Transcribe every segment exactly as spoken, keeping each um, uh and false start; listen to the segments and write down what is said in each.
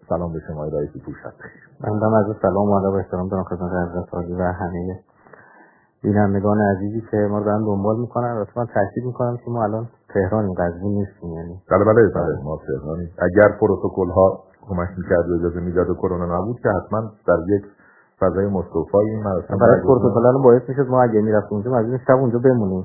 سلام به شما رئیس پوشت. من دارم از سلام و ادب و احترام دارم خدمت حضرت عالی و همه بینندگان عزیزی که ما رو دارن دنبال میکنن. و من تاکید میکنم که ما الان تهران قزوین نیستیم. یعنی بله بله بله ما تهرانی. اگر پروتکل ها کمک میکرد و اجازه میداد و کرونا نبود که حتما در یک فضای مستوفای این مراسم برای پروتکل الان باعث میشد ما اگه میرفتیم اونجا مجبور شب اونجا بمونیم.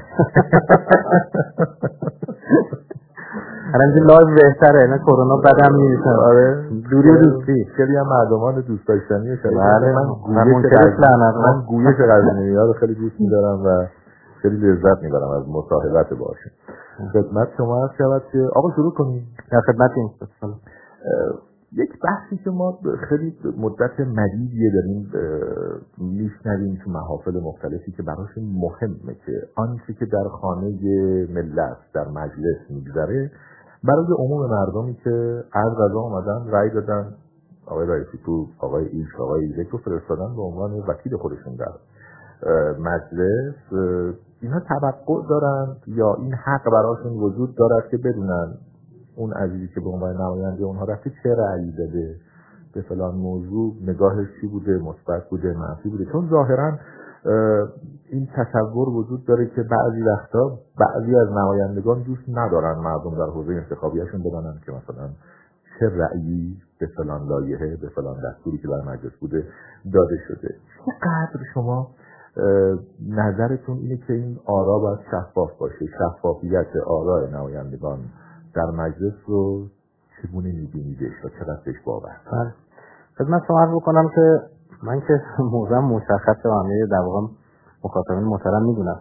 الان این لایو بهتره، نه کرونا بعدم نیست. آره دوری و دوستی. خیلی هم مردمان دوست داشتنی شده. بله من گویش لعنت من گویش قزوینی‌ها رو خیلی دوست می‌دارم و خیلی لذت می‌برم از مصاحبت باهاشون. خدمت شما هست شود که آقا شروع کنیم. در خدمتیم. یک بحثی که ما خیلی مدت مدیدیه داریم میشنویم تو محافل مختلفی که براشون مهمه که آنچه که در خانه ملت در مجلس میگذره برای عموم مردمی که از غذا اومدن رأی دادن، آقای رئیسی تو آقای ایش آقای ایزک رو فرستادن به عنوان وکیل خودشون در مجلس، اینا توقع دارن یا این حق براشون وجود دارد که بدونن اون عزیزی که به عنوان نماینده اونها رفته چه رأیی داده به فلان موضوع، نگاهش چی بوده، مثبت بوده، منفی بوده. چون ظاهرا این تصور وجود داره که بعضی وقتا بعضی از نمایندگان دوست ندارن مردم در حوزه انتخابیشون بدانن که مثلا چه رأیی به فلان لایحه به فلان دستوری که در مجلس بوده داده شده. چقدر شما نظرتون اینه که این آرا باید شفاف باشه؟ شفافیت آراء نمایندگان در مجلس رو چگونه می‌بینیدش و چقدر بهش باور؟ بله. خدمت شما عرض بکنم که من که موضوعم مشخصه و همه در واقع مخاطبین محترم میدونم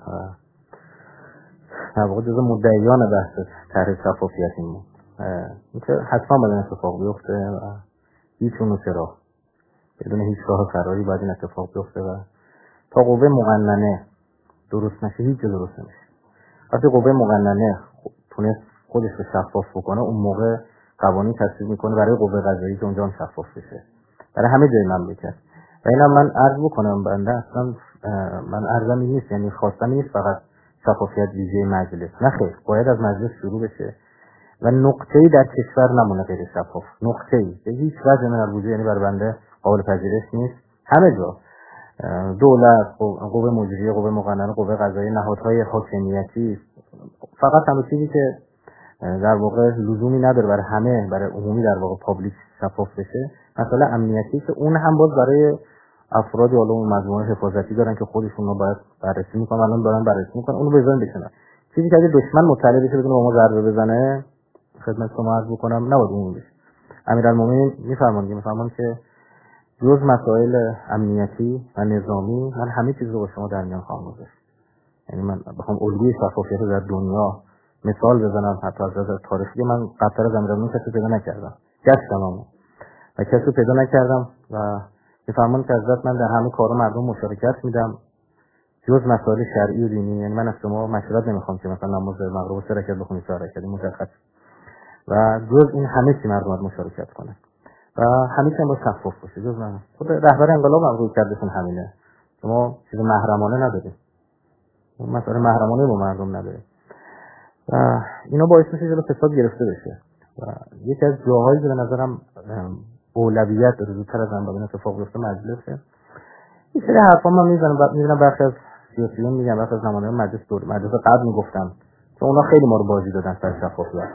در واقع جزو مدعیان بحث طرح شفافیت این بود اینکه حتما باید این اتفاق بیفته و هیچ اونو چرا بدون هیچ راه فراری باید این اتفاق بیفته و تا قوه مقننه درست نشه هیچ جا درست نمیشه. وقتی قوه مقننه تونست خودش رو شفاف بکنه اون موقع قوانین تصویب میکنه برای قوه قضاییه که اونجا هم شفاف بشه برای همه جای مملکت. و اینم من عرض بکنم بنده اصلا من عرضمی نیست، یعنی خواستم نیست فقط شفافیت ویژه مجلس، نه خیر، باید از مجلس شروع بشه و نقطه‌ای در کشور نمونه غیر شفاف، نقطه‌ای که هیچ وجه من الوجود یعنی برای بنده قابل پذیرش نیست. همه جا دولت، قوه مجریه، قوه مقننه، قوه قضاییه، نهادهای حاکمیتی، فقط همون چیزی که در واقع لزومی نداره برای همه برای عمومی در واقع پابلیک شفاف بشه، مثلا امنیتی که اون هم باز برای افرادی حالا اون مجموعه حفاظتی دارن که خودشون رو باید بررسی میکنن، الان دارن بررسی میکنن، اونو بزنن بشنن. چیزی که اگه دشمن مطلع بشه بدون با ما ضربه بزنه، خدمت شما عرض بکنم نباید اون بشه. امیرالمومنین میفرمایند میفرمایند که جز مسائل امنیتی و نظامی من همه چیز رو با شما در میان خواهم گذاشت. یعنی من بخوام الگوی شفافیت در دنیا مثال بزنم حتی از نظر تاریخی من قطر از امیرالمومنین کسی پیدا نکردم، گشتم اما و کسی پیدا نکردم و میفرمایند که حضرت من در همه کارا مردم مشارکت میدم جز مسائل شرعی و دینی. یعنی من از شما مشورت نمیخوام که مثلا نماز مغرب سه رکعت بخونید چهار رکعت مشخص و جز این همه چی مردم باید مشارکت کنه و همه چی باید شفاف باشه. جز من خود رهبر انقلاب هم روی کردشون همینه، شما چیز محرمانه ندارید، مسائل محرمانه با مردم ندارید و اینا باعث میشه جلو فساد گرفته بشه و یکی از جاهایی که به نظرم اولویت داره زودتر از انبابین اتفاق بیفته مجلسه. این سری حرفا من میزنم میبینم برخی از سیاسیون میگن، برخی از نمایندگان مجلس دور مجلس قبل میگفتن که اونا خیلی ما رو بازی دادن سر شفافیت.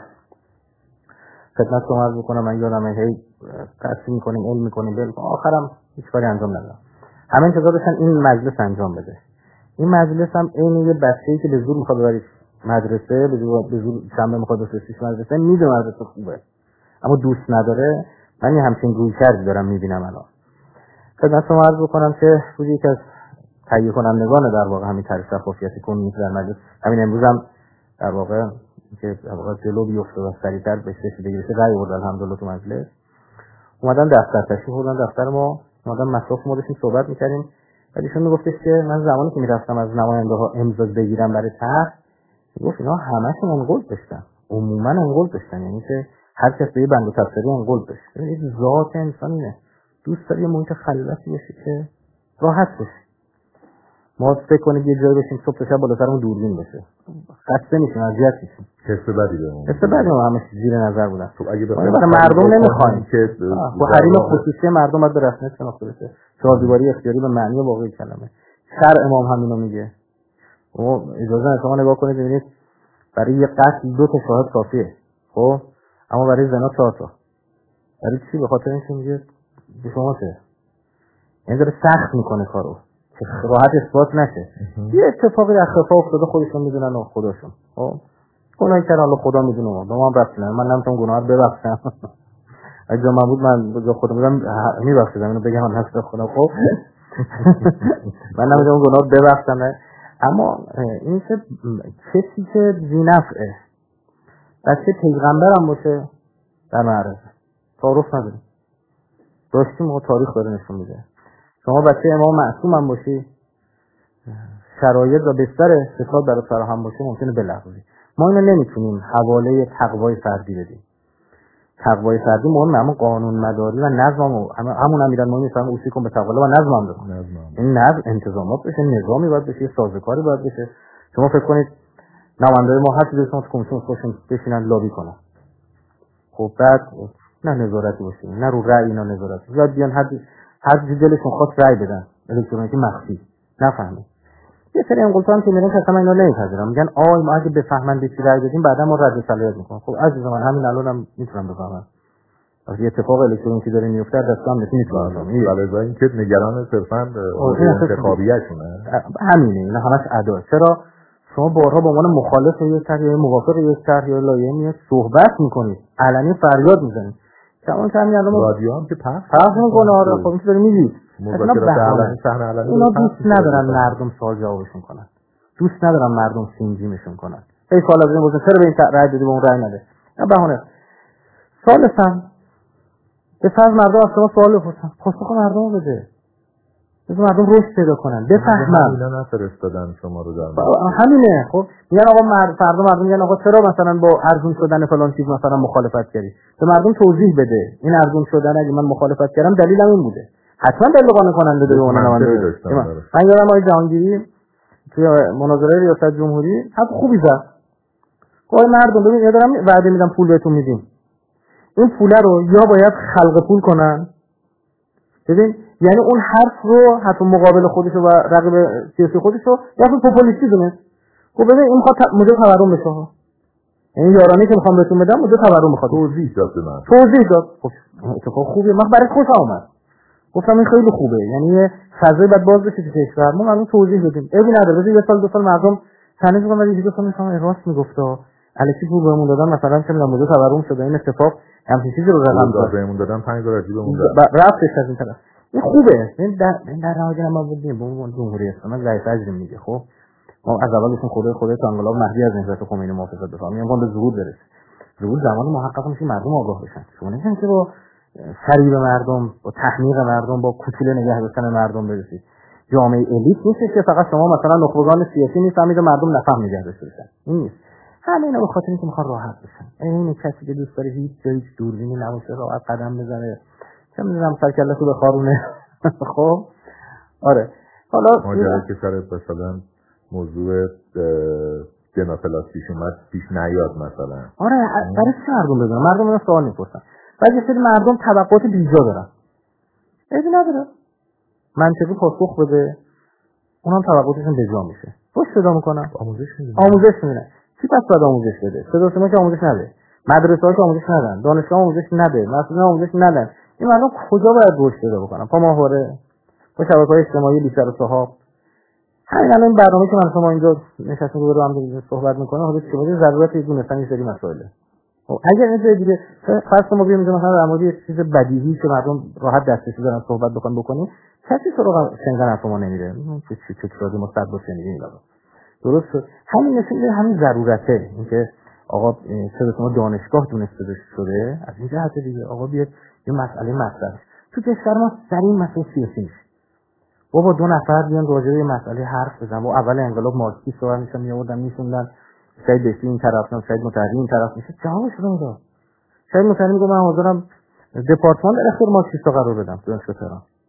خدمت شما عرض میکنم من یادمه هی قصد میکنیم علم میکنیم بل آخرم هیچ کاری انجام ندادن. همه انتظار داشتن این مجلس انجام بده. این مجلس هم عین یه بچه‌ای که به زور میخواد ببرید مدرسه، به زور به زور شنبه میخواد بفرستیش مدرسه، میدونه مدرسه خوبه اما دوست نداره. من همچین روی کردی دارم میبینم الان. خدمت شما عرض بکنم که روی یک از تهیه کنندگان در واقع همین طرح شفافیت کنونی در مجلس همین امروز هم در واقع که در واقع جلو بیفته و سریعتر بهش رسیدگی بشه رأی آورد الحمدلله تو مجلس. اومدن دفتر تشریف بردن دفتر ما، اومدن مسائل ما داشتیم صحبت می‌کردیم. ولیشون میگفتش که من زمانی که میرفتم از نماینده‌ها امضا بگیرم برای طرح، میگفت اینا همشون انقل داشتن، عموما انقل داشتن، یعنی که هر کس به بند و تفسیری انقل داشت. این ذات انسانیه، دوست داره یه محیط خلوتی باشه که راحت باشه. ما فکر کنید یه جایی بشیم صبح تا شب بالا سرمون دوربین باشه، خسته میشیم، اذیت میشیم، حس بدی بهمون حس بدی ما همش زیر نظر بودن. خب اگه برای مردم نمیخوایم که با حریم خصوصی مردم باید به رسمیت شناخته بشه، چهار دیواری اختیاری به معنی واقعی کلمه. شرع امام همینو میگه. و اجازه نه شما نگاه کنید ببینید برای یه قتل دو تا شاهد کافیه، خب اما برای زنا چهار تا. برای چی؟ به خاطر اینکه میگه به شما چه؟ این داره سخت میکنه کارو که راحت اثبات نشه. یه اتفاقی در خفا افتاده خودشون میدونن و خودشون. خب گناهی کردن الله خدا میدونه، به ما ربطی نداره، من نمیتونم گناه رو ببخشم. اگه من بود من به خودم میگم میبخشم، اینو بگم نفس خودم. خب من نمیتونم گناه رو ببخشم، اما این که کسی که ذی‌نفعه بچه پیغمبر هم باشه در معرض تعارف نداریم، داشتیم و تاریخ داره نشون میده. شما بچه امام معصوم هم باشی، شرایط و بستر فساد برای فراهم باشه، ممکنه بلغزی. ما اینو نمیتونیم حواله تقوای فردی بدیم. تقوای فردی مهمه، اما قانون مداری و نظم هم همون امیرالمومنین میگن اوصی کن به تقوا الله و نظم هم داره. این نظم انتظامات بشه، نظامی باید بشه، سازوکاری باید بشه. شما فکر کنید نمایندگان ما هر چیزی که کمیسیون خودشون بشینن لابی کنن، خب بعد نه نظارتی باشه، نه رو رأی اینا نظارتی، یاد بیان هر هر چیزی دلشون خواست رأی بدن الکترونیکی مخفی نفهمه. یه سری انقلابان که میرن اصلا اینا نمیپذیرن، میگن آی ما اگه بفهمن به چی رأی بدیم بعدا ما رد صلاحیت میکنن. خب عزیز من همین الانم میتونم بفهمم وقتی اتفاق الکترونیکی داره میفته دستم نمیتونم میگم ولی اینکه نگران صرفاً انتخابیتونه همینه، اینا همش ادا. چرا شما بارها به عنوان مخالف یک طرح یا موافق یک طرح یا لایحه میاد صحبت میکنید، علنی فریاد میزنید، کمان که همین الان رادیو هم که پخش پخش میکنه. آره خب این که داره میگید مذاکرات علنی صحنه علنی اینا دوست ندارن مردم سوال جوابشون کنن، دوست ندارن مردم سینجیمشون کنن. ای سوال از این بزن چرا به این رأی دادی به اون رأی نده، نه بهونه. سالسم به فرض مردم از شما سوال بپرسن، پاسخ مردم بده، بذار مردم رشد پیدا کنن، بفهمن. اینا نفرستادن شما رو در همینه. خب میگن آقا مرد فردا مردم میگن آقا چرا مثلا با ارزون شدن فلان چیز مثلا مخالفت کردی؟ به مردم توضیح بده این ارزون شدن اگه من مخالفت کردم دلیلم این بوده، حتما دلیل قانع کننده بده. اون نماینده من یادم آقای جهانگیری توی مناظره ریاست جمهوری حرف خوبی زد. آقا مردم ببین یادم وعده میدم پول بهتون میدیم، این پوله رو یا باید خلق پول کنن، ببین یعنی اون حرف رو حتی مقابل خودش و رقیب سیاسی خودش رو یا خود پوپولیستی دونه. خب ببین این میخواد مدل تورم بشه ها، این یارانه که میخوام بهتون بدم مدل تورم میخواد. توضیح داد به من توضیح داد. خب اتفاق خوبه، من برای خوش اومد، گفتم این خیلی خوبه، یعنی فضای بعد باز بشه تو کشور، ما همین توضیح بدیم. ابی نداره ببین یه سال دو سال مردم تنظیم میکنن ولی دیگه فهمیدن مثلا راست میگفتا الکی پول بهمون دادن مثلا چه میدونم مدل تورم شده، این اتفاق همین چیزی رو رقم داد بهمون دادن پنج هزار جیبمون داد رفتش از این طرف. این خوبه، این در این در نهایت ما بودیم به عنوان جمهوری اسلامی رئیس اجر میگه. خب ما از اولشون خدای خدای تا انقلاب مهدی از نهضت خمینی محافظت بفهمیم، میگن به ظهور برسه. ظهور زمان محقق میشه مردم آگاه بشن. شما نمیگن که با فریب مردم، با تحمیق مردم، با کوچوله نگه داشتن مردم برسید. جامعه الیت نیست که فقط شما مثلا نخبگان سیاسی میفهمید و مردم نفهم نگه داشته باشن. این نیست. همینا به خاطر اینکه میخوان راحت بشن. این کسی که دوست داره هیچ جایی دوربینی نباشه راحت قدم بزنه، چه می‌دونم سرکله‌شو بخارونه. خب آره حالا ماجرا که سر مثلا موضوع جنافلاس پیش اومد پیش نیاد مثلا. آره برای چه مردم بزنن؟ مردم اینا سوال میپرسن. بعد یه سری مردم توقعات بیجا دارن. ایدی نداره. منطقی پاسخ بده. اونم توقعاتشون بیجا میشه. خوش صدا میکنن. آموزش میدن. آموزش میدن. کی پس باید آموزش بده؟ صدا شما که آموزش نده. مدرسه‌ها که آموزش ندن. دانشگاه آموزش نده. مسئولین آموزش ندن. این مردم کجا باید رشد پیدا بکنن؟ پا ماهواره. با شبکه‌های اجتماعی بیشتر صحاب. همین الان برنامه‌ای که من شما اینجا نشستیم رو هم دیگه صحبت می‌کنه، حالا چه بوده ضرورت یه دونستن این سری مسائله. خب اگر این جای دیگه فرض ما بیایم مثلا در مورد یه چیز بدیهی که مردم راحت دسترسی دارن صحبت بکنن بکنیم، کسی سراغ شنگن حرف ما نمیره. چه چه چه شده مصدق باشه میگیم اینا. درست شد. همین نشون میده همین ضرورته اینکه آقا چه شما دانشگاه دونسته شده از این جهت دیگه آقا بیاد یه مسئله مطرح تو کشور ما سریع مسئله سیاسی میشه. بابا دو نفر بیان راجع به مسئله حرف بزنن و اول انقلاب مارکسیست صحبت میشن میآوردن میشوندن شاید بهشی این طرف نه شاید متحری این طرف میشه جوابش رو میداد. شاید متحری میگه من حاضرم دپارتمان در اختیار مارکسیست قرار بدم تو دانشگاه تهران.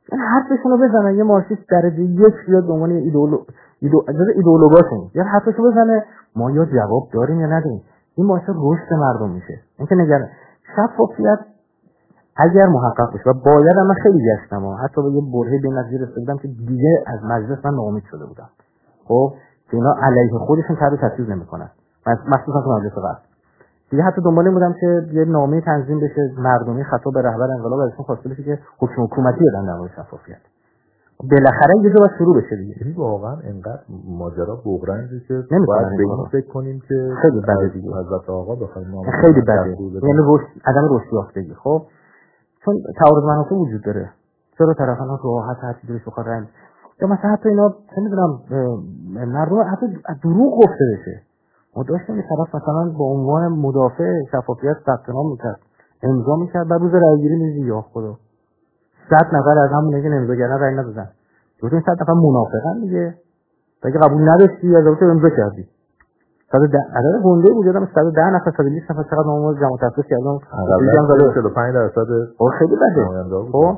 این حرفشونو بزنن. یه مارکسیست درجه یک بیاد به عنوان ایدئولوگ ایدو ایدئولوگاشون یا حرفشو بزنه، ما یا جواب داریم یا نداریم. این باعث رشد مردم میشه. اینکه نگران شفافیت اگر محقق بشه و باید من خیلی گشتم و حتی به یه برهه به نظیر رسیدم که دیگه از مجلس من ناامید شده بودم. خب که اینا علیه خودشون تبع تفسیر نمیکنن، مخصوصا تو مجلس قبل دیگه حتی دنبال این بودم که یه نامه تنظیم بشه مردمی خطاب به رهبر انقلاب ازشون خواسته بشه که حکم حکومتی بدن در مورد شفافیت. بالاخره یه جا شروع بشه دیگه. یعنی واقعا اینقدر ماجرا بغرنجه که باید به این فکر کنیم که خیلی بده دیگه. حضرت آقا بخوایم نامه خیلی بده. یعنی رشد عدم رشد یافتگی. خب چون تعارض منافع وجود داره. چرا طرفان راحت هر چیزی رو بخواد رنج یا مثلا حتی اینا چه میدونم مردم حتی دروغ گفته بشه. ما داشتیم یه طرف مثلا به عنوان مدافع شفافیت ثبت نام میکرد، امضا میکرد، بعد روز رأیگیری میزی یا خدا صد نفر از همون که امضا کردن رأی ندادن. گفتن صد نفر منافقن دیگه. اگه قبول نداشتی از اون امضا کردی. صد و ده عدد گنده بود، یادم صد و ده نفر صد و بیست نفر چقدر نامه جمع تفسیر کردن. چهل و پنج درصد خیلی بده. خب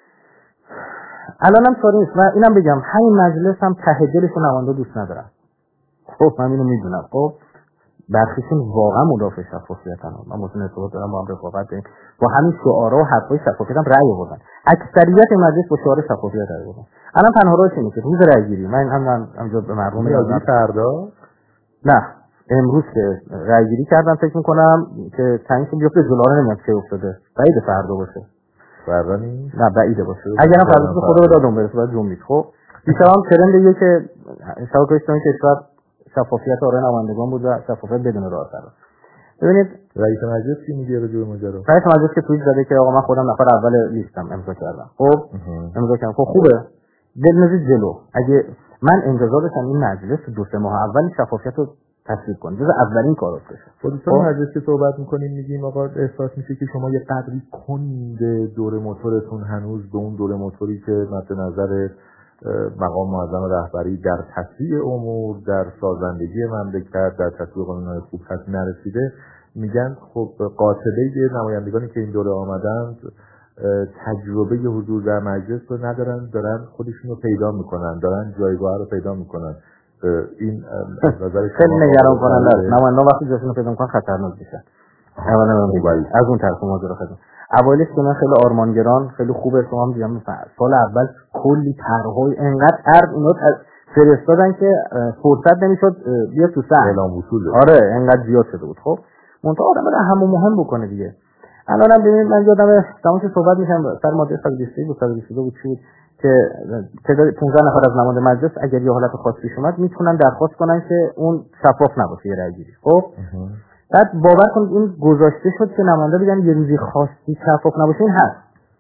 الانم طوری نیست. و اینم بگم همین مجلس هم ته دلشون نماینده دوست ندارن. خب من اینو میدونم. خب برخیشون واقعا مدافع شفافیتن. من متون ارتباط دارم با هم رفاقت داریم. با همین شعارها و حرفای شفافیت هم رأی آوردن. اکثریت مجلس با شعار شفافیت رأی آوردن. الان تنها راهش اینه که روز رأیگیری من هم همجا به مردم یادی فردا نه امروز که رأیگیری کردم فکر می‌کنم که تعیین شد بیفته جلوه نمیاد چه افتاده. بعید فردا باشه. فردا نیست؟ نه بعیده باشه. اگرم فردا خدا رو دادم برسه بعد جمعید. خب بیشتر هم ترند یه که شبکه اجتماعی کشور شفافیت آرای نمایندگان بود و شفافیت بدون راه فرار. ببینید رئیس مجلس چی میگه راجع به ماجرا؟ رئیس مجلس که توییت زده که آقا من خودم نفر اول لیستم امضا کردم. خب امضا کردم. خب خوبه. بنویسید جلو. اگه من انتظار داشتم این مجلس دو سه ماه اول شفافیت رو تصویب کنه. جز اولین کارات بشه. خودتون مجلس که صحبت می‌کنیم میگیم آقا احساس میشه که شما یه قدری کند دور موتورتون هنوز به اون دور موتوری که مد نظر مقام معظم رهبری در تسریع امور، در سازندگی مملکت، در تصویب قانون‌های خوب هست نرسیده. میگن خب قاطبه نمایندگانی که این دوره آمدند تجربه حضور در مجلس رو ندارن، دارن خودشون رو پیدا میکنن، دارن جایگاه رو پیدا میکنن. این از نظر خیلی نگران کننده است. نمایندگان وقتی جاشون رو پیدا میکنن خطرناک میشن. اولا از اون طرف ماجرا خیلی اولیش که من خیلی آرمانگران خیلی خوبه. شما هم دیدم سال اول کلی طرح‌های انقدر طرح اینا فرستادن که فرصت نمیشد بیا تو سر اعلام وصول. آره انقدر زیاد شده بود. خب منتها آدم رو اهم و مهم بکنه دیگه. الانم ببینید من یادم تمام که صحبت می‌کردم سر ماده صد و بیست بود صد و بیست بود چی بود که تعداد پانزده نفر از نماینده مجلس اگر یه حالت خاصی پیش اومد میتونن درخواست کنن که اون شفاف نباشه یه رأی‌گیری. خب بعد باور کنید این گذاشته شد که نماینده بگن یه روزی خاصی شفاف نباشه. این هست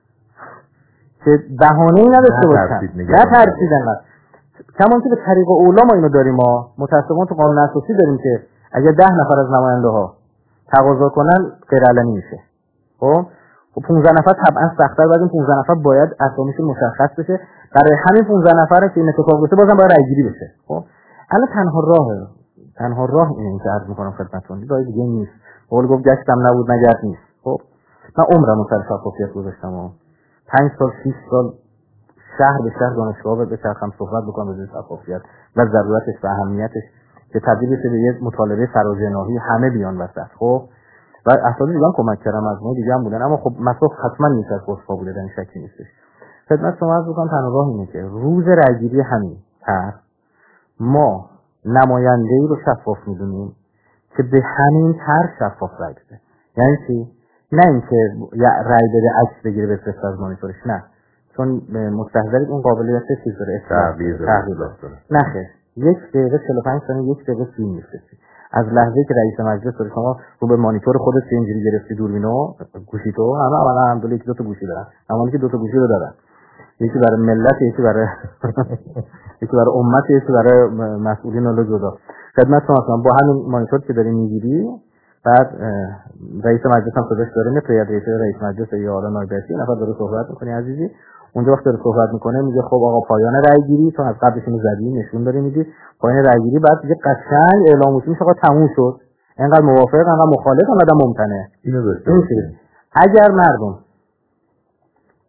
که بهانه‌ای نداشته باشن. نه ترسیدن. کما که به طریق اولا ما اینو داریم. ما متأسفانه تو قانون اساسی داریم که اگر ده نفر از نماینده‌ها تقاضا کنن غیر علنی میشه. خب و پانزده نفر طبعا سخت‌تر. بعد این پانزده نفر باید اسامیشون مشخص بشه. برای همین پانزده نفر که این اتفاق بیفته بازم باید رأی‌گیری بشه. خب الان تنها راهه تنها راه اینه که عرض می‌کنم خدمتتون. راه دیگه نیست. قول گفت گشتم نبود نگرد نیست. خب من عمرم سر شفافیت گذاشتم و پنج سال شش سال شهر به شهر دانشگاه به چرخم صحبت بکنم راجع به شفافیت و ضرورتش و اهمیتش که تبدیل بشه به یک مطالبه فراجناحی همه بیان وسط. خب و اساتید دیگه هم کمک کردم از ما دیگه هم بودن. اما خب مسئله حتما نیست از خوشا بوده در شکی نیستش. خدمت شما عرض می‌کنم تنها راه اینه که روز رأیگیری همین طرح ما نماینده‌ای رو شفاف می‌دونیم که به همین طرح شفاف رأی بده. یعنی چی؟ نه اینکه رأی بده عکس بگیره بفرسته از مانیتورش. نه، چون مستحضرید اون قابلیت چیز داره تغییر تغییر داره. نه خیر، یک دقیقه چهل و پنج ثانیه یک دقیقه فیلم می‌فرستی. از لحظه‌ای که رئیس مجلس رو شما رو به مانیتور خودت اینجوری گرفتی دوربینو گوشی تو همه اولا الحمدلله که دو تا گوشی دارن. همونی که دو تا گوشی رو دارن. یکی برای ملت، یکی برای یکی برای امت، یکی برای مسئولین اول جدا. خدمت شما با همین مانیتور که داری میگیری، بعد رئیس مجلس هم صداش داره میاد، رئیس رئیس مجلس یا حالا نایبتی نفر داره صحبت می‌کنی عزیزی. اونجا وقت داره صحبت می‌کنه میگه خب آقا پایان رأی‌گیری، چون از قبلش اینو زدی نشون داری میدی پایان رأی‌گیری، بعد دیگه قشنگ اعلام میشه آقا تموم شد. اینقدر موافق، اینقدر مخالف، اینقدر ممتنع. اینو داشته اگر مردم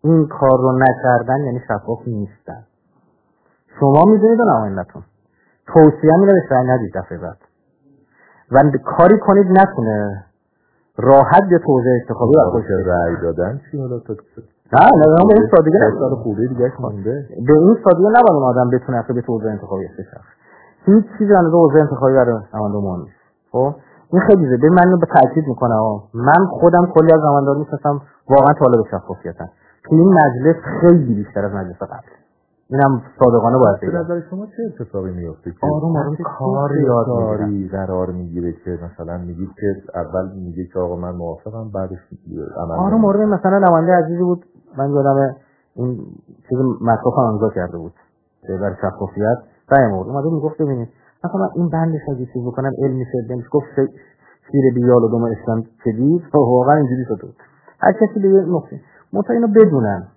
این کار رو نکردن یعنی شفاف نیستن. شما میدونید نمایندتون توصیه میره بهش رای ندید دفعه بعد و کاری کنید نتونه راحت به توزیع انتخابی و خوش رای دادن چی حالا تو نه نه به این سادگی نمیشه. خوده دیگه مونده به این سادگی نباید اون آدم بتونه اصلا به توزیع انتخابی بشه. هیچ چیزی اندازه توزیع انتخابی برای نماینده مهم نیست. خب این خیلی زیاده. من اینو به تاکید میکنم من خودم کلی از نمایندگان میشناسم واقعا طالب شفافیتن که این مجلس خیلی بیشتر از مجلس قبل. اینم صادقانه باید بگم. به نظر شما چه اتفاقی میفته که آروم آروم کار یاد میگیرن قرار میگیره که مثلا میگید که اول میگه که آقا من موافقم بعدش عمل آروم آروم مثلا نماینده عزیزی بود من یادم این چیز مطلب امضا کرده بود که برای شفافیت رای مورد اومده میگفت ببینید مثلا این بندش اگه چیز بکنن علمی شد بهش گفت شیر بیال و دوم اسلام چدید واقعا اینجوری شد. هر کسی به یه نقطه متا اینو بدونن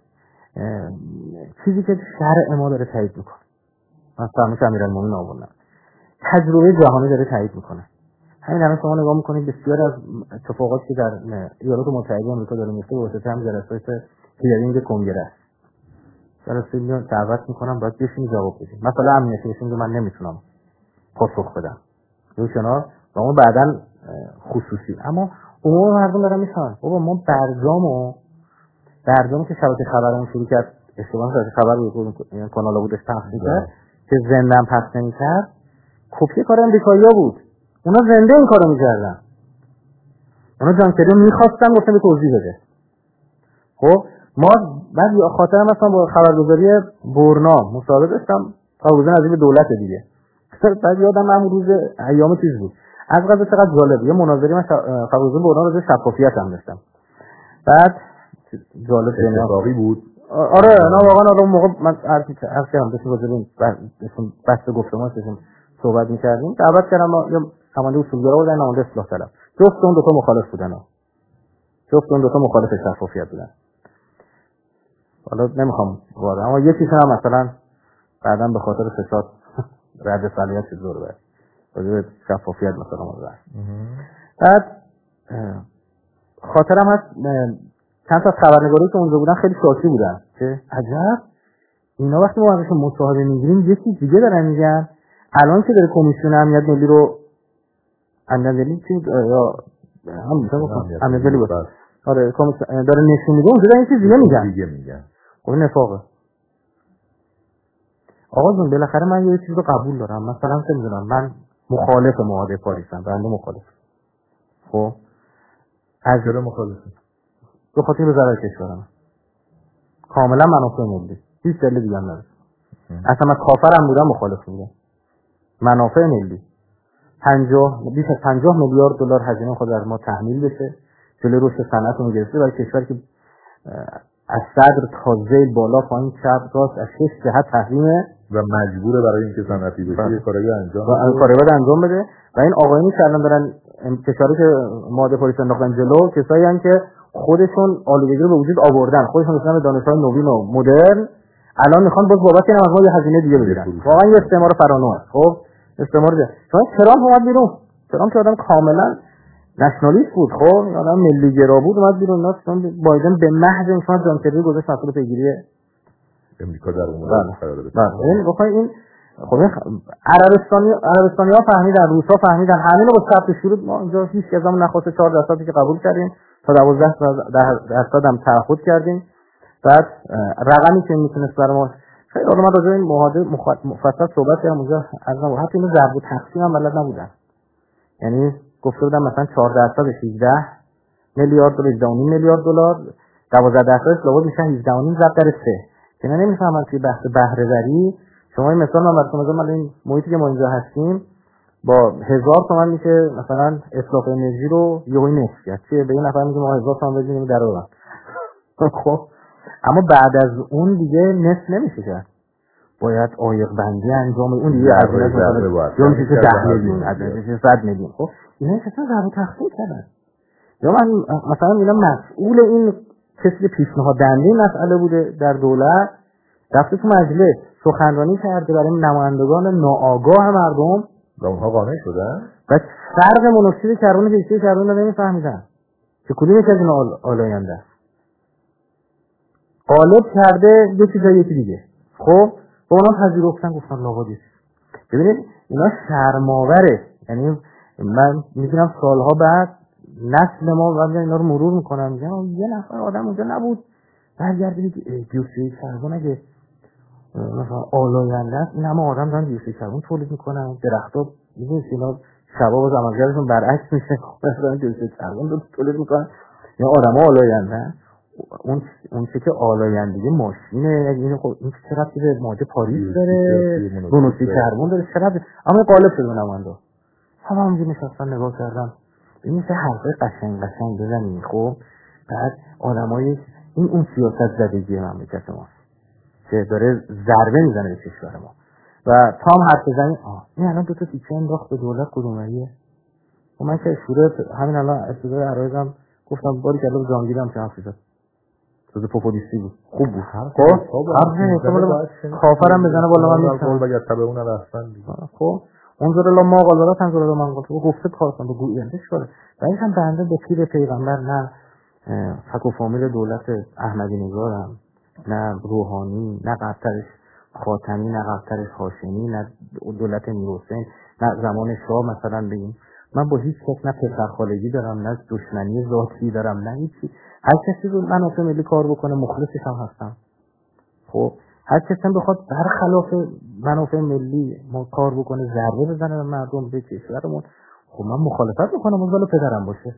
چیزی که شرع ما داره تایید میکنه مثلا مثل امیرالمومنین آوردن تجربه جهانی داره تایید میکنه. همین الان شما نگاه میکنید بسیار از اتفاقاتی که در ایالات متحده آمریکا داره میفته به واسطه هم جلسات هیرینگ کنگره است. جلسه میان دعوت میکنم باید بشین جواب بدید. مثلا امنیتی بشین که من نمیتونم پاسخ بدم. یه کنار و اون بعداً خصوصی اما عموم مردم دارن میشن بابا ما برجامو برجامی که شبکه خبرمون شروع کرد اشتباه شبکه خبر بود این کانالا بودش پخش کرد که زنده‌ام پخش نمی‌کرد کپی کار امریکایی‌ها بود. اونا زنده این کارو می‌کردن. اونا جانکری می‌خواستن گفتن به توضیح بده. خب ما بعد خاطرم مثلا با خبرگزاری برنا مصاحبه داشتم تاوزن از این دولت دیگه. بعد یادم من روز ایام چیز بود. از قضا چقدر جالب یه مناظری من خبرگزاری برنا راجع به شفافیت هم داشتم. بعد جالب اتفاقی بود. آره نه واقعا اون موقع من عرض کردم داشتیم راجع به بحث گفتمان داشتیم صحبت می‌کردیم. دعوت کردم یا نماینده اصولگرا بودن نماینده اصلاح طلب. جفت اون دو تا مخالف بودن. جفت اون دو تا مخالف شفافیت بودن. حالا نمیخوام وارد اما یکیش هم مثلا بعداً به خاطر فساد رد صلاحیت شد زور برد. راجع شفافیت مثلا اومد. بعد خاطرم هست چند تا خبرنگاری که اونجا بودن خیلی شاکی بودن که عجب اینا وقتی ما ازشون مصاحبه میگیریم یه چیز دیگه دارن میگن الان که داره کمیسیون امنیت ملی رو امنیت ملی چی یا هم مثلا امنیت ملی بود آره کمیسیون داره نشون میده اونجا دارن یه چیز دیگه میگن دیگه میگن خب نفاقه. آقا جون بالاخره من یه چیز رو قبول دارم مثلا چه میدونم من مخالف معاهده پاریسم بنده مخالف خب از چرا مخالفی؟ به خاطر وزارت کشورم کاملا منافع ملی هیچ دلیل دیگه هم نداره. اصلا من کافرم بودم مخالف بودم. منافع ملی پنجاه بیش از پنجاه میلیارد دلار هزینه خود از ما تحمیل بشه جلوی رشد صنعتمون گرفته برای کشوری که از صدر تا ذیل بالا پایین چپ راست از شش جهت تحریمه و مجبوره برای اینکه صنعتی بشه یه کاری انجام و این کاری باید انجام بده و این آقایونی که الان دارن کشوری که معاهده پاریس انداختن جلو کسایی هستن که خودشون آلودگی رو به وجود آوردن خودشون رسیدن به دانشگاه نوین و مدرن الان میخوان باز بابت این از ما یه هزینه دیگه بگیرن. واقعا یه استعمار فرانو است. خب استعمار ده چون ترامپ اومد بیرون ترامپ که آدم کاملا نشنالیست بود خب آدم ملی گرا بود اومد بیرون نه بایدن به محض اینکه جان کری گذاشت مسئول پیگیری امریکا در اون قرار بده. بله بخوای این خب عربستانی عربستانی‌ها فهمیدن روس‌ها فهمیدن همین رو با ثبت شروط ما اینجا هیچ کدام نخواست چهار درصدی که قبول کردیم تا دوازده درصد هم تعهد کردیم. بعد رقمی که میتونست برای ما خیلی حالا من راجع به این معاهده مفصل صحبت کردم اونجا از نظر حتی اینو ضرب و تقسیم هم بلد نبودن. یعنی گفته بودم مثلا چهار درصد هجده میلیارد دلار هجده و نیم میلیارد دلار دوازده درصدش لابد میشه هجده و نیم ضرب در سه که من نمیفهمم توی بحث بهره وری شما این مثال من براتون میگم مثلا این محیطی که ما اینجا هستیم با هزار تومان میشه مثلا اصلاح انرژی رو یهو نصف کرد چه به این نفر میگه ما هزار تومان بدیم در اون خب اما بعد از اون دیگه نصف نمیشه کرد باید عایق بندی انجام اون دیگه از اون یا میشه ده میلیون از میشه صد میلیون خب اینا اصلا ضرب تخفیف کردن یا من مثلا اینا مسئول این کسی پیشنهاد دهنده مسئله بوده در دولت رفته تو مجلس سخنرانی کرده برای نمایندگان ناآگاه مردم و اونها قانع شدن و فرق مونوکسید کربن و دیوکسید کربن رو نمیفهمیدن که کدوم یک از اینا آلاینده است. قالب کرده یه چیزای یکی دیگه. خب با اونم پذیرفتن، گفتن لابد. ببینید اینا شرم‌آوره. یعنی من می‌بینم سالها بعد نسل ما وقتی اینا رو مرور میکنم میگن یه نفر آدم اونجا نبود برگردید دیوکسید کربن اگه مثلا آلاینده است این همه آدم دارن دیوکسید کربن تولید میکنن، درخت‌ها میگن اینا شبا باز عملکردشون برعکس میشه، مثلا دیوکسید کربن رو تولید میکنن یا آدم‌ها آلاینده. اون اون چه که آلایندگی ماشینه، این خب این چرا به ماده پاریس داره، مونوکسید کربن داره، چرا اما قالب شده نمونده. همه همونجا نشستن نگاه کردن این سه حرفای قشنگ قشنگ بزنیم. خب بعد آدمای این اون سیاست زدگی مملکت ما که داره ضربه میزنه به کشور ما و تا هم حرف بزنیم این الان دو تا تیکه انداخت به دولت کدومریه. و من که شوره همین الان استودای عرایزم گفتم باری که الان جانگیرم چه حرفی زد تو پوپولیستی بود، خوب بود. خب کافرم بزنه بالا من میشم بگه تبه اون رفتن دیگه. خب انظر الله ما قال ولا تنظر الله من قال تو گفته کارتون به گویندش کنه. ولی هم بنده به پیر پیغمبر نه فک و فامیل دولت احمدی نژادم، نه روحانی، نه قبطرش خاتمی، نه قبطرش هاشمی، نه دولت میرحسین، نه زمان شاه مثلا بگیم. من با هیچ کس نه پسرخالگی دارم، نه دشمنی ذاتی دارم، نه هیچی. هر کسی رو منافع ملی کار بکنه مخلصش هم هستم. خب هر کسی بخواد برخلاف منافع ملی ما کار بکنه ضربه بزنه به مردم به کشورمون، خب من مخالفت میکنم. اون بالا پدرم باشه،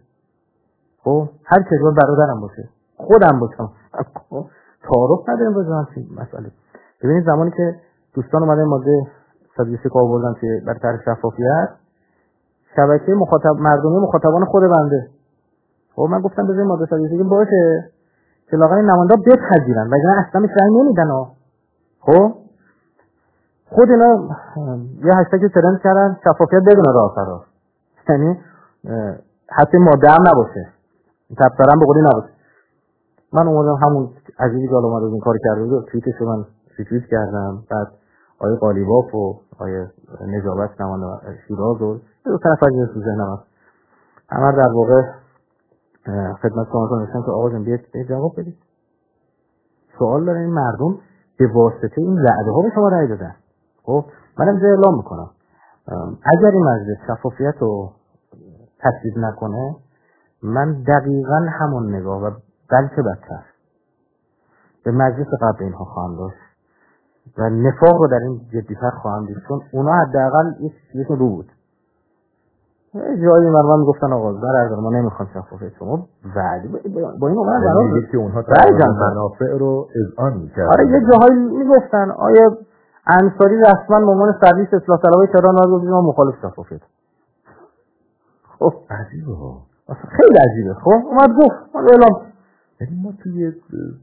خب هر کسی برادرم باشه، خودم باشم، خب تعارف نداریم با جانچین مسئله. ببینید زمانی که دوستان اومدن ماده صد و بیست که آوردن که بر طرح شفافیت شبکه مخاطب مردمی مخاطبان خود بنده، خب من گفتم بذارید ماده صد و بیست باشه که لاغر نماینده بپذیرن وگرنه اصلا میشه رأی نمیدن ها. خب خود اینا یه هشتگ ترند کردن شفافیت بدون راه فرار، یعنی حتی ماده هم نباشه، تبصره هم به قولی نباشه. من اومدم همون عزیزی که اومد این کار کرده بود توییتش رو من ریتوییت کردم. بعد آیه قالیباف و آیه نجابت نماینده شیراز و دو تا نفر تو ذهنم هست همه در واقع خدمت شما نوشتن که آقا جون بیاید جواب بدید. سوال داره این مردم به واسطه این وعده ها به شما رأی دادن. خب منم اینجا اعلام میکنم اگر این مجلس شفافیت رو تصویب نکنه من دقیقاً همون نگاه و بلکه بدتر به مجلس قبل اینها خواهم داشت و نفاق رو در این جدی‌تر خواهم دید، چون اونا حداقل یه چیزی رو بود. جایی مردم میگفتن آقا برادر ما نمیخوام شفافیت شما وعده با این اومدن برای که اونها تا منافع رو اذعان می‌کردن. آره یه جاهایی میگفتن آیا انصاری رسما به عنوان سرویس اصلاح طلبای تهران نازل ما مخالف شفافیت. خب عجیبه ها، خیلی عجیبه. خب اومد گفت ما اعلام یعنی ما توی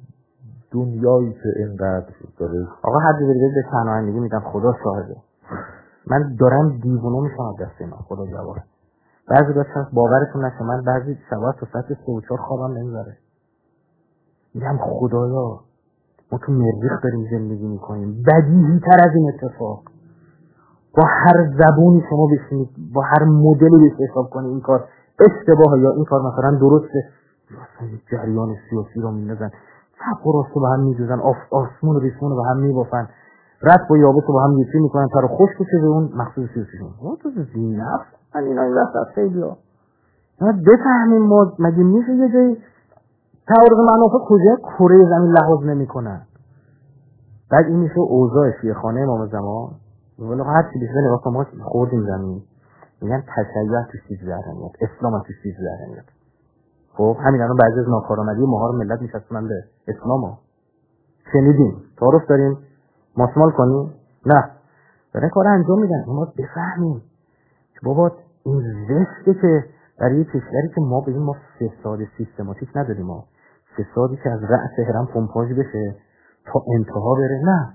دنیایی که اینقدر داره آقا حد برید به پناهندگی میدم خدا شاهده من دارم دیوونه میشم دست اینا خدا جواب. بعضی وقتا باورتون نشه من بعضی شبا تا ساعت سه و چهار خوابم نمیبره، میگم خدایا ما تو مریخ داریم زندگی میکنیم، بدیهی تر از این اتفاق با هر زبونی شما بشینید با هر مدلی بهش حساب کنید این کار اشتباهه یا این کار مثلا درسته، مثلا جریان سیاسی رو میندازن چپ و راست رو به هم میدوزن، آسمون و ریسمون رو به هم میبافن، رد با یابس رو با هم یکی میکنن تا رو خشک بشه به اون مقصود سیاسیشون. ما تو زینف من اینا این وقت از خیلی ها ما بفهمیم ما مگه میشه یه جایی تعارض منافع کجا کره زمین لحاظ نمی کنن. بعد این میشه اوضاع شیعه‌خانه امام زمان ولی هر چی بشه نگاه کن ما خوردیم زمین میگن تشیع تو چیز زهرنیت اسلام تو چیز زهرنیت. خب همین الان بعضی از ناکارآمدی ماها رو ملت میشستن به اسلام ها شنیدیم تعارف داریم ماسمال کنیم نه دارن کار انجام میدن. ما بفهمیم که بابا این زشته که در یه کشوری که ما بگیم ما فساد سیستماتیک نداریم، ما فسادی که از رأس هرم پمپاژ بشه تا انتها بره، نه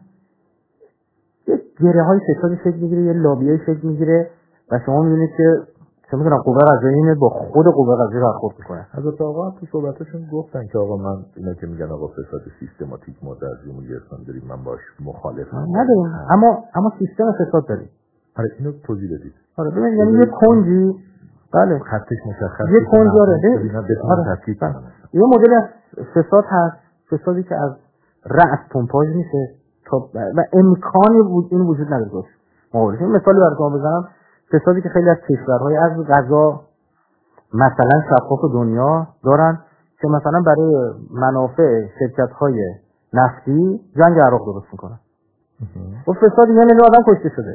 یه گره های فسادی شکل میگیره یه لابیای شکل میگیره و شما میبینید که چه میدونم قوه قضاییه با خود قوه قضاییه برخورد میکنه. حضرت آقا تو صحبتشون گفتن که آقا من اینا که میگن آقا فساد سیستماتیک ما در جمهوری اسلامی داریم من باش مخالفم نداریم اما اما سیستم فساد داریم. آره اینو توضیح بدید. آره ببین یعنی یه کنجی بله خطش مشخص یه کنج داره اینا بتونن تفکیک کنن. یه مدل از فساد هست فسادی که از رأس پمپاژ میشه تا و امکانی این وجود نداره. مقابلش مثالی براتون بزنم، فسادی که خیلی از کشورهای از غذا مثلا شفاف دنیا دارن که مثلا برای منافع شرکت‌های نفتی جنگ عراق درست میکنن. و فساد یه میلیون آدم کشته شده.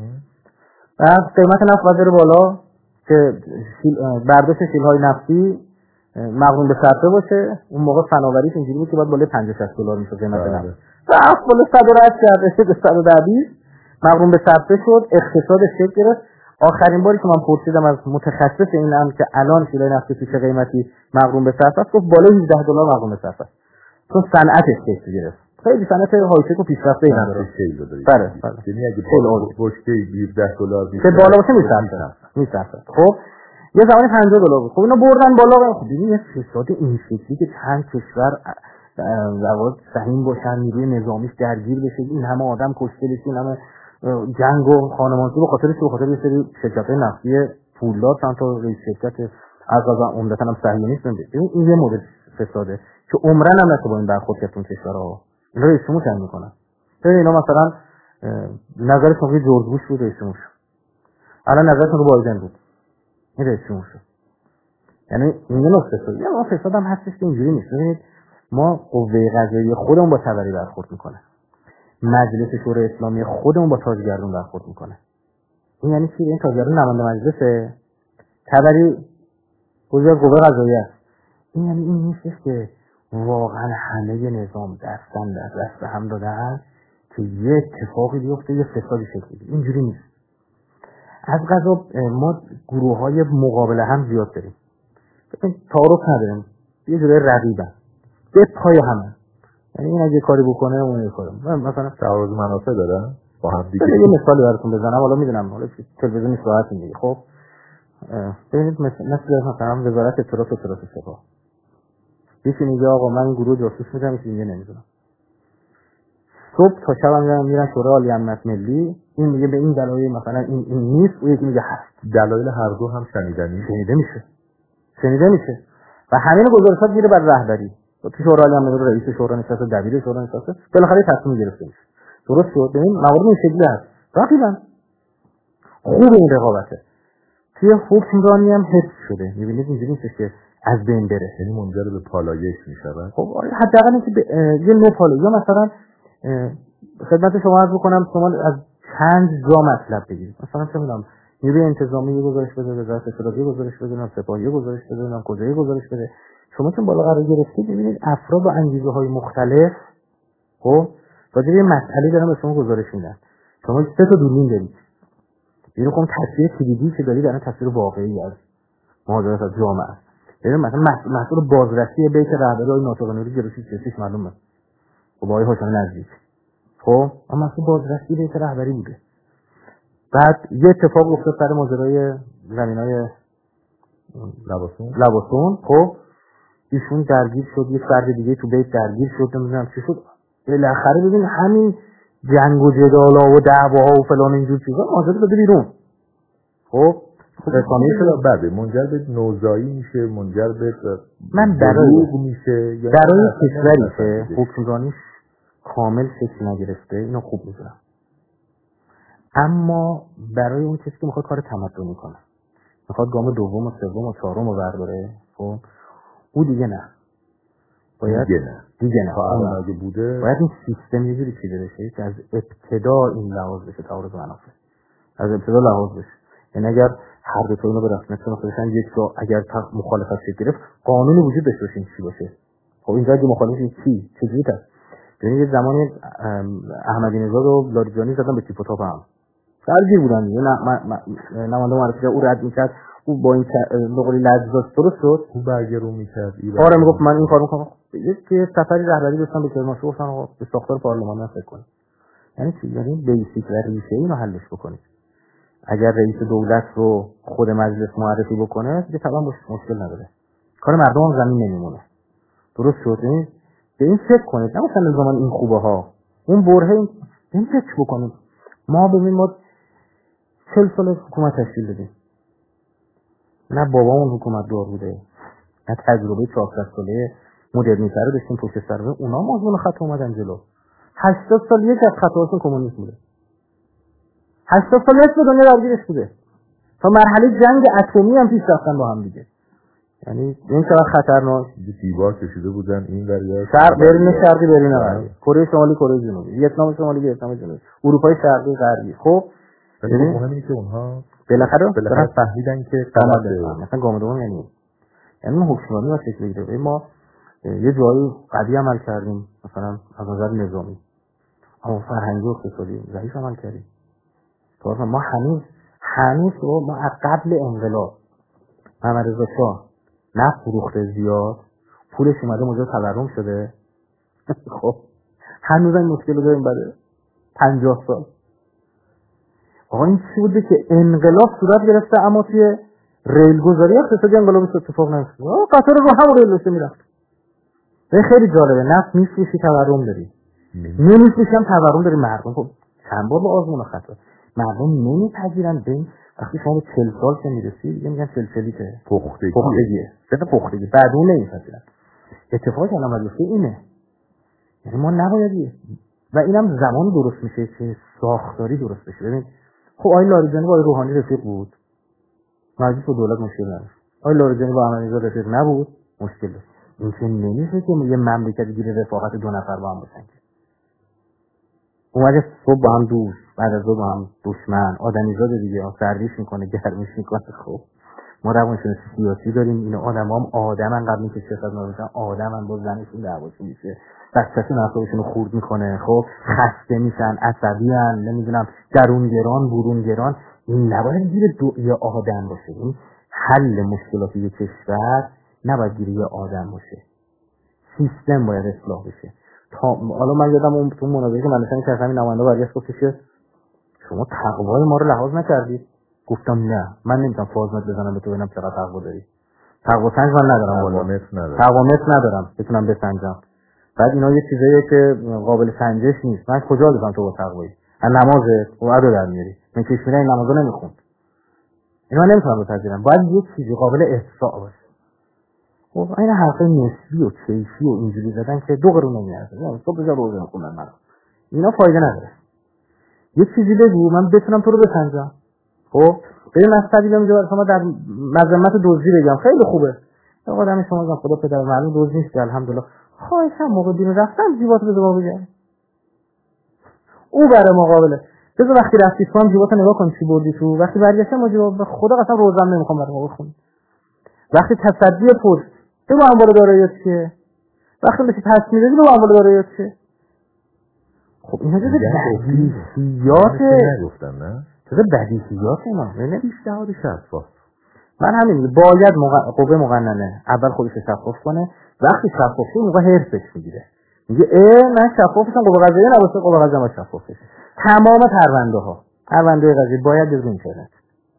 بعد قیمت نفت بره بالا که برداشت شیل‌های نفتی مقرون به صرفه باشه. اون موقع فناوریش اینجوری بود که باید بالای پنجاه شصت دلار میشد قیمت نفت. رفت بالا صد و ده کرد به صد و ده مقرون به صرفه شد، اقتصاد شکل گرفت. آخرین باری که من پرسیدم از متخصص این امر که الان شیلای نفتی تو چه قیمتی مقرون به صرفه است، گفت بالای هجده دلار مقرون به صرفه است. چون صنعتش شکل گرفت. خیلی صنعت هایتک و پیشرفته ای نداره. بله بله. یعنی اگه بشکه هجده دلار که بالا باشه میصرفه. میصرفه. خب یه زمانی پنجاه دلار بود. خب اینا بردن بالا. خب ببین یه فساد این شکلی که چند کشور زواد سهیم باشن، نیروی نظامیش درگیر بشه، این همه آدم کشته بشه، این همه جنگ و خانمانسی به خاطر چه؟ به خاطر یه سری شرکت‌های نفتی پولدار چند تا رئیس شرکت از از عمدتاً هم صهیونیست ببین این یه مدل فساده که عمرن هم نشه با این برخورد کردن کشورها. اینا رئیس جمهور تعیین میکنن. ببین اینا مثلا نظرشون رو جورج بوش بود رئیس جمهور شد. الان نظرشون رو بایدن بود. این رئیس جمهور شد. یعنی این نوع فساد. یا ما فساد هم هستش که اینجوری نیست. ببینید ما قوه قضاییه خودمون با تبری برخورد میکنه. مجلس شورای اسلامی خودمون با تاجگردون برخورد میکنه. این یعنی چی؟ این تاجگردون نماینده مجلسه، تبری وزیر قوه قضاییه است. این یعنی این نیست که واقعا همه نظام دستن در دست هم دادن که یه اتفاقی بیفته یه فسادی شکل بگیره. اینجوری نیست. از قضا ما گروه‌های مقابل هم زیاد داریم. ببین تعارف نداریم. یه جوری رقیبن. به پای همه. یعنی این اگه کاری بکنه اون یه کاری. مثلا تعارض منافع داره با هم دیگه. یه مثالی براتون بزنم. حالا میدونم حالا تلویزیون صحبت میگه. خب ببینید مثلا مثلا وزارت اطلاعات و اطلاعات سپاه. یکی میگه آقا من گروه جاسوس میذارم، یکی میگه نمیذارم. صبح تا شب هم میرن شورای عالی امنیت ملی، این میگه به این دلایل مثلا این این نیست، اون یکی میگه هست. دلایل هر دو هم شنیدنی شنیده میشه. شنیده میشه. و همین گزارشات میره بر رهبری. تو شورای عالی امنیت رئیس شورا نشسته، دبیر شورا نشسته، بالاخره تصمیم گرفته میشه. درست شد. ببین موارد این شکلی هست. رقیبن. خوب این رقابته. توی حکمرانی هم حفظ شده. میبینید اینجوری نیست که از بین بره، یعنی منجر به پالایش میشه. خب حداقل اینکه یه نوع پالایش، یا مثلا خدمت شما عرض بکنم شما از چند جا مطلب بگیرید. مثلا چه میدونم نیروی انتظامی یه گزارش بده، وزارت اطلاعات یه گزارش بده، نام سپاه یه گزارش بده، نام کجا یه گزارش بده. شما چون بالا قرار گرفتید ببینید افراد با انگیزه های مختلف خب راجع به مسئله دارن به شما گزارش میدن. شما سه تا دوربین دارید. یعنی خب تصویر تریدی که دارید الان تصویر واقعی از مهاجرت از جامعه است. یعنی مثلا مسئول بازرسی بیت رهبری ناطق‌نوری جلوسی سیاسیش معلومه. خب آقای هاشمی نزدیک. خب اما مسئول بازرسی بیت رهبری بوده. بعد یه اتفاق افتاد سر ماجرای زمینای لباسون. لباسون خب ایشون درگیر شد، یه فرد دیگه تو بیت درگیر شد، نمیدونم چی شد. بالاخره ببین همین جنگ و جدالا و دعواها و فلان اینجور چیزا ماجرا داده بیرون. خب رسانه شده بعد منجر به نوزایی میشه، منجر به من برای میشه برای کشوری که حکمرانیش کامل شکل نگرفته اینو خوب میذارم. اما برای اون کسی که میخواد کار تمدنی کنه، میخواد گام دوم و سوم و چهارم رو برداره، خب او دیگه نه. باید دیگه نه. دیگه نه. الان اگه بوده باید این سیستم یه جوری چیده بشه که از ابتدا این لحاظ بشه، تعارض منافع. از ابتدا لحاظ بشه. یعنی اگر هر دو تا اینو به رسمیت شناخته یک جا اگر مخالفت شکل گرفت قانونی وجود داشته باشه چی باشه. خب اینجا اگه مخالفت چی چجوری هست؟ یعنی یه زمانی احمدی نژاد و لاریجانی زدن به تیپ و تاپ هم درگیر بودن دیگه. نه نماینده معرفی او رد میکرد، او با این نقلی لجباش درست شد، او برگرون میکرد. آره میگفت من این کارو میکنم. یک سفری رهبری داشتن به کرمانشاه، گفتن آقا به ساختار پارلمان فکر کنید. یعنی چی؟ یعنی بیسیک و ریشه اینو حلش بکنید. اگر رئیس دولت رو خود مجلس معرفی بکنه دیگه طبعا مشکل نداره. کار مردم هم زمین نمیمونه. درست شد؟ به این فکر کنید. نه مثلا زمان این خوبه ها اون برهه این فکر بکنید. ما ببین ما چهل سال حکومت تشکیل دادیم. نه بابامون حکومت دار بوده، نه تجربه چهارصد ساله مدرنیته رو داشتیم پشت سر رو، اونا مازون خط اومدن جلو. هشتاد سال یک از خطاهاشون کمونیسم بوده. هشتاد سال نصف دنیا درگیرش بوده. تا مرحله جنگ اتمی هم پیش رفتن با هم دیگه. یعنی این چقدر خطرناک. دیوار کشیده بودن این وریا شرق برین شرقی برین غربی، کره شمالی کره جنوبی، ویتنام شمالی ویتنام جنوبی، اروپای شرقی غربی. خب ببین مهم اینه که اونها بالاخره بالاخره فهمیدن که غلطه. مثلا گام دوم یعنی یعنی حکمرانی واسه شکل بگیره. ما یه جایی قوی عمل کردیم مثلا از نظر نظامی، اما فرهنگی و اقتصادی ضعیف عمل کردیم. طبعا ما هنوز هنوز ما از قبل انقلاب محمد رضا شاه نفت فروخته زیاد، پولش اومده موجب تورم شده. خب هنوز این مشکل رو داریم بعد پنجاه سال. آقا این چی بوده که انقلاب صورت گرفته اما توی ریل گذاری اقتصادی انقلابی اتفاق نیفتاد. قطار رو همون ریل داشته میرفت. این خیلی جالبه. نفت میفروشی تورم داری، نمیفروشی هم تورم داری. مردم خب چند بار با آزمون خطا مردم نمیپذیرن. ببین وقتی شما چهل سال که میرسی دیگه میگن چلچلی که پختگی پختگیه سه پختگی بعد اون نمیپذیرن. اتفاقی که الان میفته اینه. یعنی ما نباید و اینم زمان درست میشه که ساختاری درست بشه. ببین خب آقای لاریجانی با روحانی رفیق بود، مجلس با دولت مشکل نداشت. آقای لاریجانی با احمدی‌نژاد رفیق نبود، مشکل داشت. این که نمیشه که یه مملکتی گیره رفاقت دو نفر با هم باشن. اومده صبح با هم دوست، بعد از با هم دشمن. آدمیزاد دیگه سردیش میکنه گرمیش میکنه. خب ما روانشناسی سیاسی داریم. اینا آدمام آدمن قبل اینکه سیاست نباشن آدمن، با زنشون دعواشون میشه، بچه‌شون اعصابشون رو خورد میکنه. خب خسته میشن، عصبی ان، نمیدونم درونگران برونگران. این نباید گیر دو یه آدم باشه. این حل مشکلات یک کشور نباید گیر یه آدم باشه. سیستم باید اصلاح بشه. تا حالا من یادم اون تو مناظره که من داشتم که همین نماینده برگشت گفت که شما تقوای ما رو لحاظ نکردید. گفتم نه، من نمیتونم فازمت بزنم به تو ببینم چقدر تقوا داری. تقوا سنج من ندارم، تقوامت ندارم، تقوامت ندارم بتونم بسنجم. بعد اینا یه چیزاییه که قابل سنجش نیست. من کجا بزنم تو با تقوایی؟ از نمازت و ادا در میاری. من که میرم این نمازو نمیخوند. اینا من نمیتونم بپذیرم. باید یه چیزی قابل احصاء باشه. خب این حرفای نسبی و کیفی و اینجوری زدن که دو قرون نمیارزه. یعنی تو بذار روزه خوندن من. اینا فایده نداره. یه چیزی بگو من بتونم تو رو بسنجم. خب بریم از طریق اینجا شما در مذمت دزدی بگم خیلی خوبه. آقا دم شما از خدا پدر معلوم دزد نیست الحمدلله. خواهشم موقع بیرون رفتم جیباتو بده با بگم. او برای مقابله. بذار وقتی رفتی تو هم جیباتو نگاه کن چی بردی تو. وقتی برگشتم ما جواب خدا قسم روزم نمیخوام برام بخونی. وقتی تصدی پست بگو انبار داراییات چیه؟ وقتی بهش تصمیم میدی بگو انبار داراییات چیه؟ خب اینا چیز بدیهیاته. نگفتن نه؟ چیز بدیهیاته اینا. نه بیشتر شفاف. من همین باید مق... قوه مقننه اول خودش شفاف کنه. وقتی شفاف شه موقع حرفش میگیره. میگه اه من شفافشم، قوه قضاییه نباشه، قوه قضاییه ما شفاف بشه. تمام پرونده ها پرونده قضایی باید بزنیم اینترنت.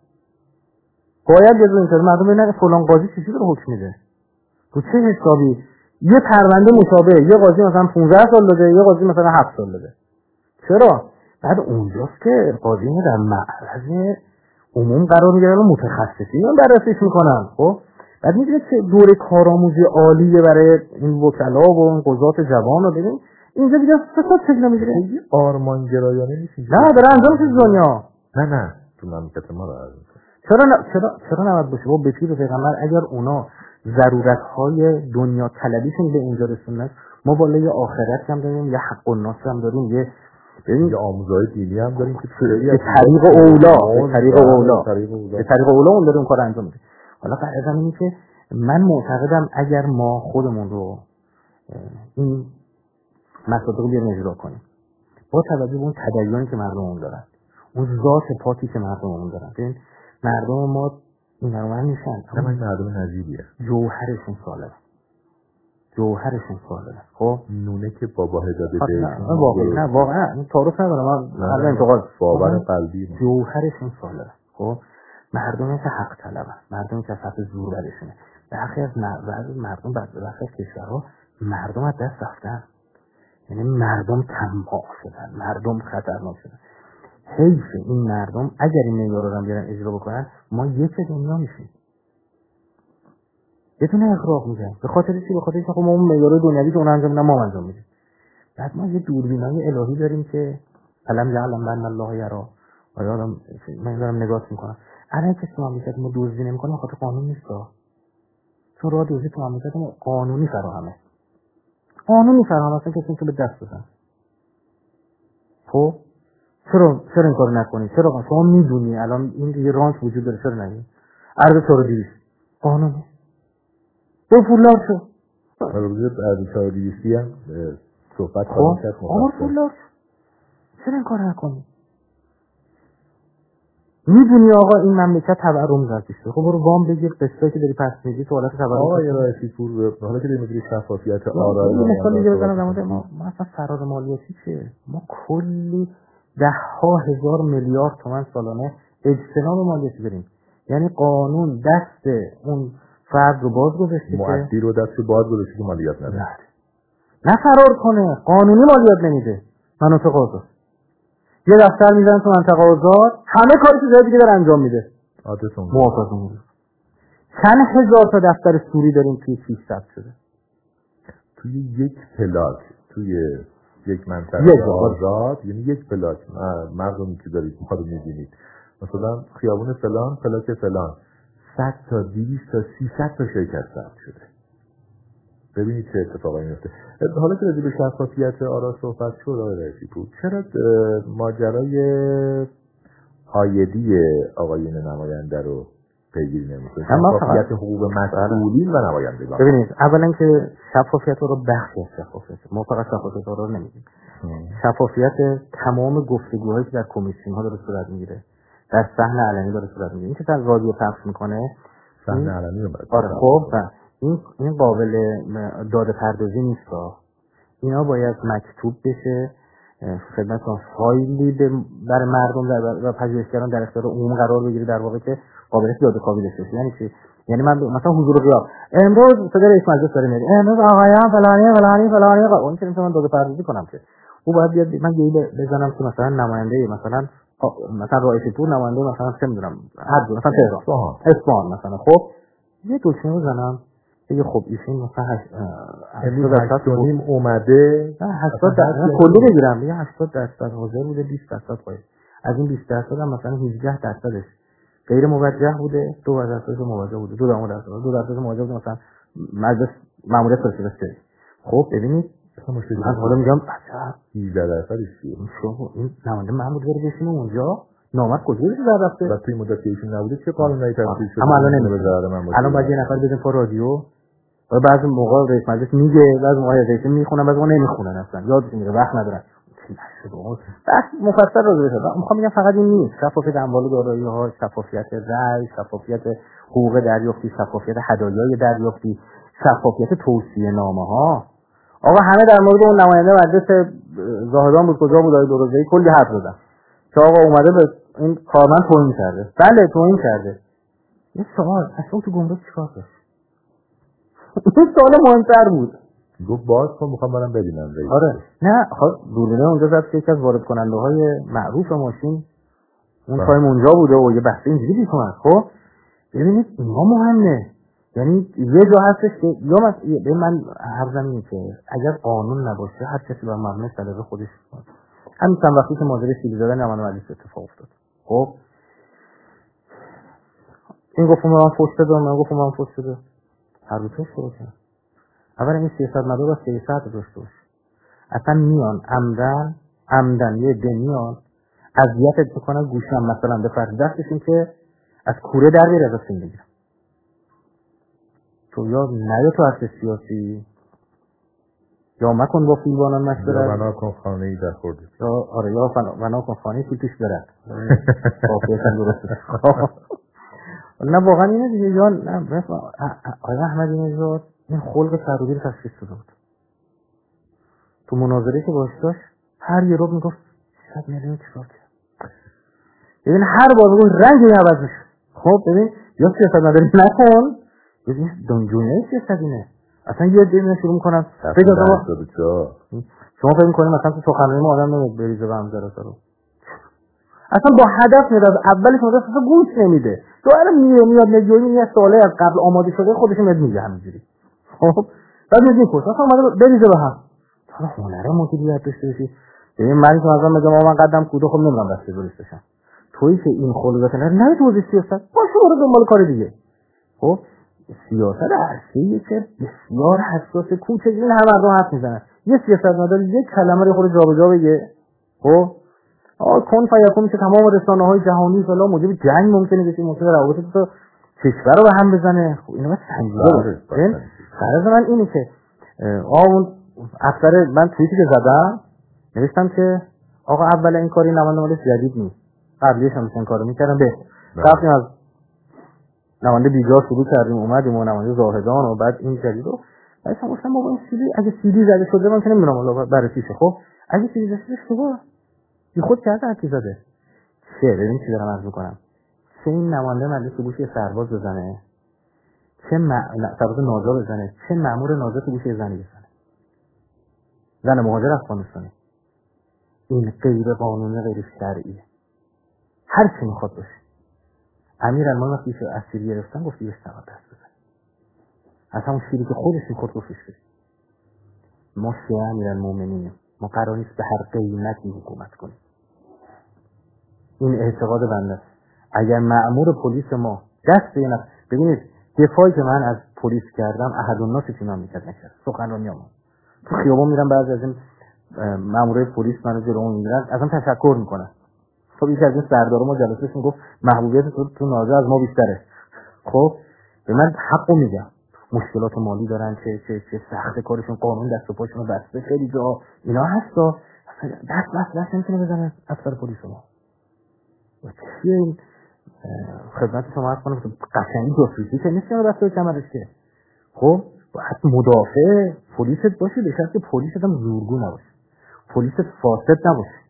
باید بزنیم اینترنت. مردم ببینن فلان قاضی چیزی رو حکم میده. تو چه حسابی یه پرونده مشابه یه قاضی مثلا پانزده سال داده، یه قاضی مثلا هفت سال داده. چرا؟ بعد اونجاست که قاضی در معرض عموم قرار میگیره و متخصصین بررسیش میکنن. خب بعد میگه که دوره کارآموزی عالیه برای این وکلا و این قضات جوان رو ببین اینجا دیگه سکوت شکل نمیگیره. این آرمانگرایانه نیست. نه داره انجام میشه دنیا. نه نه تو مملکت ما رو عرض میکنم. چرا ن... چرا چرا نباید باشه؟ با به پیر پیغمبر اگر اونا ضرورت های دنیا طلبیشون به اینجا رسوندن، ما بالا یه آخرت هم داریم، یه حق الناس هم داریم، یه ببین یه آموزهای دینی هم داریم که به طریق اولا به طریق اولا به طریق اولا اون داره اون کار انجام میده. حالا قاعدتا اینه که من معتقدم اگر ما خودمون رو این مصادیق بیاریم اجرا کنیم با توجه به اون تدیانی که مردممون دارن، اون ذات پاکی که مردممون دارن، ببین مردم ما این نرمن نیستن، اما این مردم نجیبیه، جوهرشون سالمه، جوهرشون سالمه. خب نونه که بابا هداده بهشون نه واقعا نه واقعا این تعارف ندارم، من هر انتقال باور قلبی جوهرشون سالمه. خب مردمی که حق طلبن، مردمی که سطح زور برشونه. برخی از مردم برخی از کشورها مردم از دست رفتن، یعنی مردم طماع شدن، مردم خطرناک شدن. حیف این مردم اگر این معیارا رو بیارن اجرا بکنن ما یک دنیا میشیم. بدون اغراق میگن. به خاطر چی؟ به خاطر اینکه خب ما اون معیار دنیوی که اون انجام میدن ما انجام میدیم. بعد ما یه دوربینای الهی داریم که علم یعلم بان الله یرا. آیا آدم من دارم نگاه میکنم. الان کسی ما میگه ما دزدی نمیکنیم خاطر قانون نیست. چون راه دزدی تو مملکت ما قانونی فراهمه. قانونی فراهم اصلا کسی که به دست بزن. خب چرا چرا این کارو نکنی؟ چرا شما میدونی الان این دیگه رانت وجود داره چرا نگی؟ عرض چهار و دویست قانونی. دو پولدار شو. روزه عرض چهار و دویست هم صحبت خب کنیم آمار پولدار شو. چرا این کارو نکنی؟ میدونی آقا این مملکت تورم گذاشته. خب برو وام بگیر قسطی که داری پس میدی تو حالت تورم. آقا یه رئیسی پور حالا که میگی شفافیت آرای یه مثال دیگه بزنم در مورد ما ما اصلا فرار مالیاتی چیه؟ ما کلی ده ها هزار میلیارد تومان سالانه اجتناب مالیاتی داریم. یعنی قانون دست اون فرد رو باز گذاشته که مؤدی رو دست باز گذاشته که مالیات نده. نه فرار کنه، قانونی مالیات نمیده. مناطق آزاد یه دفتر میزنن تو منطقه آزاد، همه کاری که جای دیگه داره انجام میده. آدرس اون موافق اون چند هزار تا دفتر سوری داریم توی کیش ثبت شده. توی یک پلاک توی یک منطقه یک آزاد، یعنی یک پلاک مردمی که دارید ما رو می‌بینید مثلا خیابون فلان پلاک فلان صد تا دویست تا سیصد تا شرکت ثبت شده. ببینید چه اتفاقی میفته. حالا که راجع به شفافیت آرا صحبت شد آقای رئیسی پور، چرا ماجرای عایدی آقایون نماینده رو پیگیری نمی‌کنید؟ شفافیت حقوق مسئولین و نمایندگان. ببینید اولا که شفافیت رو بخشی از شفافیت ما فقط شفافیت رو نمیگیم. شفافیت تمام گفتگوهایی که در کمیسیون ها داره صورت میگیره در صحن علنی داره صورت میگیره. این که در رادیو پخش میکنه صحن علنی رو آره خب این این قابل داده پردازی نیست. اینا باید مکتوب بشه خدمت فایلی برای مردم و پژوهشگران در اختیار عموم قرار بگیره در واقع که قابلیت داده کاوی داشته باشه. یعنی چی؟ یعنی من مثلا حضور غیاب امروز صدر رئیس مجلس داره میاد امروز آقایان فلانی فلانی فلانی اون که مثلا داده پردازی کنم که او باید بیاد من گیل بزنم که مثلا نماینده مثلا مثلا رئیس پور نماینده مثلا چه میدونم هر جور مثلا تهران اصفهان مثلا خب یه دکمه بزنم دیگه خب ایشون مثلا هشتاد درصد کنیم اومده هشتاد درصد کلی بگیرم یه هشتاد درصد حاضر بوده بیست درصد پایین از این بیست درصد هم مثلا هجده درصدش غیر موجه بوده دو درصدش موجه بوده دو درصد دو درصد موجه بوده مثلا مجلس ماموریت فرستاده. خب ببینید من حالا میگم عجب هجده درصدش چیه؟ شما این نماینده محمود بره بشینه اونجا نامت کجا بشه در رفته و توی مدت که ایشون نبوده چه قانونی تصویب شده؟ اما الان نمیشه. الان باید یه نفر بدیم تو رادیو و بعضی موقع رئیس مجلس میگه بعضی موقع رئیس میخونن بعضی موقع نمیخونن اصلا یادشون میره وقت ندارن. بس مفصل راجع بهش میخوام میگم فقط این نیست. شفافیت اموال دارایی ها، شفافیت رأی، شفافیت حقوق دریافتی، شفافیت هدایای دریافتی، شفافیت توصیه نامه ها. آقا همه در مورد اون نماینده مجلس زاهدان بود کجا بود آقای دروزه‌ای کلی حرف زدن که آقا اومده به این کارمند توهین کرده. بله توهین کرده. یه سوال اصلا تو گمرک چیکار کرد؟ این سوال مهمتر بود. گفت باز کن میخوام برم ببینم. آره نه خب دوربینه اونجا زد که یکی از وارد کننده های معروف ماشین اون تایم اونجا بوده و یه بحث اینجوری پیش اومد. خب ببینید اینها مهمه. یعنی یه جا هستش که یا من من هر زمینی که اگر قانون نباشه هر کسی بر مبنای سلیقه خودش کنه. همین چند وقتی که ماجرای سیلی زدن نماینده مجلس اتفاق افتاد. خب این گفت من فوش دادم من گفتم من فوش دادم هر دو تا شروع کرد. اولا این سیاست مدار با سیاست داشته باشه. اصلا میان عمدن عمدن یه عده میان اذیتت میکنن گوشم مثلا به فرض دستشون که از کوره در بیاره ازشون بگیرن. تو یا نه تو هست سیاسی یا مکن با فیلبانان مشورت یا بنا کن خانه ای در خورده یا آره یا بنا کن خانه ای توش برد واقعا درسته. نه واقعا اینه دیگه. یا نه آقای احمدی نژاد این خلق سرودی رو تشخیص داده بود تو مناظره که باش داشت هر یه رو میگفت صد میلیون چیکار کرد. ببین هر بار میگفت رنگ عوض میشه. خب ببین یا سیاست مداری نکن ببین دنجونه سیاست اینه اصلا یه دیگه شروع میکنن فکر کنم شما فکر میکنید مثلا تو سخنرانی ما آدم نمیاد بریزه به همزره رو اصلا با هدف میاد از اولش مدرسه اصلا گوش نمیده تو الان میاد میاد یه سوالی از قبل آماده شده خودش میاد میگه همینجوری. خب بعد میگه پس اصلا اومده بریزه به هم. حالا هنر مدیریت داشته باشی. ببین من که مثلا میگم من قدم کوده خب نمیدونم بس درست بشم. تویی که این خلوص نه نه تو سیاست باشه برو دنبال کار دیگه. خب سیاست عرصه‌ای که بسیار حساس کوچه این همه مردم حرف میزنن. یه سیاستمدار یک کلمه رو خود جابجا بگه. خب آ کن فیکون میشه تمام رسانه‌های جهانی فلا موجب جنگ ممکنه بشه، ممکنه روابط تو کشور رو به هم بزنه. خب اینا باید سنجیده باشه. فرض من اینه که آ اون افسر من توییتی که زدم نوشتم که آقا اول این کاری نماینده مال جدید نیست. قبلیش هم این کارو میکردم به رفتیم از نماینده بیجار شروع کردیم اومدیم و نماینده زاهدان و بعد این جدید رو بعد هم گفتم بابا این سیدی اگه سیدی زده شده من که نمیدونم والله بررسیشه. خب اگه سیدی زده شده بی خود کرده هر کی زده. چه ببین چی دارم عرض می‌کنم. چه این نماینده مجلس گوشه سرباز بزنه، چه سرباز نازا بزنه، چه مأمور نازا تو گوشه زنی بزنه. زن مهاجر افغانستانی. این غیر قانونی غیر شرعیه. هر چی میخواد باشه. امیرالمومنین وقتی که اسیر گرفتن گفت یه استقامت دست بزن. از همون شیری که خودش میخورد گفتش بری. ما شیعه امیرالمومنین ما قرار نیست به هر قیمتی حکومت کنیم. این اعتقاد بنده است. اگر مأمور پلیس ما دست به این ببینید دفاعی که من از پلیس کردم احدالناس فینا میکرد نکرد سخنرانی ما تو خیابان میرم بعضی از این مأمورای پلیس منو جلو میگیرن ازم تشکر میکنن. خب یکی از این سردارا ما جلسهش میگفت محبوبیت تو تو نازا از ما بیشتره. خب به من حقو میگم مشکلات مالی دارن چه چه چه سخت کارشون قانون دست و پاشون بسته خیلی جا اینا هستا دست بس بس نمیتونه بزنه افسر پلیس ما. و چیه این خدمت شما عرض کنم که قشنگی جاسوسی که نیست که دست کمرش که خب باید مدافع پلیست باشه به شرط که پلیست هم زورگو نباشه پلیست فاسد نباشه.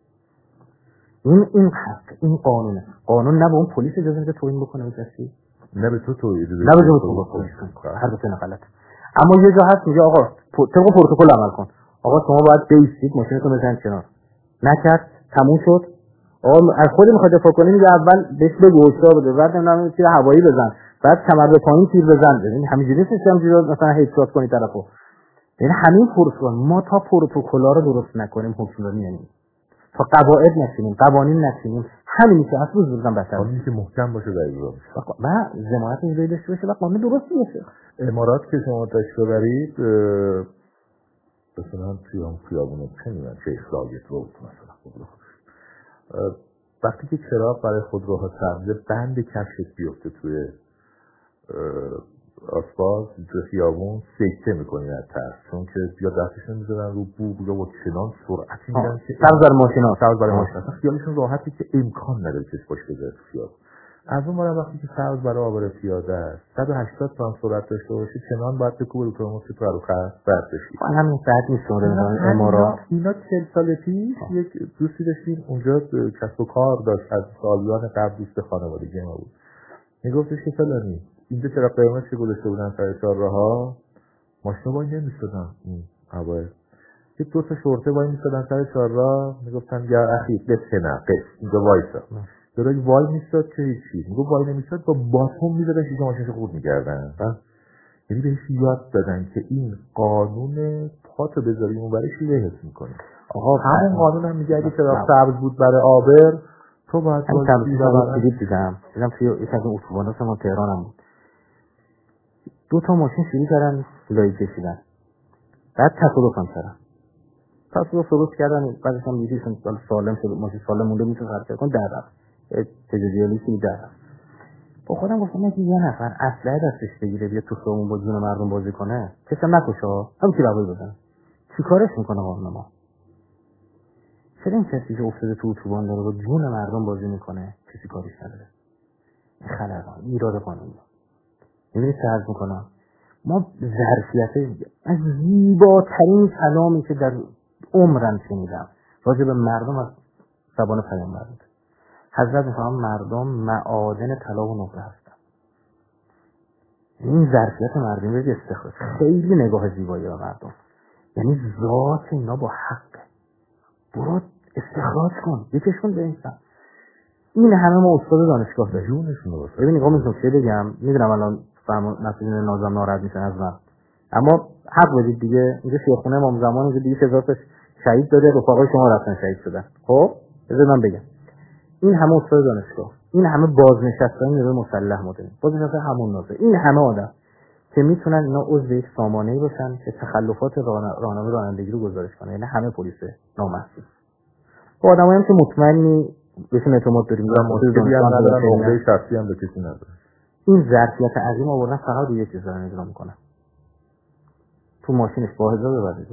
این این حق این قانونه قانون نه به اون پلیس اجازه میده توهین بکنه به کسی نه به تو توهین نه به تو بکنه هر دو تا غلط. اما یه جا هست میگه آقا طبق پروتکل عمل کن آقا شما باید بیستید ماشینتون رو بزنید کنار نکرد تموم شد. آقا از خود میخواد دفاع کنه میگه اول بهش بگو هشدار بده بعد نمیدونم تیر هوایی بزن بعد کمر به پایین تیر بزن. ببین همینجوری سیستم جوری مثلا هیدشات کنی طرفو. یعنی همین پروتکل ما تا پروتکل‌ها رو درست نکنیم حکمرانی نمی‌کنیم. تا قواعد نشینیم قوانین نشینیم همین که اصلا روز روزم بهتر قانونی که محکم باشه در اجرا بشه و ضمانت اجرایی داشته باشه و قانون درست باشه. امارات که شما تشریف ببرید مثلا توی اون خیابون چه می‌دونم چه اخراجت رو مثلا خودرو وقتی که چراغ برای خودروها سبزه بند کفشت بیفته توی آسفالت تو خیابون سکته میکنی از ترس چون که یا دستشون میذارن رو بوق یا با چنان سرعتی میرن که سبز برای ماشینا سبز برای ماشینا خیالشون راحته که امکان نداره کسی پاش بذاره تو خیابون. از اون برای وقتی که سبز برای عابر پیاده است صد و هشتاد تا سرعت داشته باشه چنان باید بکوبه رو ترمز که تو رو خرد برد بشی. من همین ساعت میسوره امارات اینا چهل سال پیش یک دوستی داشتیم اونجا کسب و کار داشت از سالیان قبل دوست خانوادگی ما بود میگفتش که فلانی اینجا چرا قرمز که گذاشته بودن سر چهارراه‌ها ماشینا وای نمی‌ایستادن این اوایل یه دو تا شورته وای می‌ایستادن سر چهارراه میگفتن یا اخی بسنا قف اینجا وایسا درای وای می‌ایستاد که هیچی میگه وای نمی‌ایستاد با باتوم می‌زدن که ماشینشو خورد می‌کردن. یعنی بهش یاد دادن که این قانون پاتو بذاری اون برش لهت می‌کنه. آقا همون قانون هم میگه اگه چرا سبز بود برای آبر تو باید وایسی و بعد دیدم دیدم توی یک از اون اتوبان‌ها ما تهرانم بود دو تا ماشین شروع کردن لای کشیدن بعد تصادف هم کردن تصادف درست کردن بعدش هم می‌دیدن سال سالم شد ماشین سالم مونده میشه حرکت کن در رفت تجاریالی در رفت با خودم گفتم اگه یه نفر اسلحه دستش بگیره بیا تو خیابون با جون مردم بازی کنه کسی نکشه هم کی بغل بزنه چیکارش میکنه قانون ما چرا این کسی که افتاده تو اتوبان داره با جون مردم بازی میکنه کسی کارش نداره این خلل ایراد قانونی می‌بینید چه عرض میکنم ما ظرفیت از زیباترین کلامی که در عمرم شنیدم راجع به مردم از زبان پیامبر بود. حضرت میفرمان مردم معادن طلا و نقره هستن. این ظرفیت مردم رو استخراج خیلی نگاه زیبایی به مردم یعنی ذات اینا با حق برو استخراج کن یکیشون به انسان این همه ما استاد دانشگاه داریم. جونشون رو ببین نگاه میکنم چه بگم، میدونم الان فهم نسیم نازم ناراحت میشن از من، اما حق بدید دیگه. اینجا شیخونه امام زمان اینجا دیگه هزار تا شهید داده، رفقای شما رفتن شهید شدن. خب بذار من بگم، این همه استاد دانشگاه، این همه بازنشستگان نیروی مسلح ما داریم، بازنشسته همون نازه، این همه آدم که میتونن اینا عضو یک سامانه‌ای باشن که تخلفات راهنمای رانندگی رو گزارش کنه، یعنی همه پلیس نامحسوس. با آدمایی که مطمئنی بهشون اعتماد داریم، و مشکلی هم ندارن، عقده شخصی هم به کسی نداره. این ظرفیت عظیم آوردن فقط روی یک چیز دارن اجرا میکنن، تو ماشینش با حجاب ببرید.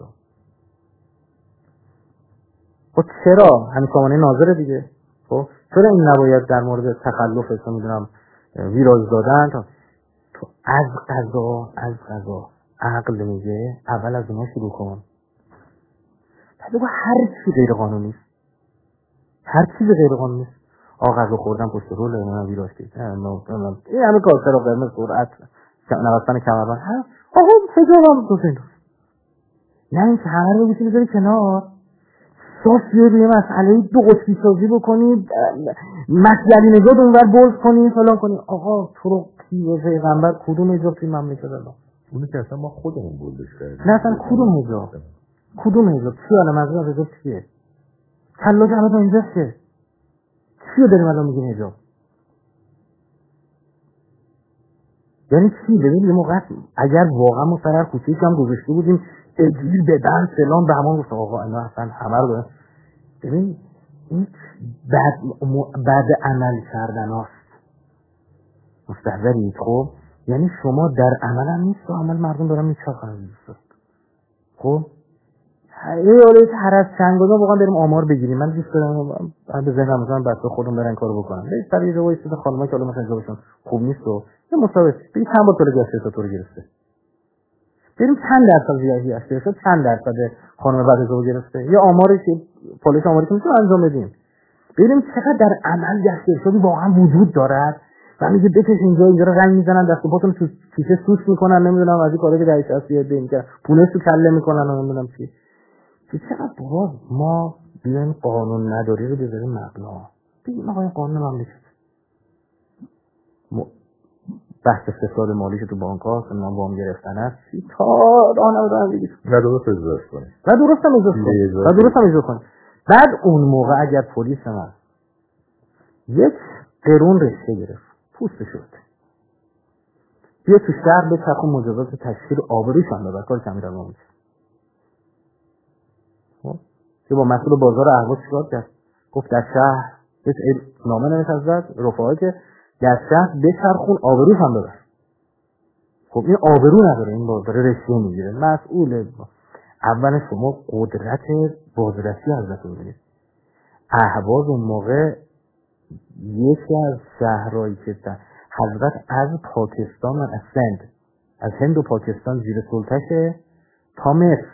خب چرا همین سامانه ناظر دیگه؟ خب چرا این نباید در مورد تخلفش میدونم ویراج دادن؟ تا تو از قضا از قضا عقل میگه اول از اونها شروع کن. بعد بگو هر چی غیر قانونی است، هر چیز غیر قانونی است، آقا غذا خوردن پشت رول اینا ویراج کردن، این همه کار سر قرمز سرعت نوسان کمربند، آقا حجابم تو سن، نه اینکه همه رو بگیری بذاری کنار، صاف یه روی مسئله دو قطبی سازی بکنی، مسئله نجات اونور بولد کنی، فلان کنی. آقا تو رو کی و پیغمبر کدوم حجاب توی مملکت الله؟ اونی که اصلا ما خودمون بولدش کردیم. نه اصلا کدوم حجاب؟ کدوم حجاب؟ چی الان منظور از حجاب چیه؟ کلاج همه تا اینجاست که چیو داریم الان میگیم حجاب؟ یعنی چی؟ ببین یه موقع اگر واقعا ما سر هر کوچه‌ای هم گذاشته بودیم اجلیل بدن فلان به همان گفت آقا اینا اصلا همه رو دارن. ببین این بعد بعد عمل کردن هاست مستحضرید. خب یعنی شما در عمل هم نیست و عمل مردم دارن میچاقن دوست. خب یه حالا هر از چند گذار واقعا بریم آمار بگیریم. من دوست دارم بعد ذهنم مثلا بچه‌ها خودم برن کارو بکنن. بریم سر یه جایی که خانم‌ها که حالا مثلا جوابشون خوب نیست و یه مسابقه بگید چند بار طول گشته تا تو رو گرفته. بریم چند درصد زیادی هست، چند درصد خانم بعد از او گرفته، یا آماری که پالیس آماری که میتونه انجام بدیم. ببینیم چقدر در عمل دست ارشادی واقعا وجود دارد و میگه بکش اینجا اینجا رو رنگ میزنن، دست و پاتون تو کیسه سوس میکنن، نمیدونم از این کارا که درش هست یاد این که پولش تو کله میکنن و نمیدونم چی. چه چقدر باز ما بیایم قانون نداری رو بذاریم مبنا. بگیم آقا این قانون مملکت بحث فساد مالی که تو بانک هاست، من وام گرفتن است، تا آن آدم دیگه نه درست اجراش کنی، نه درست هم اجراش کنی، نه درست هم اجراش کنی. بعد اون موقع اگر پلیس من یک قرون رشته گرفت پوست شد بیا تو شهر به چخون مجازات تشکیل آبروش هم ببر، کار کمی رو نمیشه. خب که با مسئول بازار اهواز شکایت کرد، گفت در شهر هیچ نامه نمیشه زد رفاقه که در شهر بچرخون آبروش هم ببر. خب این آبرو نداره، این بازار رشته میگیره. مسئول اول شما قدرت بازرسی حضرت ببینید. اهواز اون موقع یکی از شهرهایی که حضرت از پاکستان و از سند از هند و پاکستان زیر سلطشه تا مصر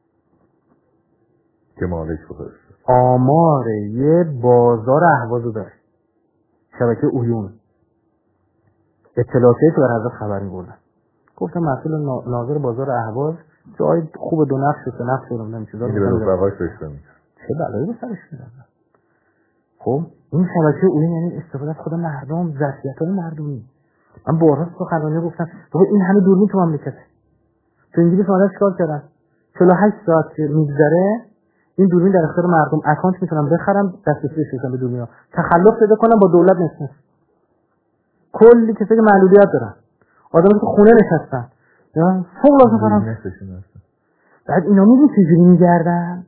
که مالک بخورد آمار یه بازار اهوازو داره، شبکه اویون اطلاعاتی که بر حضرت خبر می‌بردن. گفتم مسئول ناظر بازار اهواز جای خوب دو نفس و سه نفس رو نمیدونم چیزا رو رفاقاش بشتم چه بلایی به سرش میاد. خب این شبکه اویون یعنی استفاده از خود مردم، ظرفیت‌های مردمی. من بارها سخنرانی گفتم بابا این همه دوربین تو مملکته. تو انگلیس اومدن چیکار کردن؟ چهل و هشت ساعت میگذره این دوربین در اختیار مردم، اکانت میتونن بخرن، دسترسی بشن به دوربینا، تخلف پیدا کنن با دولت نسبت. کلی کسی که معلولیت دارن، آدمی که خونه نشستن یا فوق العاده فرام بعد اینا میگن چجوری میگردن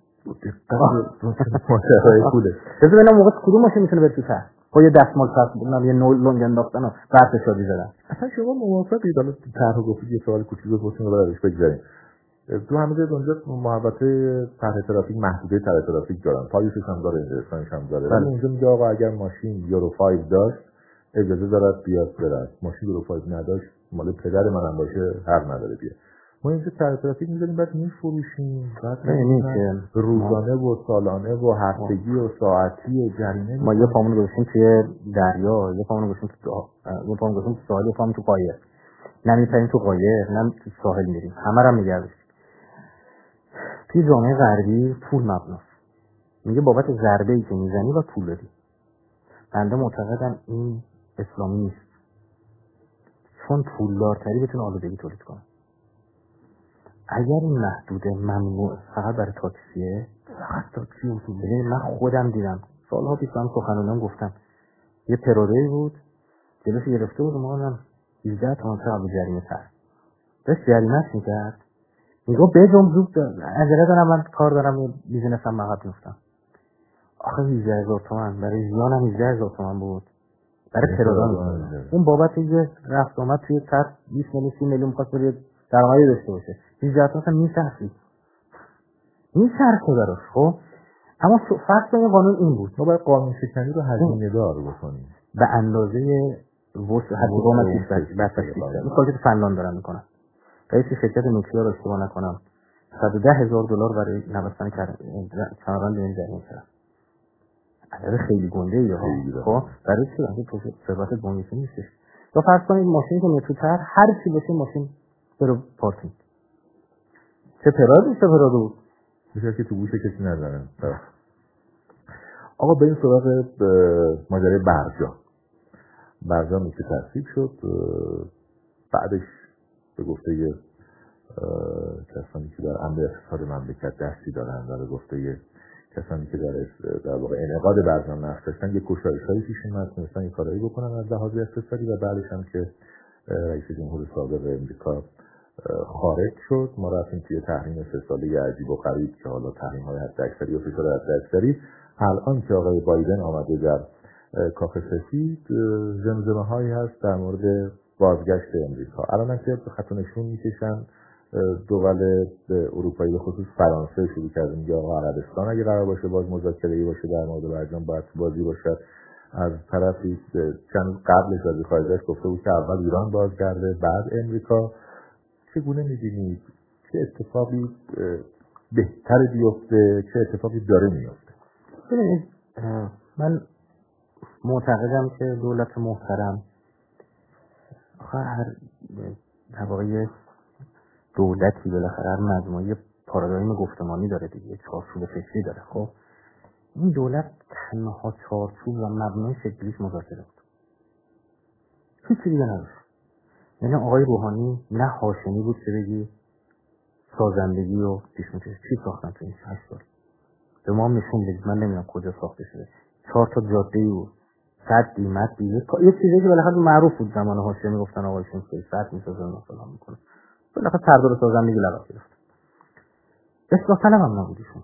ماجرای پوله. بذار ببینم موقع کدوم ماشین میتونه بره تو سر با یه دستمال پس بودن یه نول لنگ انداختن و برق شادی زدن. اصلا شما موافقید؟ حالا طرح گفتید یه سوال کوچیک بپرسیم و بعدش بگذاریم. تو همه جای اونجا محوطه طرح ترافیک محدوده طرح ترافیک دارن، پاییزش هم داره، انجرسانش هم داره. ولی اونجا میگه آقا اگر ماشین یورو پنج داشت اجازه دارد بیاد بره، ماشین یورو پنج نداشت مال پدر منم باشه حق نداره بیاد. ما اینجا طرح ترافیک میذاریم بعد میفروشیم، بعد نمیشه روزانه و سالانه و هفتگی و ساعتی و جریمه. ما یه پامون گذاشتیم توی دریا، یه پامون گذاشتیم تو یه پامون گذاشتیم تو ساحل، یه پامون تو قایق. نمیپریم تو قایق، نم تو ساحل میریم. همه رو میگردیم. توی جامعه غربی پول مبناست. میگه بابت ضربه‌ای که میزنی با پول بدی. بنده معتقدم این اسلامی نیست، چون پولدارتری بتونه آلودگی تولید کنه. اگر این محدوده ممنوع فقط برای تاکسیه، فقط تاکسی اتومبیل. من خودم دیدم سالها پیش من سخنرانیام گفتم، یه پروده‌ای بود جلوش گرفته بود، ما هم هجده تومن قبل جریمه تر داشت جریمه‌اش میکرد، میگو بجنب زود عجله دارم من کار دارم بیزینسم مقب میفتم. آخه هجده هزار تومن برای زیانم هجده هزار تومن بود برای پروده. اون بابت یه رفت آمد توی تر بیست میلیون سی میلیون میخواست برای درآمدی داشته باشه، هجده تومن اصلا میصرفید میصرفه براش. خب اما فرض کنید قانون این بود، ما باید قانون شکنی رو هزینه دار بکنیم به اندازه وسع حد قومت سیستم بحث سیستم. این کاری که فنلاند دارن میکنن. رئیس شرکت نوکیا رو اشتباه نکنم صد و ده هزار دلار برای نوستن کمربند این جریمه کرد. عدد خیلی گنده ای ها. خب برای چی؟ برای که ثروت بانکی نیستش. تو فرض کنید ماشینی که میاد تو تر هر چی بشه ماشین برو پارکینگ. چه پرادی چه پرادو میشه که تو گوشه کسی نزنن. آقا به این سراغ ماجرای برجا. برجا میشه تصویب شد، بعدش به گفته کسانی که در امر اقتصاد مملکت دستی دارن و به گفته کسانی که در در واقع انعقاد برجام نقش داشتن یک گشایش‌هایی پیش اومد، تونستن این کارایی بکنن از لحاظ اقتصادی و بعدش هم که رئیس جمهور سابق امریکا خارج شد ما رفتیم توی تحریم سه ساله عجیب و غریب که حالا تحریم‌های حداکثری و فشار حداکثری. الان که آقای بایدن آمده در کاخ سفید زمزمه‌هایی هست در مورد بازگشت امریکا. الان که خط نشون میکشن دول اروپایی به خصوص فرانسه شروع کرده میگه آقا عربستان اگه قرار باشه باز مذاکره‌ای باشه در مورد برجام باید بازی باشه. از طرفی چند قبلش از خارجش گفته بود که اول ایران بازگرده بعد امریکا. چگونه می‌بینید چه اتفاقی بهتر بیفته، چه اتفاقی داره میفته؟ ببینید من معتقدم که دولت محترم هر در واقع دولتی بالاخره هر مجموعه پارادایم گفتمانی داره دیگه، چارچوب فکری داره. خب این دولت تنها چارچوب و مبنای فکریش مذاکره بود، هیچ دیگه نداشت. یعنی آقای روحانی نه هاشمی بود که بگی سازندگی و پیش می‌کشه چی ساختن تو این هشت سال به ما نشون بدید، من نمیدونم کجا ساخته شده. چهار تا جاده‌ای بود، صد قیمت دیگه یه چیزی که بالاخره معروف بود زمان هاشمی گفتن آقای شمسی صد میسازه و مثلا میکنه، بالاخره سردار سازندگی لغت گرفت. اصلاح طلب هم نبودیشون،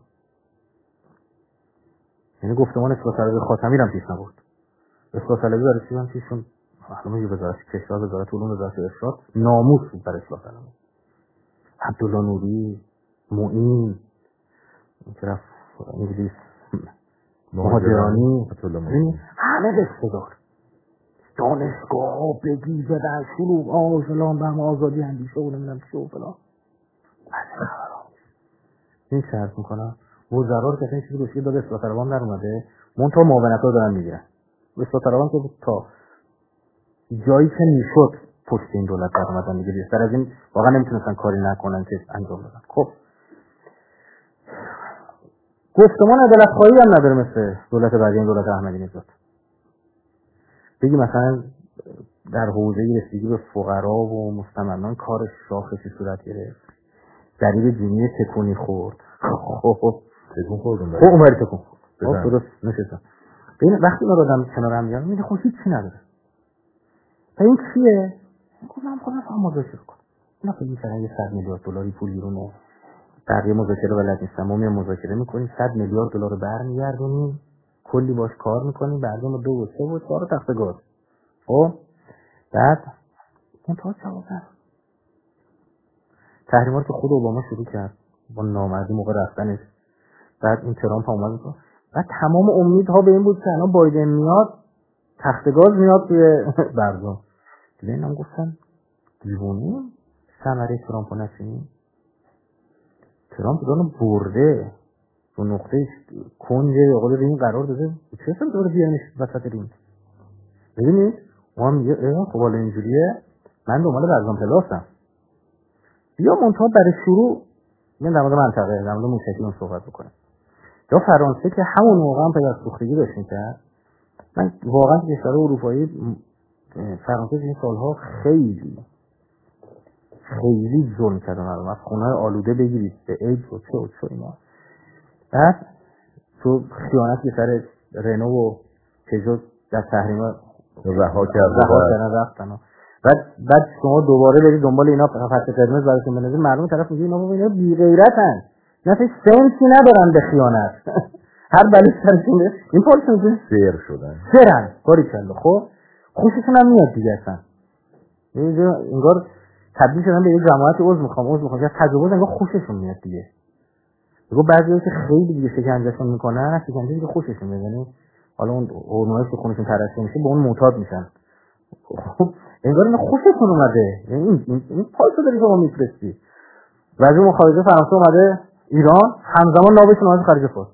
یعنی گفتمان اصلاح طلبی خاتمی هم پیش نبود. اصلاح طلبی برای چی هم پیشون معلومه که وزارت کشور، وزارت علوم، وزارت ارشاد ناموس بود برای اصلاح طلبی. عبدالله نوری، معین، طرف انگلیس مهاجرانی، همه بستگار دانشگاه ها بگی زدن شروع آزلان به هم آزادی اندیشه و نمیدونم چه و فلان. این چه عرض میکنم وزرا رو که این چیزی بسید داده اصلاح طلبان در اومده منطقه معاونت ها دارن میگیرن. اصلاح طلبان که تا جایی که میشد پشت این دولت در اومدن دیگه بیشتر از این واقعا نمیتونستن کاری نکنن که انجام بدن. خب گفتمان عدالت خواهی هم نداره مثل دولت بعدی این دولت احمدی نژاد. بگی مثلا در حوزه رسیدگی به فقرا و مستمندان کار شاخصی صورت گرفت، دریب جینی تکونی خورد. خب تکون خوردم خب عمری تکون خورد. خب درست نشستم. ببین وقتی ما رو دادم کنار هم میگم میگه خب هیچی نداره. این چیه؟ گفتم خودم فهم مذاکره کنم. اینا فکر می‌کنن یه صد میلیارد دلاری پول بیرونه. بقیه مذاکره بلد نیستن. ما میام مذاکره می‌کنیم صد میلیارد دلار رو برمیگردونیم. کلی باش کار می‌کنیم، بعدا ما دو و سه و چهار تخت گاز. خب بعد اون تا چهار تحریمات که خود اوباما شروع کرد با نامردی موقع رفتنش، بعد این ترامپ اومد بود، بعد تمام امیدها به این بود که الان بایدن میاد تخت گاز میاد توی برجام. دیگه اینم گفتن دیوونه ثمره ترامپ رو نشینیم. ترامپ دارن برده تو نقطه کنجه یا قول این قرار داده چه اصلا داره بیانش وسط رینگ. ببینید ما هم میگه اه خب حالا اینجوریه من دنبال برجام پلاسم. بیا منتها برای شروع من در مورد منطقه در مورد موشکی اون صحبت بکنیم. یا فرانسه که همون موقع هم پدرسوختگی داشت میکرد من واقعا کشور اروپایی فرانسه این سالها خیلی خیلی ظلم کردن مردم. از خونه آلوده بگیرید به ایدز و چه و چه اینا. بعد تو خیانت که سر رنو و پژو در تحریم رها کردن رها رفتن. بعد بعد شما دوباره برید دنبال اینا خط قرمز براشون بنویسید، مردم طرف میگه اینا بابا اینا بی غیرتن، اینا هیچ سنسی ندارن به خیانت. هر بلی سرشون این پارچون سر شدن سرن باری کلا. خب خوششون هم میاد دیگه اصلا. اینجا انگار تبدیل شدن به یه جماعت عضو میخوام عضو میخوام تجربه انگار خوششون میاد دیگه. بگو بعضی‌ها که خیلی دیگه شکنجهشون میکنن، شکنجه دیگه خوششون میاد، یعنی حالا اون هورمونایی که خونشون ترشح میشه به اون معتاد میشن. خب انگار اینا خوششون اومده، یعنی این این پاسو داری شما میفرستی. وزیر مخارجه فرانسه اومده ایران، همزمان نابشون اومده خارج فاز.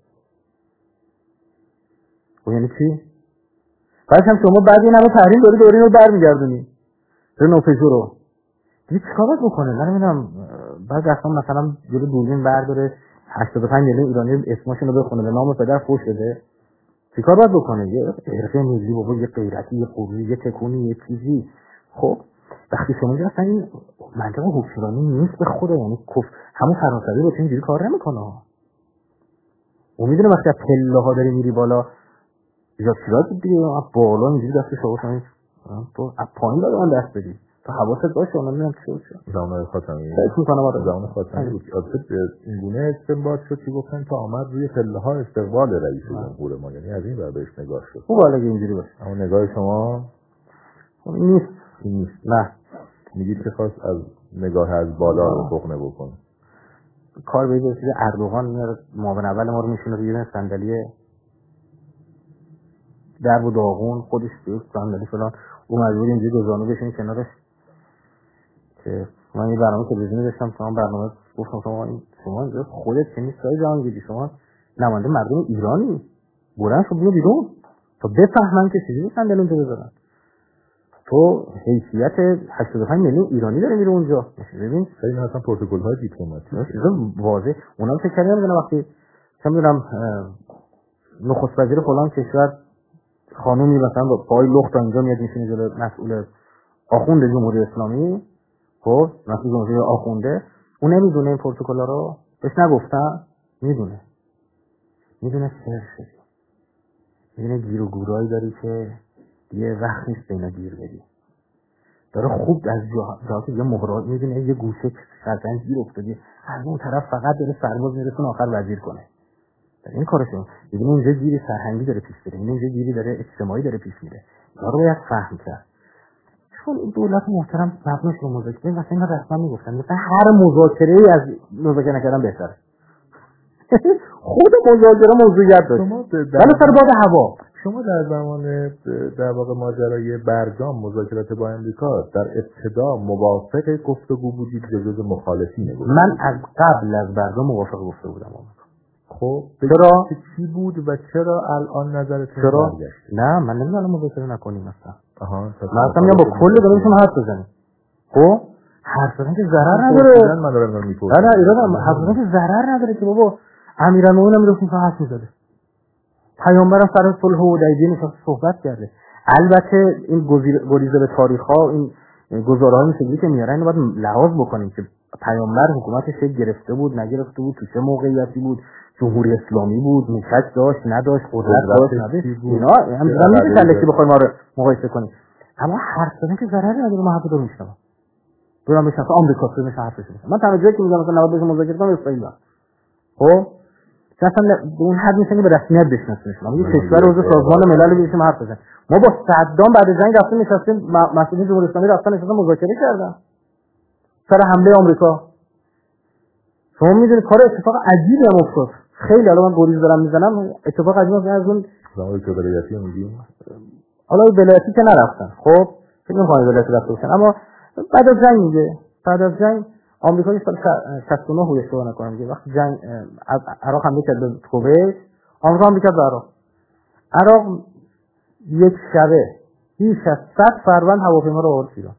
خب یعنی چی؟ بعد هم شما بعد این همه تحریم داری دوری رو برمیگردونی رنو پژو رو دیگه چیکار باید بکنه؟ من نمیدونم. بعد اصلا مثلا جلو دوربین برداره هشتاد و پنج میلیون ایرانی اسمشون رو بخونه به نام پدر فوش بده، چیکار باید بکنه؟ یه ارقه ملی بابا، یه غیرتی، یه قوری، یه تکونی، یه چیزی. خب وقتی شما دیگه اصلا این منطقه حکمرانی نیست به خدا، یعنی کف همون فرانسوی رو اینجوری کار نمیکنه. اون میدونه وقتی از پله ها داری میری بالا یا چیزا دیگه بالا اینجوری دست شما کنید تو از پایین داره اون دست بدی تو حواست باشه. اون نمیدونم چی باشه زمان خاتمی فکر میکنم آره زمان خاتمی بود که این گونه استنباط شد که گفتن تا آمد روی پله ها استقبال رئیس جمهور ما، یعنی از این ور بهش نگاه شد. خوب حالا اینجوری باشه. اما نگاه شما نیست نیست. نه میگید که خواست از نگاه از بالا رو بخونه بکنه. کار به این چیز اردوغان میاره معاون اول ما رو میشونه روی صندلی درب و داغون، خودش توی صندلی فلان، اون مجبور اینجوری دو زانو بشینه کنارش. که من یه برنامه تلویزیونی داشتم، شما برنامه گفتم شما این شما اینجا خودت که نیست سای جهانگیری، شما نماینده مردم ایرانی، برن شو بیرون بیرون تا بفهمن که چیزی صندلی اونجا بذارن. تو حیثیت هشتاد و پنج میلیون ایرانی داره میره اونجا. ببین این اصلا پروتکل‌های دیپلماتیک واضح. اونم فکر کردن میدونم وقتی چه میدونم نخست وزیر فلان کشور خانومی مثلا با پای لخت اینجا میاد میشینه جلوی مسئول آخوند جمهوری اسلامی، خب مسئول جمهوری آخونده، اون نمیدونه این پروتکل‌ها رو بهش نگفتن، میدونه میدونه سر شدی، میدونه گیر و گورایی داری که یه وقت نیست به اینا گیر بدی، داره خوب از جهات یه مهرات میدونه یه گوشه سرطن گیر افتادی، از اون طرف فقط داره سرباز میرسون آخر وزیر کنه. این کارشون میدونه اینجا گیری فرهنگی داره پیش میره، اینجا گیری داره اجتماعی داره پیش میره. اینا رو باید فهم کرد. چون این دولت محترم مبناش رو مذاکره مثلا اینا رسما میگفتن مثلا هر مذاکره‌ای از مذاکره نکردن بهتره. خود مذاکره موضوعیت داشت. ولی سر باد هوا شما در زمان در واقع ماجرای برجام مذاکرات با امریکا در ابتدا موافق گفتگو بودید یا جز مخالفین بود؟ من از قبل از برجام موافق گفته بودم. خب چرا چی بود و چرا الان نظرتون برگشت؟ نه من نمیدونم مذاکره نکنیم مثلا. آها مثلا میگم با کل داریم حرف بزنیم. خب حرف زدن که ضرر نداره. من دارم میپرسم. نه نه ایران حرف زدن که ضرر نداره که بابا امیرالمومنین هم میگفتن حرف میزده. پیامبرم سر صلح حدیبیه نشست صحبت کرده. البته این گریزه به تاریخ‌ها این گزاره‌های میشه که میارن اینو باید لحاظ بکنیم که پیامبر حکومتش گرفته بود نگرفته بود، تو چه موقعیتی بود، جمهوری اسلامی بود، میکش داشت نداشت، قدرت داشت نداشت، اینا همین میشه تلکی بخوایم ما رو مقایسه کنیم. اما حرف زدن که ضرری نداره. ما حرف رو میشنم دورم بشن تو آمریکا تو میشه حرفش میشه. من تنها جایی که میگم مثلا نود بشه مذاکره کنم اسرائیل. خب مثلا اون حد میشه که به رسمیت بشناسیمش. ما یه کشور عضو سازمان ملل بشیم حرف بزنیم. ما با صدام بعد از جنگ رفتیم نشستیم مسئولین جمهوری اسلامی رفتن نشستن مذاکره کردن سر حمله آمریکا. شما میدونید کار اتفاق عجیبی هم افتاد. خیلی الان من گریز دارم میزنم اتفاق عجیبی از اون زمانی که ولایتی میگیم حالا ولایتی که نرفتن. خب فکر نمی‌کنم ولایتی رفته باشن، اما بعد از جنگ میگه بعد از جنگ آمریکا سال شصت و نه رو اشتباه نکنم دیگه وقتی جنگ عراق حمله کرد به کویت، آمریکا هم کرد به عراق. عراق یک شبه بیش از صد فروند هواپیما رو آورد ایران.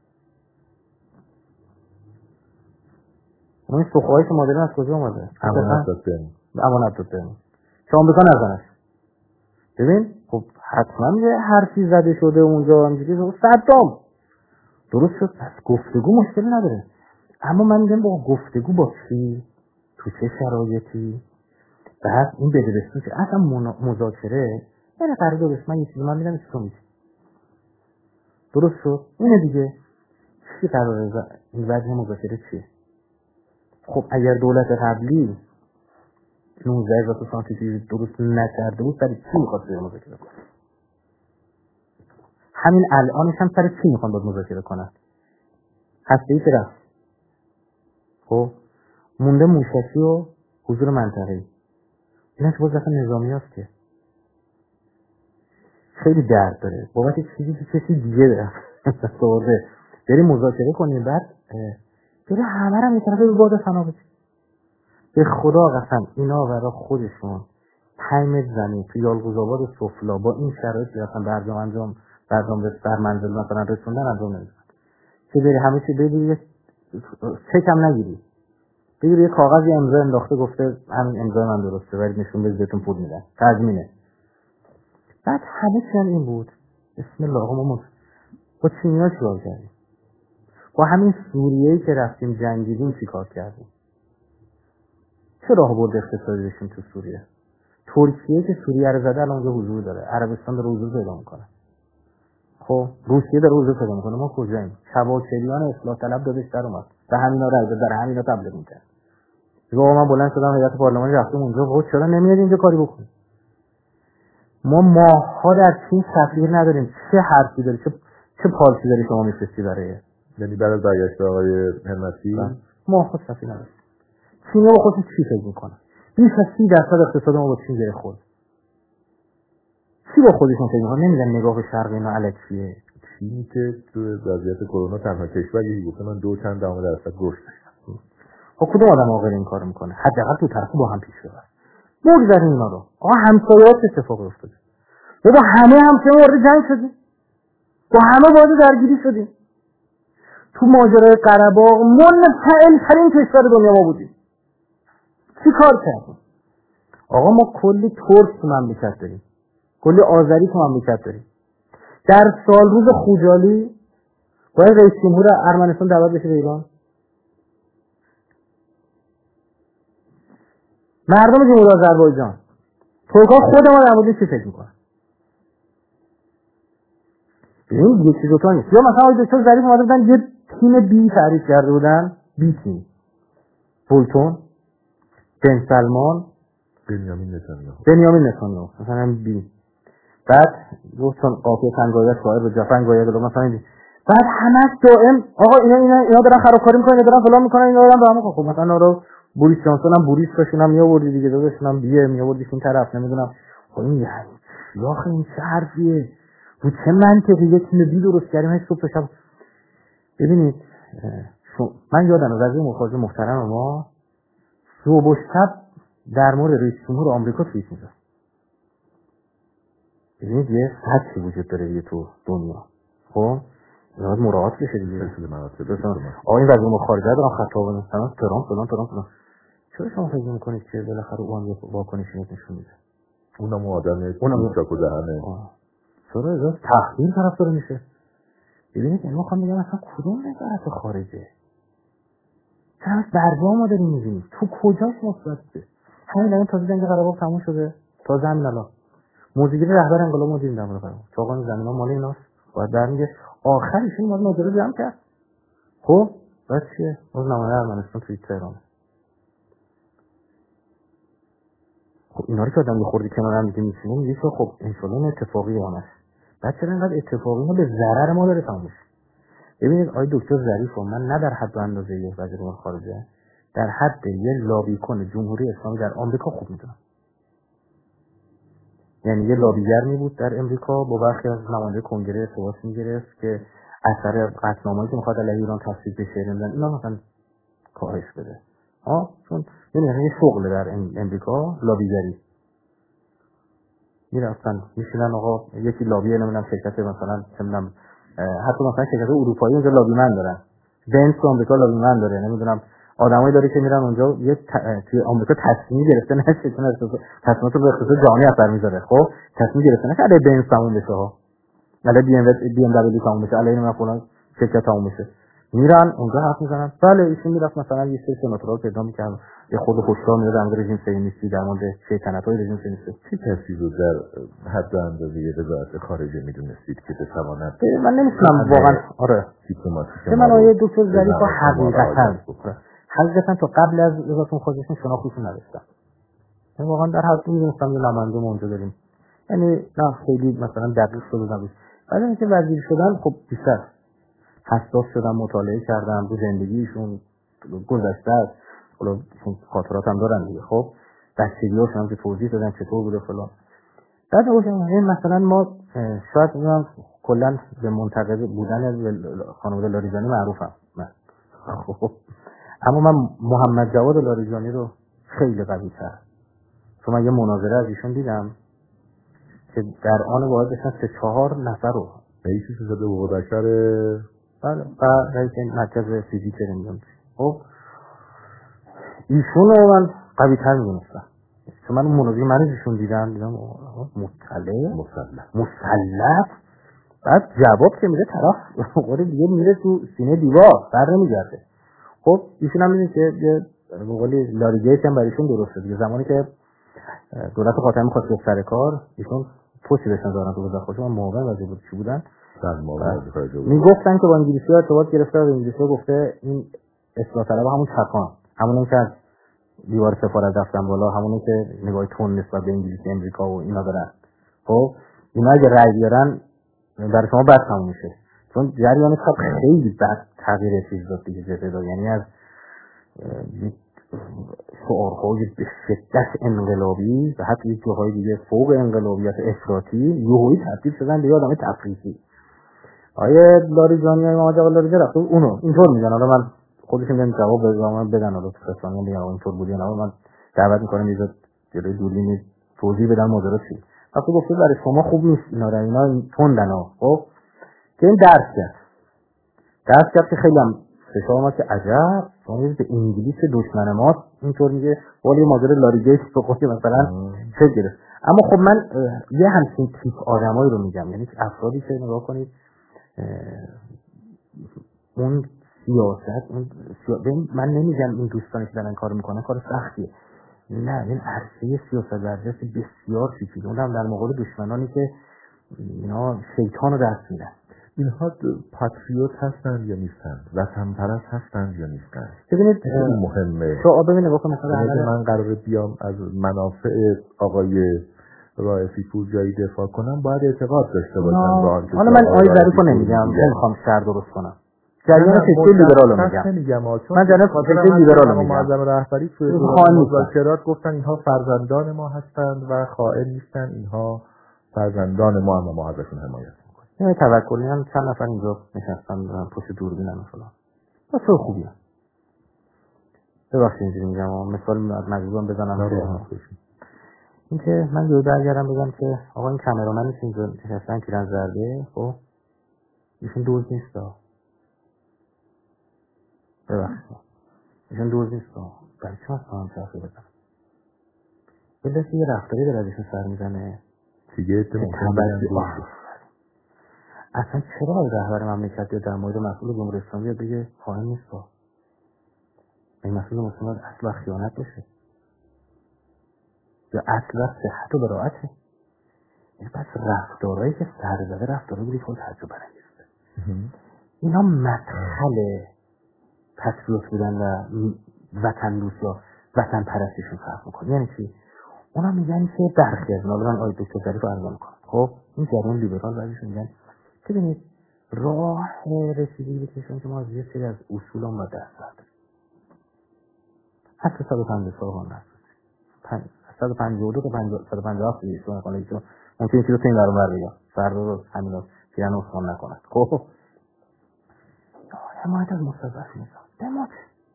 اون سوخوایی که مادرین از کجا اومده؟ امانت دادن. امانت دادن. چه آمریکا نزنش. ببین خب حتما یه حرفی زده شده اونجا همینجوری صدام درست شد. پس گفتگو مشکل نداره، اما من میگم با گفتگو با کی، تو چه شرایطی. بعد این بدبستون که اصلا مذاکره یعنی قرار داشت من یه چیزی من میدم تو میگی درست شد. اینه دیگه چی قراره این وجه مذاکره چیه؟ خب اگر دولت قبلی نوزده هزار سانتی درست نکرده بود برای چی میخواد سر مذاکره کنه؟ همین الانش هم سر چی میخوان باید مذاکره کنن؟ هسته ای که رفت، خب مونده موشکی و حضور منطقه‌ای. اینا که باز دفعه نظامی هست که خیلی درد داره بابت چیزی که کسی دیگه داره سورده بریم مذاکره کنیم، بعد بره همه رو میتونه به باد فنا بده. به خدا قسم اینا برای خودشون پنج زمین تو یالقوزآباد سفلا با این شرایطی رفتن برجام انجام برجام بر منزل مثلا رسوندن انجام نمیدن که بری همه چی بگیری چکم نگیری بگیری یه کاغذی امضا انداخته گفته همین امضا من درسته ولی نشون بده بهتون پول میدن تضمینه. بعد همه چی هم این بود. بسم الله ما با چینی‌ها چیکار کردیم؟ با همین سوریه‌ای که رفتیم جنگیدیم چیکار کردیم؟ چه راهبرد اقتصادی داشتیم تو سوریه؟ ترکیه که سوریه رو زده الان اونجا حضور داره، عربستان داره حضور پیدا میکنه، خب روسیه داره حضور پیدا میکنه، ما کجاییم؟ شواکریان اصلاح طلب دادش در اومد به همینا رای داد، در همینا تبلیغ میکرد. دیگه من بلند شدم هیئت پارلمانی رفتم اونجا، خب چرا نمیاد اینجا کاری بکنیم؟ ما ماها در چین سفیر نداریم. چه حرفی داری؟ چه چه پالیسی داری شما میفرستی برای یعنی برای برگشت آقای همتی ما خود سفیر نداریم. چین با خودش چی فکر میکنه؟ بیش از سی درصد اقتصاد ما با چین گره خورد. چی با خودشون فکر میکنه؟ نمیدن نگاه به شرق اینا الکیه. چینی که تو وضعیت کرونا تنها کشوریه گفته من دو چند دهم درصد گوشت داشتم. خب کدوم آدم عاقل این کارو میکنه؟ حداقل تو طرف با هم پیش ببر. بگذاریم اینا رو. آقا همسایه‌ها چه اتفاقی افتاده؟ با همه همسایه‌ها وارد جنگ شدیم. با همه وارد درگیری شدیم. تو ماجرای قره‌باغ منفعل ترین کشور دنیا ما بودیم. چی کار کردیم؟ آقا ما کلی ترک تو مملکت داریم، کلی آذری تو مملکت داریم. در سال روز خوجالی باید رئیس جمهور ارمنستان دعوت بشه به ایران. مردم جمهوری آذربایجان ترک‌ها خود ما در مورد چی فکر میکنن؟ ببین یه چیز دوتا نیست. یا مثلا آقای دکتر ظریف اومده بودن یه تیم بی تعریف کرده بودن، بی تیم، بولتون، بن سلمان، بنیامین نتانیاهو بنیامین نتانیاهو مثلا بی. بعد گفتن قافیه تنگایه شاعر به جفن گایه دلو مثلا بی. بعد همش دائم آقا اینا اینا اینا دارن خرابکاری میکنن، اینا دارن فلان میکنن، اینا دارن به هم. خب مثلا رو بوریس جانسون هم بوریس کاشون هم میآوردی دیگه، داداشون هم بیه میآوردیش این طرف نمیدونم. خب این یعنی لاخ این چه حرفیه؟ رو چه منطقی یک تیم بی درست کردیم هیچ صبح شب. ببینید من یادم از این مخاطب محترم ما صبح و شب در مورد رئیس جمهور آمریکا توییت می‌ذاره. ببینید یه سطحی وجود داره دیگه تو دنیا. خب باید مراعات بشه دیگه. آقا این وزیر خارجه دارن خطاب مثلا ترامپ فلان ترامپ فلان. چرا شما فکر می‌کنید که بالاخره اون یه واکنشی نشون میده؟ اونم آدمه اونم چاکو دهنه. چرا از تحقیر طرفدار میشه؟ ببینید من میخوام بگم اصلا کدوم وزارت خارجه؟ چرا برجام ما داریم می‌بینیم؟ تو کجاش مثبته؟ همین الان تازه جنگ قره‌باغ تموم شده. تازه همین الان موزیگیر رهبر انقلاب ما دیدیم در مورد قره‌باغ. چاقان زمینا مال ایناست. باید برمیگه آخرشون ما ماجرا جمع کرد. خب بعد چیه؟ اون نماینده ارمنستان توی تهران. خب اینا رو که آدم می‌خوردی کنار هم دیگه می‌شینه میگه خب ان شاءالله اتفاقی اونه. بعد چرا اینقدر اتفاقی ها به ضرر ما داره تموم میشه؟ ببینید آقای دکتر ظریف من نه در حد و اندازه یک وزیر امور خارجه، در حد یه لابی کن جمهوری اسلامی در آمریکا خوب میدونم. یعنی یه لابیگر می بود در امریکا با برخی از نماینده کنگره ارتباط میگرفت که اثر قطعنامه‌ای که میخواد علیه ایران تصویب بشه نمیدن اینا مثلا کاهش بده. ها چون یعنی یه شغل در امریکا لابیگری میرفتن میشینن آقا یکی لابی نمیدونم شرکت مثلا نمیدونم حتی مثلا شرکت اروپایی اونجا لابیمن دارن، بنز تو آمریکا لابیمن داره، نمیدونم آدمایی داره که میرن اونجا یه ت... توی آمریکا تصمیم گرفته نشه، چون تصمیمات رو به خصوص جهانی اثر میذاره. خب تصمیم گرفته نشه علی بنز تموم بشه ها، علی بی ام بی ام دبلیو تموم بشه، علی من فلان شرکت تموم بشه، میرن اونجا حرف میزنن. بله ایشون میرفت مثلا یه سری سناتورا پیدا میکنه، یه خود خوشحال میاد در مورد رژیم صهیونیستی، در مورد شیطنت‌های رژیم صهیونیستی. چه کسی رو در حد اندازه وزارت خارجه میدونستید که بتواند؟ من نمیتونم واقعا آره دیپلماتیک من آیه دکتر ظریف حقیقتا حقیقتا تا قبل از وزارت خارجه شناختیشون نداشتم. من واقعا در حد میدونستم یه نماینده اونجا داریم، یعنی نه خیلی مثلا دقیق شده نبود. بعد اینکه وزیر شدن خب بیشتر حساس شدم، مطالعه کردم رو زندگیشون گذشته است، حالا خاطرات هم دارن دیگه. خب بچگی‌هاشون هم که توضیح دادن چطور بوده فلان. بعد این مثلا ما شاید من کلا به منتقد بودن خانم لاریجانی معروفم من، خب اما من محمد جواد لاریجانی رو خیلی قوی تر، چون من یه مناظره از ایشون دیدم که در آن واحد داشتن سه چهار نفر رو رئیس ستاد بودکر بله و رئیس مرکز فیزیک نمیدونم. خب ایشون رو من قوی تر میدونستم، چون من اون مناظره من ایشون دیدم دیدم مطلع مسلح مسلح بعد جواب که میده طرف قوری دیگه میره تو سینه دیوار بر نمیگرده. خب ایشون هم میدونی که یه مقالی لاریگیت هم برایشون درسته دیگه. زمانی که دولت خاتمی خواست به سر کار ایشون پستی داشتن دارن تو وزارت خارجه، من معاون وزیر بود چی بودن در معاون وزیر خارجه بود، میگفتن که با انگلیسی‌ها ارتباط گرفته و انگلیسی‌ها گفته این اصلاح طلب همون چپان، همونی که از دیوار سفارت رفتن بالا، همونی که نگاه تون نسبت به انگلیسی امریکا و اینا دارن. خب اینا اگه رأی بیارن برای شما بد تموم میشه، چون جریان خب خیلی بد تغییر چیز داد دیگه جدید، یعنی از شعارهای به شدت انقلابی و حتی یک جاهای دیگه فوق انقلابیت افراطی یهویی تبدیل شدن به آدم تفریطی. آیه لاریجانی های محمد جواد لاریجانی رفت اونو اینطور میگن، حالا من خودشون میگن جواب بزنم بدن، حالا تو رسانه میگن اینطور بود یا من دعوت میکنم یه جلوی دوربین توضیح بدم ماجرا چی. وقتی گفته برای شما خوب نیست اینا را اینا تندن ها. خب که این درس کرد درس کرد که خیلی هم فشار ما که عجب شما به انگلیس دشمن ما اینطور میگه، ولی ماجرا لاریگیت به خودی مثلا چه گرفت. اما خب من یه همچین تیپ آدمایی رو میگم، یعنی افرادی که نگاه کنید اون سیاست اون سیا... من نمیگم این دوستانی که دارن کار میکنن کار سختیه، نه این عرصه سیاست ورزش بسیار پیچیده، اونم در مقابل دشمنانی که اینا شیطان رو دست میدن. اینها پاتریوت هستند یا نیستند؟ وطن پرست هستند یا نیستند؟ ببینید خیلی مهمه. شما ببینید واقعا مثلا من قراره بیام از منافع آقای رائفی پور جایی دفاع کنم باید اعتقاد داشته باشم. حالا من آقای ظریفو نمیگم، نمیخوام شر درست کنم، جریان فکری لیبرال رو میگم. من جریان فکری لیبرال رو میگم. معظم رهبری توی مذاکرات گفتن اینها فرزندان ما هستند و خائن نیستن، اینها فرزندان ما هم ما ازشون حمایت میکنیم. این توکلی هم چند نفر اینجا نشستن پشت دوربینن و فلان. اصلا خوبیه. ببخشید اینجوری میگم، مثال مجبورم بزنم که اینکه من یه برگردم بگم که آقا این کامرامنی که اینجا نشستن پیرن زرده، خب ایشون دوز نیست ها. ببخشید ایشون دوز نیست ها. برای چه اصلا هم شرفی بزنم؟ بلکه یه رفتاری داره ازشون سر میزنه دیگه اتماع اصلا چرا باید رهبر مملکت بیاد در مورد مسئول جمهوری اسلامی بیاد بگه خائن نیست ها؟ این مسئول مسلمان اصلا خیانت باشه یا اصلا صحت و براعته؟ این پس رفتارهایی که سر زده رفتارهایی بودی که تعجب برانگیزه. اینا مدخل پتریوت بودن و وطن دوست یا وطن پرستیشون فرق میکنه. یعنی چی؟ اونا میگن که برخی از حالا من آیه دکتر ظریف رو ارزان میکنم، خب این جریان لیبرال بعضیشون میگن که ببینید راه رسیدگی به کشور که ما از یه سری از اصول هم با دست داریم، حتی صد و پنجاه سال هم نست صد و پنجاه و دو تا صد و پنجاه و هفت ایشون کنه ایشون ممکنه که رو تین برون بر بگم فردا رو همین رو پیرن اصفان نکنند. خب حمایت از مستضعف نظام دماغ.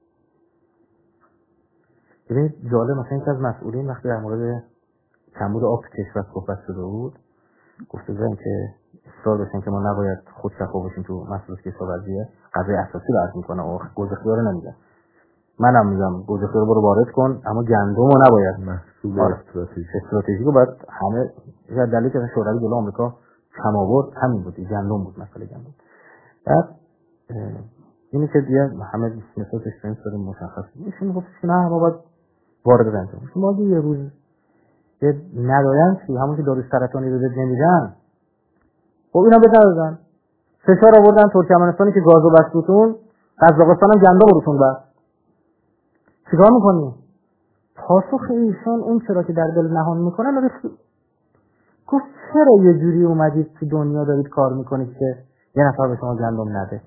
ببینید جالب مثلا اینکه از مسئولین وقتی در مورد کمبود آب تو کشور صحبت شده بود گفته بودن که اصرار داشتن که ما نباید خود شفا باشیم تو مسئله کشاورزی، قضیه اساسی رو عرض میکنه و گوز اختیار نمیدن. منم میگم گوجه خیار برو وارد کن، اما گندم رو نباید. محصول استراتژیک استراتژیک رو باید همه یا دلیلی که شوروی جلو آمریکا کم آورد همین بود، گندم بود، مسئله گندم. بعد اینی که دیگه همه مثلا سیستم سر مشخص میشه، میگفت نه ما باید وارد رنجام میشه. ما یه روز یه ندارن چی همون که دارو سرطانی رو بد نمیدن، خب اینا بزنن فشار آوردن ترکمنستانی که گازو بس روتون، قزاقستان هم گندم روتون بس. چیکار میکنی؟ پاسخ ایشان اون چرا که در دل نهان میکنن رو گفت چرا یه جوری اومدید تو دنیا دارید کار میکنید که یه نفر به شما گندم نده.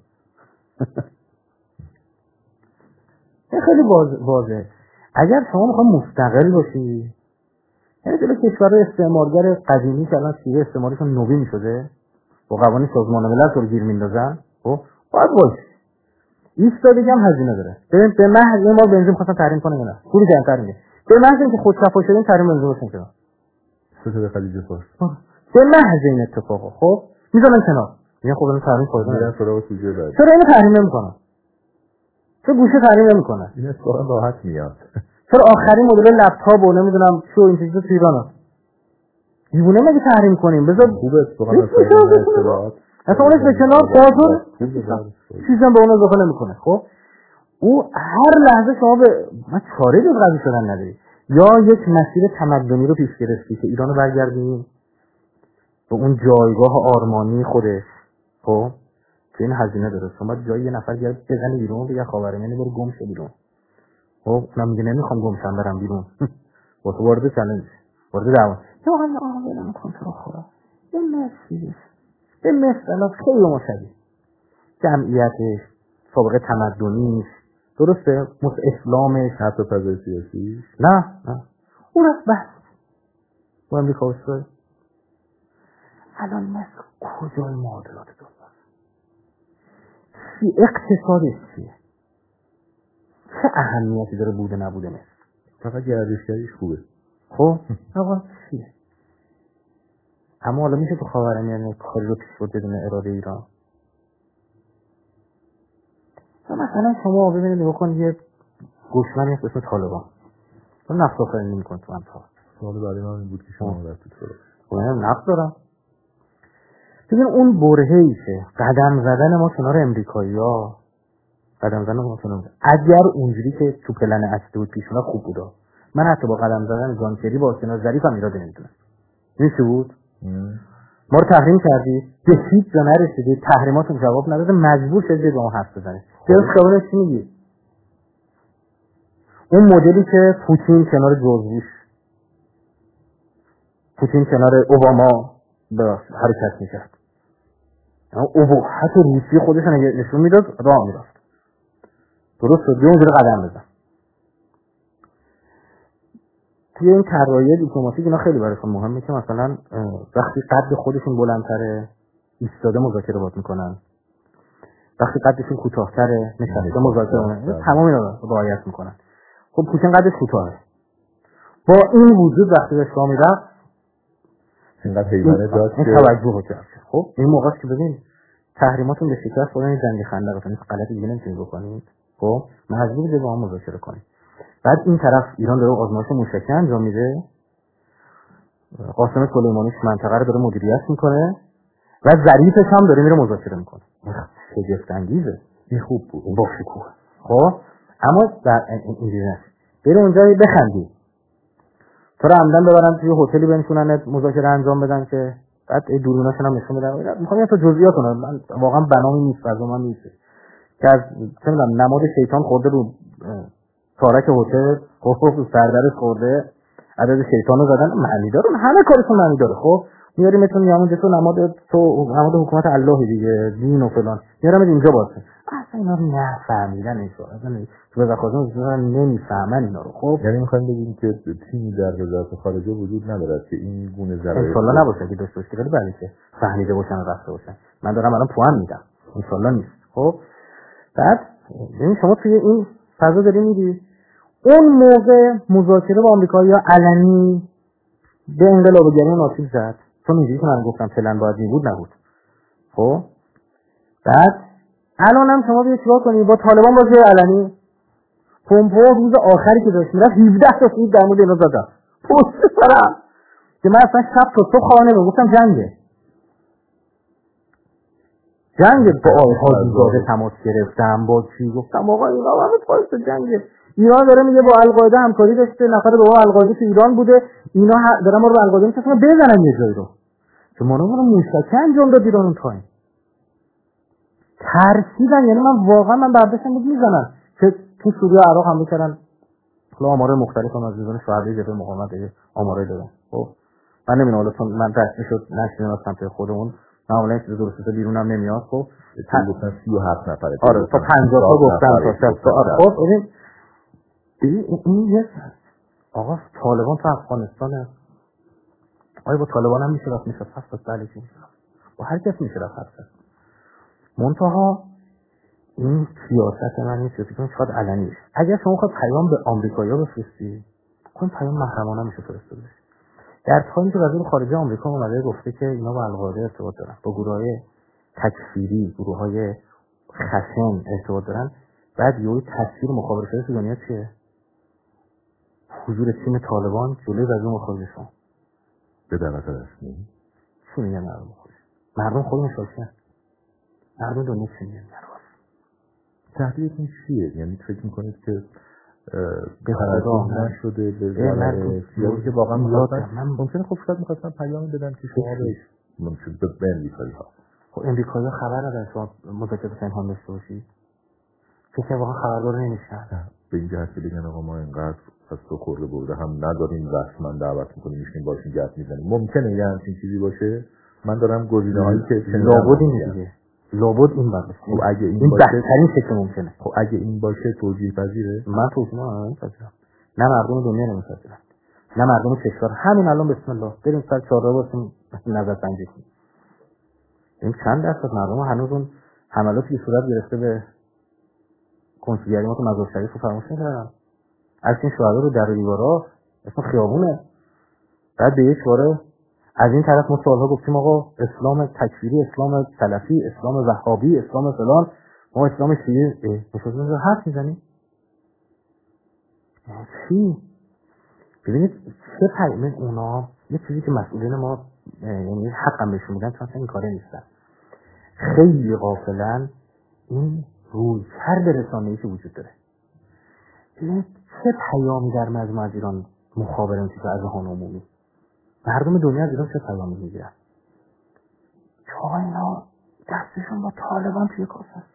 این خیلی واضحه. اگر شما میخواد مستقل باشی، یعنی جلو کشور استعمارگر قدیمی که الان سیره استعماریشون نوین شده با قوانین سازمان ملل تو گیر میندازن، خب باید باشی. ایستادگی هم هزینه داره. ببین به محض ما بنزین خواستن تحریم کنن نه، پولی جمع تحریم. به محض اینکه خودکفا شدن تحریم بنزین روشن شد. ستاد خلیج فارس. به محض این اتفاق خب میذارن کنار. میگن خب الان تحریم کنن. میرن سراغ سوژه بعد. چرا اینو تحریم نمیکنن؟ چه گوشه تحریم نمیکنن؟ این اصلا راحت میاد. چرا آخرین مدل لپتاپ و نمیدونم چه این چیزا تو ایرانه؟ دیوونه مگه تحریم کنیم؟ بذار خوبه اتفاقا مثلا اطلاعات اصلا اونش به کنار بازار چیزام به اون اضافه نمیکنه. خب او هر لحظه شما به ما چاره جز قضیه شدن نداری، یا یک مسیر تمدنی رو پیش گرفتی که ایرانو برگردونی به اون جایگاه آرمانی خودش. خب که این هزینه داره، شما جای یه نفر بیاد بزنی بیرون بگه خاورمیانه برو گم شو بیرون. خب من میگم نمیخوام گم شم برم بیرون. واسه وارد چالش وارد دعوا یا آقا آقا برام کنترل خورا یه مسیج به مثلا خیلی مشابه جمعیتش، سابقه تمدنیش، درسته؟ مس اسلامش، حتی فضای سیاسی نه نه اون از بحث با امریکا و اسرائیل. الان مصر کجای معادلات دنیا؟ چی اقتصادش چیه؟ چه اهمیتی داره بوده نبوده مصر؟ فقط گردشگریش خوبه. خب آقا چیه؟ اما حالا میشه تو خاورمیانه کاری رو پیش برد بدون اراده ایران؟ مثلا شما ببینید نگاه کن یه گوشمنی هست اسم طالبان، اون نفت آفرینی میکنه تو انتها. سوال برای من این بود که شما رفت تو طالب خب اینم نفت دارم. ببین اون برهه‌ای که قدم زدن ما کنار امریکایی‌ها، قدم زدن ما کنار، اگر اونجوری که تو پلن اصلی بود پیش اومد خوب بود. من حتی با قدم زدن جان کری با کنار ظریف هم ایراد نمیدونم. این چی بود؟ ما رو تحریم کردی، به هیچ جا نرسیدی، تحریماتون جواب نداده، مجبور شدید با ما حرف بزنید. درست خبرش چی میگی؟ اون مدلی که پوتین کنار جورج بوش، پوتین کنار اوباما به حرکت میکرد. ابهت روسی خودش نشون میداد، راه میرفت. درست شد، اونجوری قدم بزن. توی این طراحی دیپلماتیک اینا خیلی براشون مهمه که مثلا وقتی قد خودشون بلندتره ایستاده مذاکره باید میکنن، وقتی قدشون کوتاه‌تره نشسته مذاکره میکنن، تمام اینا رو رعایت میکنن. خب پوتین قدش کوتاهه، با این وجود وقتی به شما میرفت اینقدر حیوانه داشت که توجه کرد. خب این موقعی که ببین تحریماتون به شکست خوردن، زنگ خنده گفتن غلطی دیگه نمیتونید بکنید. خب مجبورید با هم مذاکره کنید. بعد این طرف ایران داره آزمایش موشکی انجام میده، قاسم سلیمانی منطقه رو داره مدیریت میکنه و ظریفش هم داره میره مذاکره میکنه. شگفت انگیزه. این خوب بود، با شکوه. خب اما در اینجوری نیست بره اونجا بخندی، تو رو عمدن ببرن توی هتلی بنشونن مذاکره انجام بدن که بعد این دوروناشون هم نشون بدن. میخوام یه تا جزئیاتونه، من واقعا بنامی نیست از من نیست که از چه میدونم نماد شیطان خورده رو تارک هتل، خب رو سردرش خورده، عدد شیطانو زدن، معنی داره، همه کارشون معنی داره. خب میاریمتون میامون تو نماد تو نماد حکومت الله دیگه، دین و فلان، میارم اینجا باشه. اصلا اینا رو نفهمیدن این شو اصلا تو بزاخازم اصلا نمیفهمن اینا رو. خب یعنی میخوایم بگیم که تیمی در وزارت خارجه وجود ندارد که این گونه ذرایع ان شاءالله نباشه که داشته باشه، خیلی بله که فهمیده باشن و رفته باشن. من دارم الان پوان میدم، ان شاءالله نیست. خب بعد ببین شما توی این فضا داری میری، اون موقع مذاکره با آمریکایی‌ها علنی به انقلابگری ناصب زد، چون اینجوری که من گفتم پلن باید این بود نبود. خب بعد الان هم شما بیا چیکار کنی با طالبان بازی علنی، پمپو روز آخری که داشت میرفت هفده تا فیلم در مورد اینا زدم پست سرم که من اصلا شب تا صبح خوانه گفتم جنگه جنگ با حاجی زاده تماس گرفتم با چی گفتم آقا اینا همه پاست جنگه. ایران داره میگه با القاعده همکاری داشته، نفر با القاعده تو ایران بوده، اینا دارن ما رو القاعده می‌خواستن بزنن یه جایی رو که ما رو موشک انجام داد ایران اون تایم ترسیدن. یعنی من واقعا من برداشتم بود میزنن که تو سوریه و عراق هم میکردن. حالا آمارای مختلف هم از دیدن شهدای جبهه مقاومت آمارای دادن. خب من نمیدونم حالا چون من رسمی شد نشینم از سمت خودمون معمولا چیز درسته بیرونم نمیاد. خب تا گفتن سی و هفت نفره آره تا پنجاه تا گفتن تا شصت تا. آره خب ببین این این یه آقا طالبان تو افغانستانه. آیا با طالبان هم میشه رفت میشه هفت تا سالی که با هر کس میشه رفت هست منتها این سیاست من نیست که شاید علنی بشه. اگر شما خواهد پیام به آمریکایی‌ها بفرستی کن پیام محرمانه میشه فرستاده بشه. در حالی که وزیر خارجه آمریکا اومده گفته که اینا با القاعده ارتباط دارن، با گروه‌های تکفیری، گروه‌های خشن ارتباط دارن، بعد یه تصویر مخابراتی تو دنیا چیه؟ حضور تیم طالبان جلوی وزیر مخابرات شما به دعوت رسمی چی میگن مردم خودش؟ مردم خودمون شاکن مردم دنیا چی میگن؟ تحلیلتون چیه؟ یعنی فکر میکنید که به خدا نشده به ضرر سیاسی که واقعا میخواستن من ممکنه خب شاید میخواستن پیامی بدن که شما بهش ممکنه به امریکایی ها خب امریکایی ها خبر ندارن شما مذاکره پنهان داشته باشید کسی واقعا خبردار نمیشن به این جهت که بگن آقا ما اینقدر از تو خورده برده هم نداریم رسما دعوت میکنیم میشیم باشیم گپ میزنیم. ممکنه یه همچین چیزی باشه. من دارم گزینه‌هایی که لابد این دیگه لابد این باشه. خب اگه این, این باشه بهترین شکل ممکنه. خب اگه این باشه توجیه پذیره؟ من توجیه نمی‌پذیرم. نه مردم دنیا نمی‌پذیرن. نه مردم کشور. همین الان بسم الله بریم سر چهارراه واسه نظر سنجی کنیم. این چند درصد مردم هنوز اون حملاتی که صورت گرفته به کنسولگری ما تو مزار شریف رو فراموش نکردن. از این شهدا رو در دیوارا اسم خیابونه. بعد به یک باره از این طرف ما سالها گفتیم آقا اسلام تکفیری، اسلام سلفی، اسلام وهابی، اسلام فلان، ما اسلام شیعه مشابه حرف میزنیم. چی؟ ببینید چه پیامه اونا یه چیزی که مسئولین ما یعنی حقم بهشون میدن چون این کاره نیستن. خیلی غافلن این روی کرد رسانه‌ای که وجود داره. ببینید چه پیامی در مجموع از ایران مخابره میشه از ذهن عمومی. مردم دنیا از ایران چه پیامی میگیرن؟ چون اینا دستشون با طالبان توی کاسه است.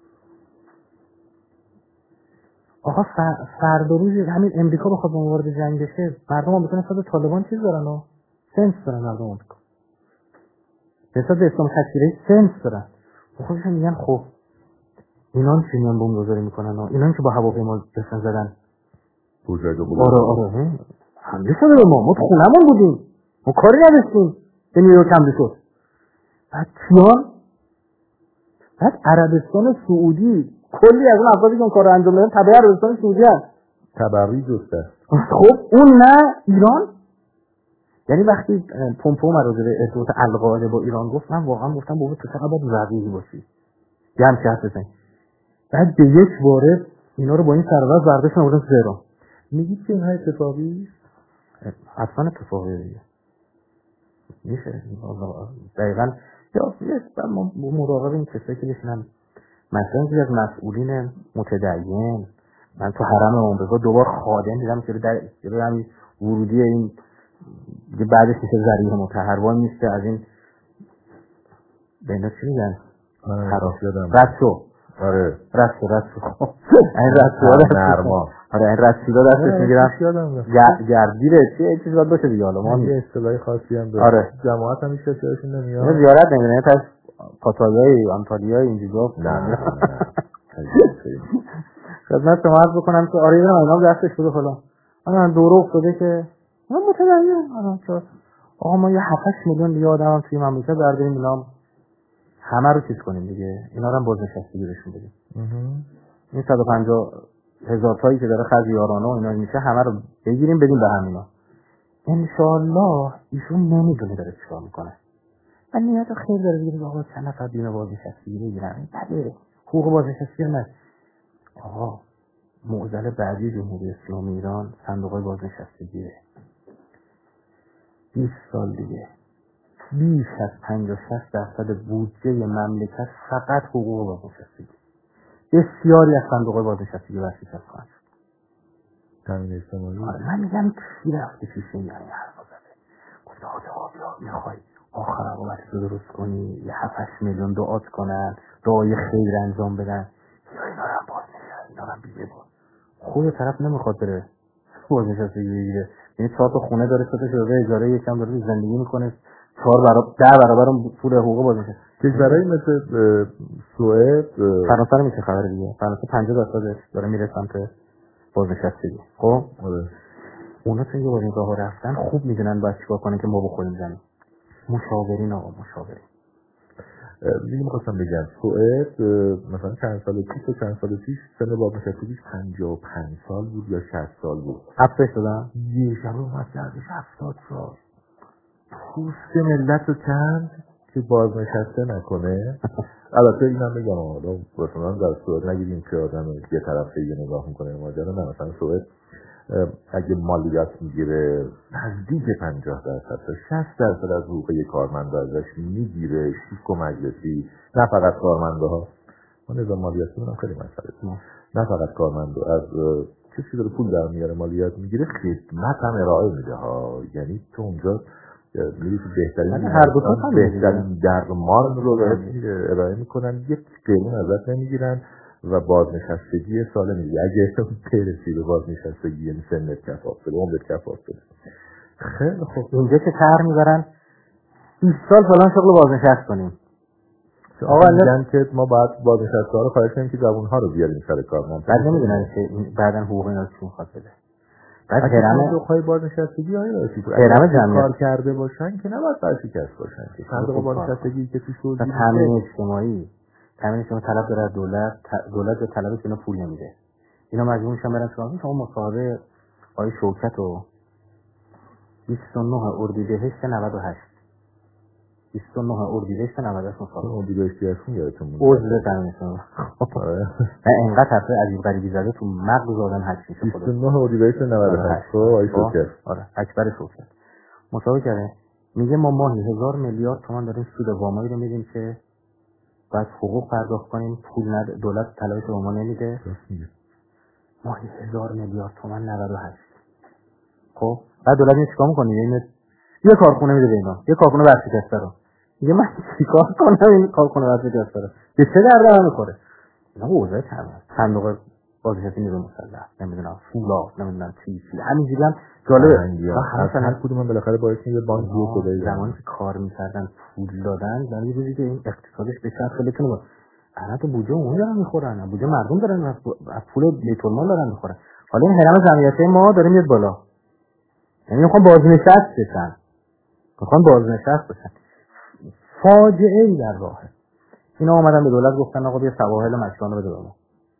آقا فردا روز همین امریکا بخواد وارد جنگ بشه مردم هم بتونن صد طالبان چیز دارن و سنس دارن. مردم امریکا نسبت به اسلام تکفیری سنس دارن. خودشون میگن خب اینان چی میان بمب گذاری میکنن و اینان که با هواپیما دستن زدن آره آره حمله شده به ما ما تو خونمون بودیم ما کاری نداشتیم به نیروی حمله شد. بعد کیان بعد عربستان سعودی کلی از اون افرادی که اون کار رو انجام دادن تبع عربستان سعودی هست تبعی جسته. خب اون نه ایران. یعنی وقتی پومپو مراجع به ارتباط القاعده با ایران گفت من واقعا گفتم بابا تو چقدر باید وقیحی باشی یه همچه حرف بزنی. بعد به یک باره اینا رو با این سرورز برداشتن آوردن تو تهران. میگید که اینها اتفاقی است؟ اصلا اتفاقی دیگه میشه دقیقا یا مراقب این کسایی که بشنن مثلا که از مسئولین متدین من تو حرم آمریکا دوبار خادم دیدم که در جلوی همین ورودی این دیگه بعدش میشه ذریح مطهر وای میسته از این به اینا چی میگن؟ حراس یادم رسو آره رسو رسو این رسو نرما آره این رسو دستش میگیرن گردیره چه چیز باید باشه دیگه. حالا ما یه اصطلاحی خاصی هم داره. آره جماعت هم هیچ کسی هاشون نمیاد زیارت نمیدونه پس پاتایای آنتالیای اینجا نه نه خدمت شما عرض بکنم که آره اینا اینا دستش بوده فلان من دوره افتاده که من متدین آره که آقا ما یه هفت میلیون دیگه آدم هم توی مملکت برداریم اینا همه رو چیز کنیم دیگه اینا رو هم بازنشستگی بهشون بدیم. این صد و پنجاه هزار تایی که داره خرج یارانه و اینا میشه همه رو بگیریم بدیم به همینا. ان شاء الله ایشون نمیدونه داره چیکار میکنه. من نیت خیر داره بگید آقا چند نفر بیمه بازنشستگی بگیرن بله حقوق بازنشستگی نه آقا معضل بعدی جمهوری اسلامی ایران صندوق بازنشستگیه. بیست سال دیگه بیش از پنجاه شصت درصد بودجه مملکت فقط حقوق بازنشستگی. بسیاری از صندوق بازنشستگی ورشکست خواهند شد. تامین اجتماعی. آره من میگم کی رفته پیش این یعنی حرفا زده گفته آقا بیا میخوای آخر عاقبتش رو درست کنی یه هفت هشت میلیون دعات کنن دعای خیر انجام بدن یا اینا رو هم بازنشست اینا رو هم بیمه بود. خود طرف نمیخواد بره بازنشستگی بگیره، یعنی چهار تا خونه داره، سه تا شعبه اجاره، یکم داره زندگی میکنه، چهار برابر ده برابر پول حقوق بازنشستگی. کشورهای مثل سوئد، فرانسه رو میشه خبر دیگه، فرانسه پنجاه درصدش داره میره سمت بازنشستگی. خب اونا تو یه بار این راه رفتن خوب میدونن باید چیکار کنن که ما بخوریم زمین. مشاورین آقا مشاورین. دیگه میخواستم بگم سوئد مثلا چند سال پیش و چند سال پیش سن بازنشستگیش پنجاه و پنج سال بود یا شصت سال بود. افزایش دادن؟ یه شب اومد کردش هفتاد سال. پوست ملت رو کند که بازنشسته نکنه. البته اینم بگم حالا مثلا در سوئد نگیریم که آدم یه طرفه یه نگاه میکنه ماجرا، نه مثلا سوئد اگه مالیات میگیره نزدیک پنجاه درصد تا شصت درصد از حقوق یک کارمند ازش میگیره شیک و مجلسی. نه فقط کارمنده ها، ما نظام مالیاتی اونم خیلی مسئله، نه فقط کارمنده، از کسی داره پول در میاره مالیات میگیره خدمت هم ارائه میده ها. یعنی تو اونجا میری تو بهترین هر دو تا بهترین درمان رو ارائه میکنن، یک قیمون ازت نمیگیرن و بازنشستگی سالم میگه اگه پیرسی به بازنشستگی یعنی سنت کفاف بده عمرت کفاف بده. خیلی خوب اینجا که طرح میبرن بیست سال فلان شغل بازنشست کنیم. آقا میگن که ما باید بازنشسته ها رو خواهش کنیم که جوان‌ها رو بیاریم سر کار. من بعد نمیدونن که بعداً حقوق اینا چی میخواد بده. بعد هرم دو بازنشستگی های راستی هرم جمعیت کار کرده باشن که نباید برشکست باشن که صندوق بازنشستگی که توش رو تامین اجتماعی تامین اجتماعی طلب داره از دولت، دولت به طلبش اینا پول نمیده، اینا مجبور میشن برن سراغ شما. مصاحبه آقای شوکت و بیست و نه اردیبهشت نود و هشت بیست و نه اردیبهشت نود و هشت مصاحبه اردیبهشتی هستون یادتون میاد عضو تامین اجتماعی. نه اینقدر حرف عجیب غریبی زده تو مغز آدم حک میشه. بیست و نه اردیبهشت نود و هشت آقای شوکت. آره اکبر شوکت مصاحبه کرده، میگه ما ماهی هزار میلیارد تومان داریم سود وامایی رو میدیم که باید حقوق پرداخت کنیم، پول ند... دولت طلبش به ما نمیده. ماهی هزار میلیارد تومان نود و هشت. خب بعد دولت این چیکار میکنه؟ یعنی یه کارخونه میده به اینا، یه کارخونه ورشکسته رو. میگه من چیکار کنم این کارخونه ورشکسته رو؟ به چه درد میخوره؟ اینا اوضاع تمام. صندوق بازنشسته نیرو مسلح، نمیدونم فولاد، نمیدونم چی چی همینجوری هم جالب. از هر کدوم بالاخره باعث میشه بانک رو بده. زمانی که کار میکردن پول دادن، در یه روزی که این اقتصادش به چرخ خیلیتونه بود. الان تو بودجه اون دارن میخورن، بودجه مردم دارن از پول بیت المال دارن میخورن. حالا این هرم جمعیتی ما داره میاد بالا. یعنی میخوان بازنشست بشن. میخوان بازنشست بشن. فاجعه ای در راهه. اینا اومدن به دولت گفتن آقا بیا سواحل مشکان رو بده به ما.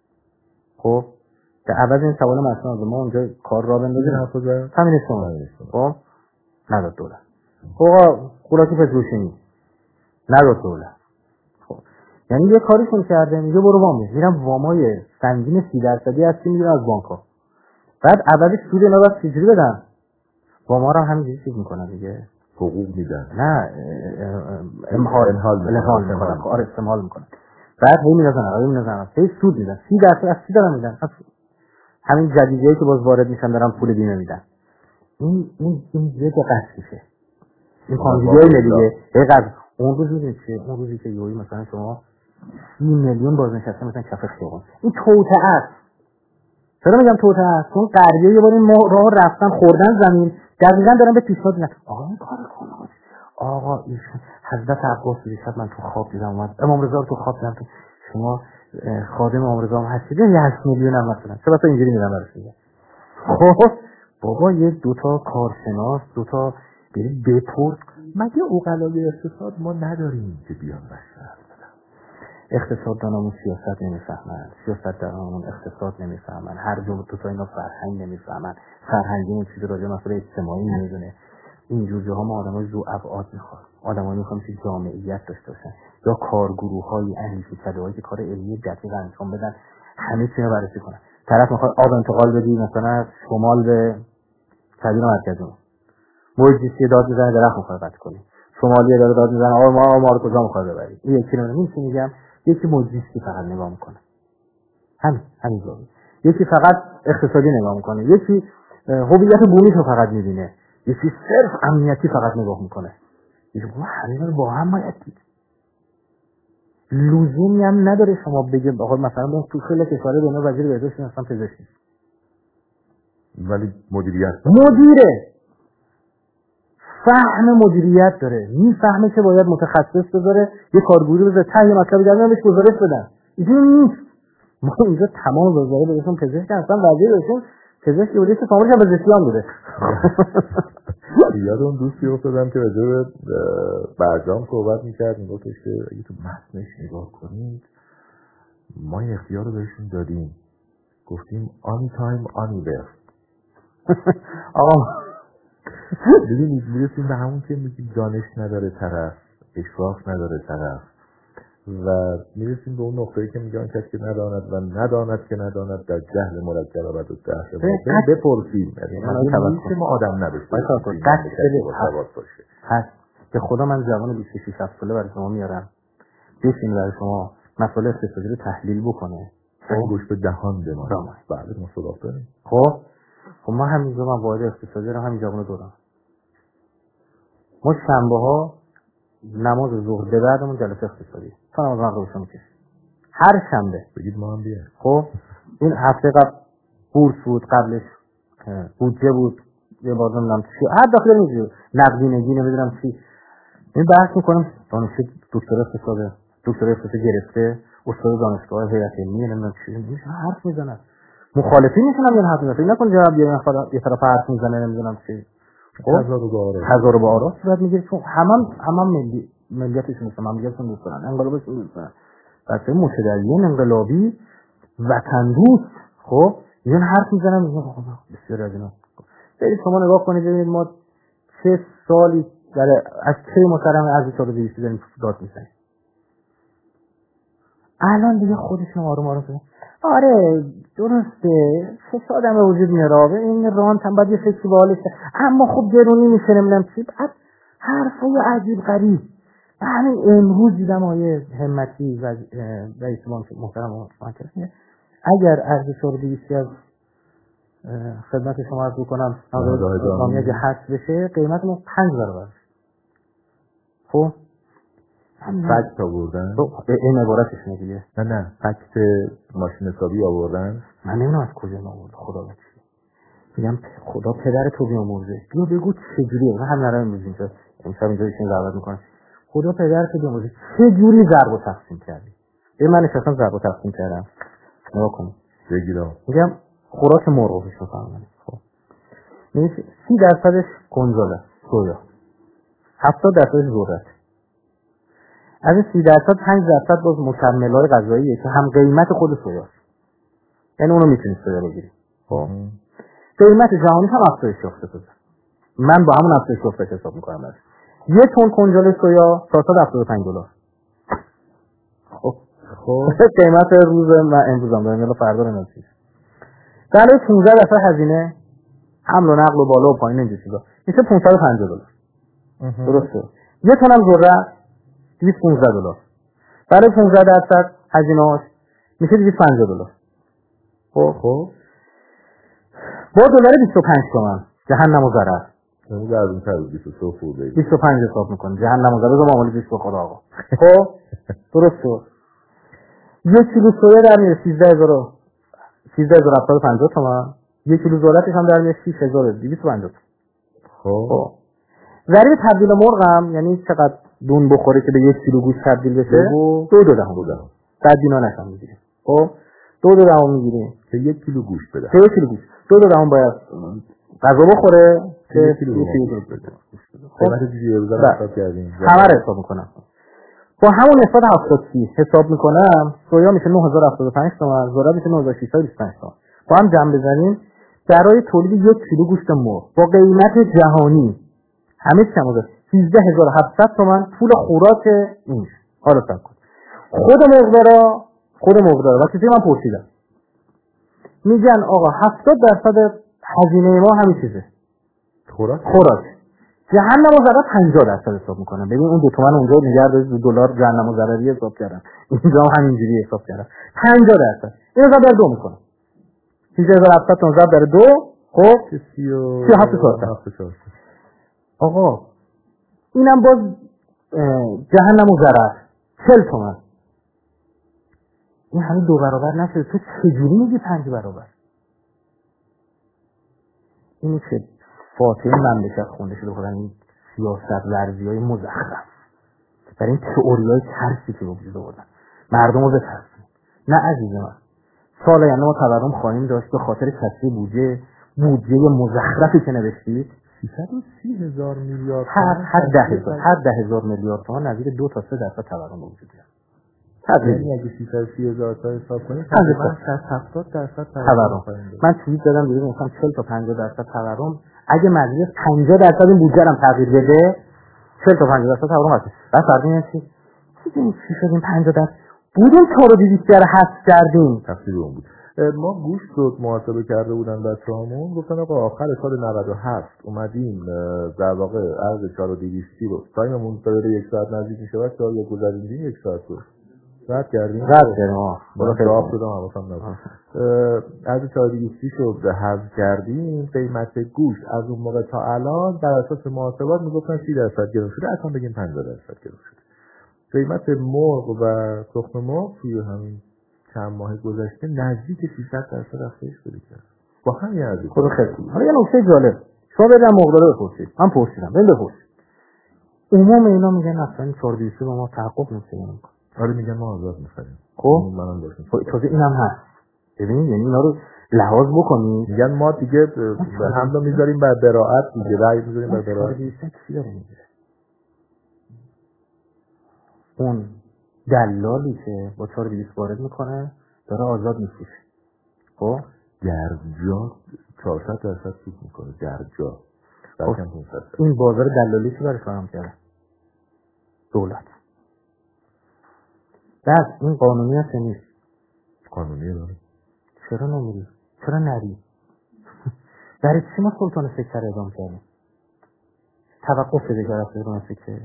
خب در عوض این سواحل مشکان رو ما اونجا کار را بندازیم حافظه همین شما. خب نداد دولت. خب آقا خوراکی پتروشیمی نداد دولت. خب یعنی یه کاریشون کرده، میگه برو وام بده. میرم وامای سنگین سی درصدی هستی میگیرن از بانک‌ها. بعد عوضش سود اینا رو چجوری بدن؟ واما رو همینجوری چیز میکنن دیگه، حقوق میدن. نه امحال امحال میکنن. آره استعمال میکنن. بعد هی میذارن آره میذارن هی سود میدن. سی درصد از چی دارن میدن؟ همین جدیدیه که باز وارد میشن دارن پول بیمه میدن. این این این یه دقت میشه. این کانجیگای دیگه دقیقاً اون روز میدونید چه اون روزی که یوی مثلا شما سی میلیون بازنشسته مثلا کف خیابون، این توطئه است. چرا میگم توطئه است؟ چون غربی‌ها یه بار این راه رفتن خوردن زمین، دقیقاً دارن به پیشنهاد میدن آقا این کارو کن. آقا ایشون حضرت عباس دیشب من تو خواب دیدم اومد، امام رضا تو خواب دیدم، شما خادم امام رضا هم هستید، یه هشت میلیون هم مثلا چه واسه اینجوری میدن براش دیگه. خب بابا یه دوتا کارشناس دوتا برید بپرس مگه عقلای اقتصاد ما نداریم که بیان بحث اقتصاددانمون سیاست نمیفهمن، سیاستدانمون اقتصاد نمیفهمن، هر جور دو تا اینا فرهنگ نمیفهمن، فرهنگی اون چیزی راجع به مسئله اجتماعی نمیدونه. این جور جاها ما آدمای ذو ابعاد میخواد، آدمایی میخوام که جامعیت داشته باشن یا کارگروه‌های اندیشکده‌هایی که کار علمی دقیق انجام بدن، همه چیزو بررسی کنن. طرف میخواد آب انتقال بدی مثلا از شمال به شبیه مرکزی، موجیسی داد میزنه درخت میخواد قطع کنی، شمالی داره داد میزنه آقا ما ما رو کجا میخواد ببری. این یکی رو نمیشه میگم، یکی موجیسی فقط نگاه میکنه، همین همین جوری. یکی فقط اقتصادی نگاه میکنه، یکی هویت بومیش رو فقط میبینه، یکی صرف امنیتی فقط نگاه میکنه. یکی همین رو با هم باید دید. لزومی هم نداره شما بگید آقا مثلا من تو خیلی کشورهای دنیا وزیر بهداشت هستم پزشکی، ولی مدیریت مدیره فهم مدیریت داره، میفهمه که باید متخصص بذاره یه کارگروهی بذاره ته یه مطلب دیگه بهش گزارش بدن. اینجوری نیست. ما اینجا تمام وزاره بهشون پزشک هستن، وزیر بهشون پزشکی بوده که کاملش هم پزشکیان بوده. یاد اون دوستی افتادم که راجع به برجام صحبت میکرد، میگفتش که اگه تو متنش نگاه کنید ما یه اختیار رو بهشون دادیم، گفتیم آن تایم آنی برست. آقا ببینید میرسیم به همون که میگیم دانش نداره طرف، اشراف نداره طرف، و میرسیم به اون نقطه‌ای که میگن کسی که نداند و نداند که نداند در جهل مرکب و دو دهش ما بپرسیم. یعنی همیشه ما آدم نداشته باشه. پس به خدا من جوان بیست و شش ساله برای شما میارم بشین برای شما مسائل اقتصادی رو تحلیل بکنه، این گوش به دهان بمانه. بله ما صدا داریم. خب خب ما همینجا من واحد اقتصادی رو همینجا اونو دورم. ما شنبه ها نماز ظهر به بعدمون جلسه اقتصادی تا نماز مغرب شما میشه هر شنبه. بگید ما هم بیایم. خب این هفته قبل بورس بود، قبلش بودجه بود، یه بار نمیدونم چی هر داخل میگه نقدینگی نمیدونم چی. این بحث میکنم دانشجو دکتر اقتصاد دکتر اقتصاد گرفته، استاد دانشگاه هیئت علمی نمیدونم چی میشه حرف میزنه، مخالفین میشن میگن حرف میزنه، نکن جواب یه نفر یه طرف حرف میزنه نمیدونم چی. هزار و بارا هزار و بارا صورت میگیره، چون همم همم ملی ملیتشون مثل مملکتشون دوست دارن، انقلابشون دوست دارن، بچه متدین انقلابی وطن دوست. خب این حرف میزنن میگن بسیار از اینا. برید شما نگاه کنید ببینید ما چه سالی در از چه محترم از چهار دویست داریم داد میزنیم. الان دیگه خودشون آروم آروم کنه آره درسته فساد هم وجود میاره، این رانت هم باید یه فکری بالش، اما خب گرونی میشه نمیدونم چی، بعد حرفای عجیب غریب. همین امروز دیدم آیه همتی و رئیس بانک محترم اگر ارز چهار دویست از خدمت شما عرض کنم نامی اگه حذف بشه قیمت ما پنج برابر. خب فکت آوردن؟ این عبارتش میگه نه نه فکت ماشین حسابی آوردن. من نمیدونم از کجا آورد خدا بخیر. میگم خدا پدر تو بیامرزه، بیا بگو چجوریه. من هم نرم امروز اینجا امشب اینجا ایشون دعوت میکنم، خدا پدر تو بیامرزه چجوری ضرب و تقسیم کردی؟ به من نشستم ضرب و تقسیم کردم. نگاه کن بگیرم میگم خوراک مرغوبش رو فهمیدم. خب میگه سی درصدش کنجاله سویا، هفتاد درصدش ذرت. از این سی درصد پنج درصد باز مکمل‌های غذاییه که هم قیمت خود سویاست، یعنی اونو میتونید سویا بگیرید. خب قیمت جهانی هم افزایش یافته شده، من با همون افزایش یافته حساب میکنم. باشه یک تن کنجاله سویا چهارصد و هفتاد و پنج دلار. خب خب قیمت روز من امروز هم دارم یا فردا نمیشه. در پانزده درصد هزینه حمل و نقل و بالا و پایین اینجوری چیزا میشه پانصد و پنجاه دلار. درسته. یک تن هم ذره دویست و پانزده دلار. برای پانزده درصد هزینه‌اش میشه دویست و پنجاه دلار. خب خب با دلار بیست و پنج تومن جهنم و ضرر. اون در اون طرف بیست و سه خورده بیست و پنج حساب میکنه جهنم و ضرر رو معامله بیست به خدا آقا. خب درست شد. یک کیلو سویا در میاد سیزده هزار سیزده هزار و هفتصد و پنجاه تومن. یک کیلو ذرتش هم در میاد شش هزار و دویست و پنجاه. خب ضریب تبدیل مرغ هم یعنی چقدر دون بخوره که به یک کیلو گوشت تبدیل بشه دو دو دهم بوده. بعد دینا نشم میگیریم. خب دو دو دهم میگیریم که یک کیلو گوشت بده. که یک کیلو گوشت دو دو دهم باید غذا بخوره که یک کیلو گوشت بده. قیمت دیگه رو حساب کردیم. همه رو حساب میکنم. با همون نسبت هفتاد حساب میکنم سویا میشه نه هزار و هفتاد و پنج تومن، ذره میشه نه هزار و ششصد و بیست و پنج تومن. با هم جمع بزنیم برای تولید یک کیلو گوشت مرغ با قیمت جهانی همه چی کمازه سیزده هزار و هفتصد تومن پول خوراک این. حالا فکر کن خود مقدارا خود مقدارا وقتی من پرسیدم میگن آقا هفتاد درصد هزینه ما همین چیزه، خوراک خوراک. جهنم و ضرر پنجاه درصد حساب میکنن. ببین اون دو تومن اونجا نگه دارید دو دلار جهنم و ضرری حساب کردن، اینجا هم همینجوری حساب کردن پنجاه درصد. اینو ضرب در دو میکنه، هزار و هفتصد تا ضرب در دو، خب سی و هفت. آقا اینم باز جهنم و ضرر چهل تومن. این همین دو برابر نشده، تو چجوری میگی پنج برابر؟ اینی که فاتحه مملکت خونده شده خودن این سیاست ورزی های مزخرف برای این تئوری های ترسی که وجود آوردن مردم رو بترسن. نه عزیز من، سال آینده ما تورم خواهیم داشت به خاطر کسری بودجه بودجه مزخرفی که نوشتید سیصد و سی هزار میلیارد هر هر ده هزار هر ده هزار میلیارد تومان نزدیک دو تا سه درصد تورم وجود داره. یعنی اگه سیصد و سی هزار تا حساب کنیم تقریبا شصت هفتاد درصد تورم. من توییت دادم دیگه مثلا چهل تا پنجاه درصد تورم. اگه مجلس پنجاه درصد این بودجه رو تغییر بده چهل تا پنجاه درصد تورم هست. بعد فرض کنید چی چی چی شد این پنجاه درصد بودیم چهار و دویست رو حذف کردیم. تفسیر اون بود. ما گوشت رو محاسبه کرده بودن بچه‌هامون، گفتن آقا آخر سال نود و هفت اومدیم در واقع ارز چهار و دویست رو تایممون داره یک ساعت نزدیک میشه و چهار یا گذروندیم یک ساعت رو رد کردیم. رد کردیم آقا. برای جواب دادم حواسم نبود. ارز چهار و دویست رو حذف کردیم. قیمت گوشت از اون موقع تا الان در اساس محاسبات میگفتن سی درصد گرون شده، اصلا بگیم پنجاه درصد گرون شده. قیمت مرغ و تخم مرغ توی همین چند ماه گذشته نزدیک سیصد درصد افزایش پیدا کرد. با همین ارزش. خب خیلی. حالا یه نکته جالب. شما برید مرغدار بپرسید. من پرسیدم. برید بپرسید. عموم اینا میگن اصلا چهار و دویست به ما تحقق نمیکنه. آره میگن ما آزاد می‌خریم. خب منم داشتم. تازه اینم هست. ببینید یعنی اینا رو لحاظ بکنید. میگن ما دیگه حمله میذاریم بر براءت دیگه، رأی میذاریم بر براءت. چهار و دویست چی داره میگه؟ اون دلالی که با چهار و دویست وارد میکنه داره آزاد میفروشه. خب گرجا چهارصد درصد سود میکنه گرجا. خب این بازار دلالی چی برای فراهم کرده؟ دولت. بس این قانونی هست نیست؟ قانونیه داره. چرا نمیری؟ چرا نری؟ برای چی ما سلطان سکه رو اعدام کردیم؟ توقف بده که رفته سلطان سکه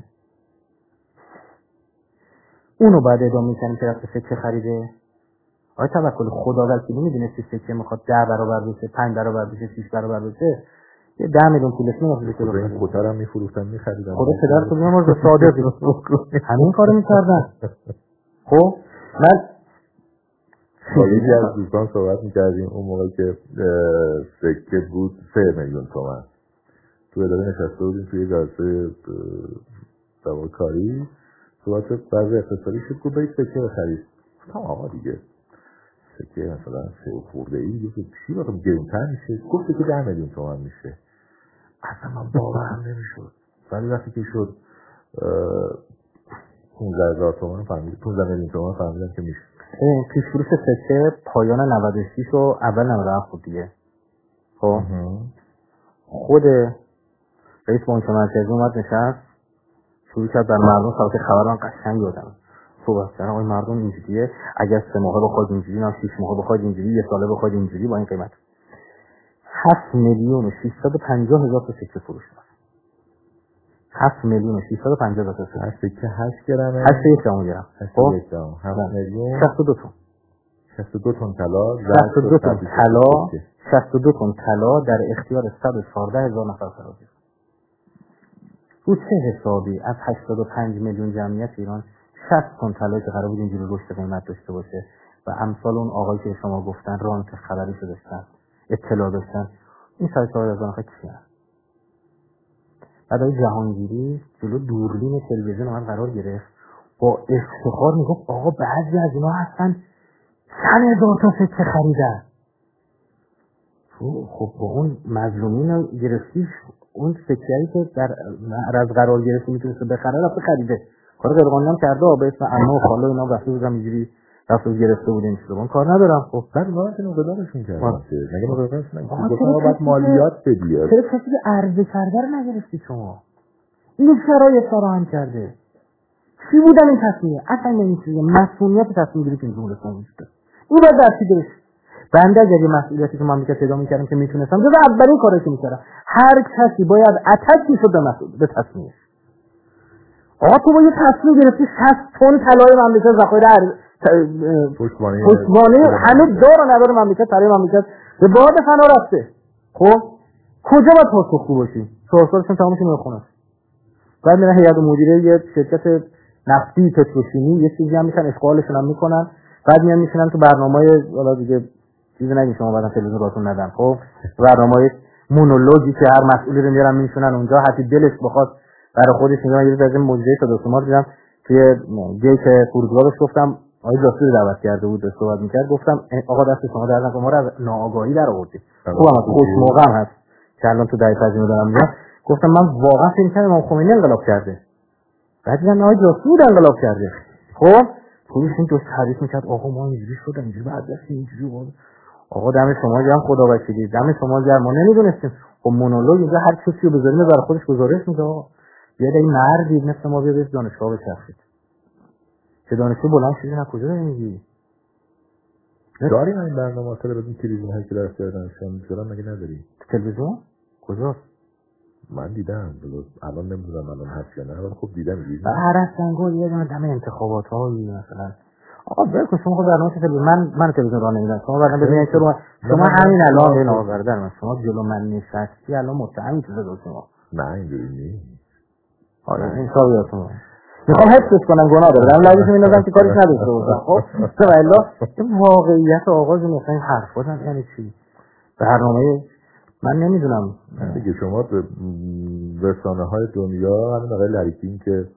اونو بعد اعدام میکنیم که رفته سکه خریده. آیا توکل خدا وکیلی میدونستی سکه میخواد ده برابر بشه، پنج برابر بشه، شش برابر بشه، یه ده میلیون پولش میاد که به این کوتاه هم میفروختن میخریدن. خدا پدر تو میامرز صادقی همین کارو میکردن. خب من یکی از دوستان صحبت میکردیم اون موقع که سکه بود سه میلیون تومان تو اداره نشسته بودیم توی جلسه دوار کاری، صحبت بعضی اقتصادی شد که برید سکه بخرید. تا آقا دیگه سکه مثلا سه و خورده ای دیگه چی باید گرونتر میشه؟ گفت که ده میلیون تومان میشه. اصلا من باورم نمیشد. ولی وقتی که شد پانزده هزار تومان فهمیدم، پانزده میلیون تومان فهمیدم که میشه. پیش فروش سکه پایان نود و شش و اول نود و هفت بود دیگه. خب خود رئیس بانک مرکزی اومد نشست شروع کرد بر مردم صحبت خبر من قشنگ یادم صحبت کردن. آقای مردم اینجوریه، اگر سه ماهه بخواد اینجوری، نه شش ماهه بخواد اینجوری، یه ساله بخواد اینجوری، با این قیمت هفت میلیون و ششصد و پنجاه هزار تا سکه فروش شد. هفت میلیون و ششصد و پنجاه هزار تا سکه هشت گرمه هشت یک گرم گرم. خب هفت میلیون شصت و دو تن شصت و دو تن طلا شصت و دو تن طلا شصت و دو تن طلا در اختیار صد و چهارده هزار نفر قرار گرفت. رو چه حسابی از هشتاد و پنج میلیون جمعیت ایران شصت تن طلا که قرار بود اینجوری رشد قیمت داشته باشه و امثال اون آقایی که شما گفتن رانت خبری شده داشتن اطلاع داشتن، این صد و چهارده هزار نفر کیه؟ بعد آقای جهانگیری جلو دوربین تلویزیون من قرار گرفت با افتخار میگفت آقا بعضی از اینا هستن چند هزار تا سکه خریدن. خب با اون مظلومین گرفتیش اون سکه‌ای که در معرض قرار گرفت میتونسته بخره رفته خریده. کار غیر قانونی هم کرده به اسم عمه و خاله اینا رفته بودن اینجوری رفته گرفته بودن شده. من کار ندارم. خب بعد ما که مقدارشون کردن مگه مقدارشون نگفتن گفتن باید مالیات بدی. چرا کسی که عرضه کرده رو نگرفتی شما؟ این شرایط فراهم کرده. چی بودن این تصمیم؟ اصلا نمیشه مسئولیت تصمیم گیری که جمهوری اسلامی داشته. این باید درسیده بشه. بنده اگر یه مسئولیتی که مملکت پیدا می‌کردم که میتونستم جز اولین کاری که می‌کردم هر کسی باید اتک می‌شد به مسئول به تصمیمش. آقا تو با یه تصمیم گرفتی شصت تن طلای مملکت ذخایر پشتوانه پشتوانه همه دار و ندار مملکت طلای مملکت به باد فنا رفته. خب کجا باید پاسخگو باشی؟ چهار سالشون تمامش میخونه. بعد میرن هیئت مدیره یه شرکت نفتی پتروشیمی یه چیزی هم میشن اشغالشون هم میکنن. بعد میان میشینن تو برنامه‌های حالا دیگه چیزی نگی شما بعدن تلویزیون راتون ندن. خب برنامه‌های مونولوژی که هر مسئولی رو میارن میشونن اونجا حتی دلش بخواد برای خودش میگن. یه از این مجری صدا شما دیدم توی گیت فرودگاهش گفتم آقای جاسوس دعوت کرده بود صحبت میکرد. گفتم آقا دست شما در نکنه ما رو از ناآگاهی در آوردید. خوبم خوش موقع هم هست که الان تو دای ترجمه دارم میگم. گفتم من واقعا فکر کردم امام خمینی انقلاب کرده. بعد دیدم آقای جاسوس انقلاب کرده. خب پلیس این دو تعریف میکرد آقا ما اینجوری شد اینجوری بعد دست اینجوری بود. آقا دم شما گرم خدا وکیلی دم شما گرم ما نمیدونستیم. خب مونولوگ اینجا هر کسی رو بذاریم برای خودش گزارش میده. آقا بیاد این مردی مثل ما بیاد دانشگاه بچرخید. چه دانشگاه بلند شدی نه کجا داری میگی؟ داریم این برنامه تلویزیون تلویزیون هایی که در اختیار دانشجویان میذارن مگه نداری؟ تلویزیون؟ کجاست؟ من دیدم الان نمیدونم الان هست یا نه ولی خب دیدم دیدم. هر سنگول یه دونه دم انتخابات هایی مثلا. آقا بگو شما خود برنامه تلویزیون من من تلویزیون راه نمیدم. شما بعدا ببینید چرا شما همین الان این آقا در من شما جلو من نشستی الان متهمی تو صدا شما. نه اینجوری نیست. آره این شاویاتون میخوام حفظش کنم گناه داره دارم لایوش میندازم که کارش نداشته باشم. خب والا این واقعیت آغاز مثلا این حرفا یعنی چی برنامه من نمیدونم دیگه. شما به رسانه های دنیا همین آقای لریکین که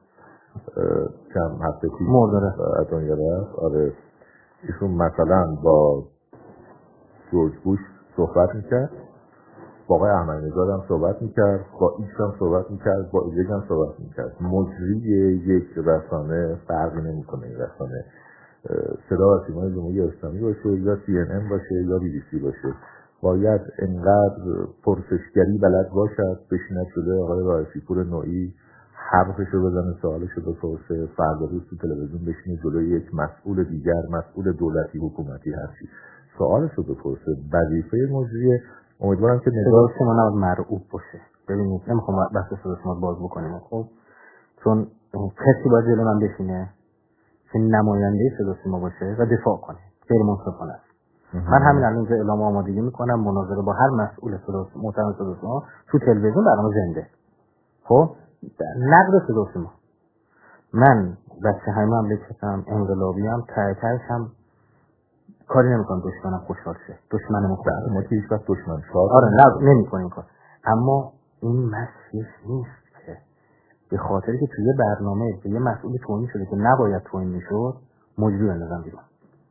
چند هفته پیش از دنیا رفت. آره ایشون مثلا با جورج بوش صحبت میکرد، با آقای احمدی نژاد هم صحبت میکرد، با ایکس هم صحبت میکرد، با ایگرگ هم صحبت میکرد. مجری یک رسانه فرقی نمیکنه. این رسانه صدا و سیمای جمهوری اسلامی باشه یا سی ان ان باشه یا بی بی سی باشه باید انقدر پرسشگری بلد باشد بشیند شده آقای رائفی پور نوعی حرفشو بزنه سوالشو بپرسه فردا روز تو تلویزیون بشینه جلوی یک مسئول دیگر مسئول دولتی حکومتی هرچی سوالشو بپرسه. وظیفه مجریه. امیدوارم که نگاه شما نباید مرعوب باشه. ببینید نمیخوام بحث صدا شما باز بکنیم خب چون کسی باید جلو من بشینه که نماینده صدا شما باشه و دفاع کنه غیر منصفانه است. من همین الان اینجا اعلام آمادگی میکنم مناظره با هر مسئول صدا محترم صدا شما تو تلویزیون برنامه زنده. خب نقد صدا شما من بچه همه مملکتم انقلابی هم ته تهش هم کاری نمیکنم دشمنم خوشحال شه. دشمنم خوشحال ما که هیچ وقت دشمن شاد آره نه نمیکنیم کار. اما این مسئله نیست که به خاطری که توی برنامه به یه مسئول توهین شده که نباید توهین میشد مجری بندازم بیرون.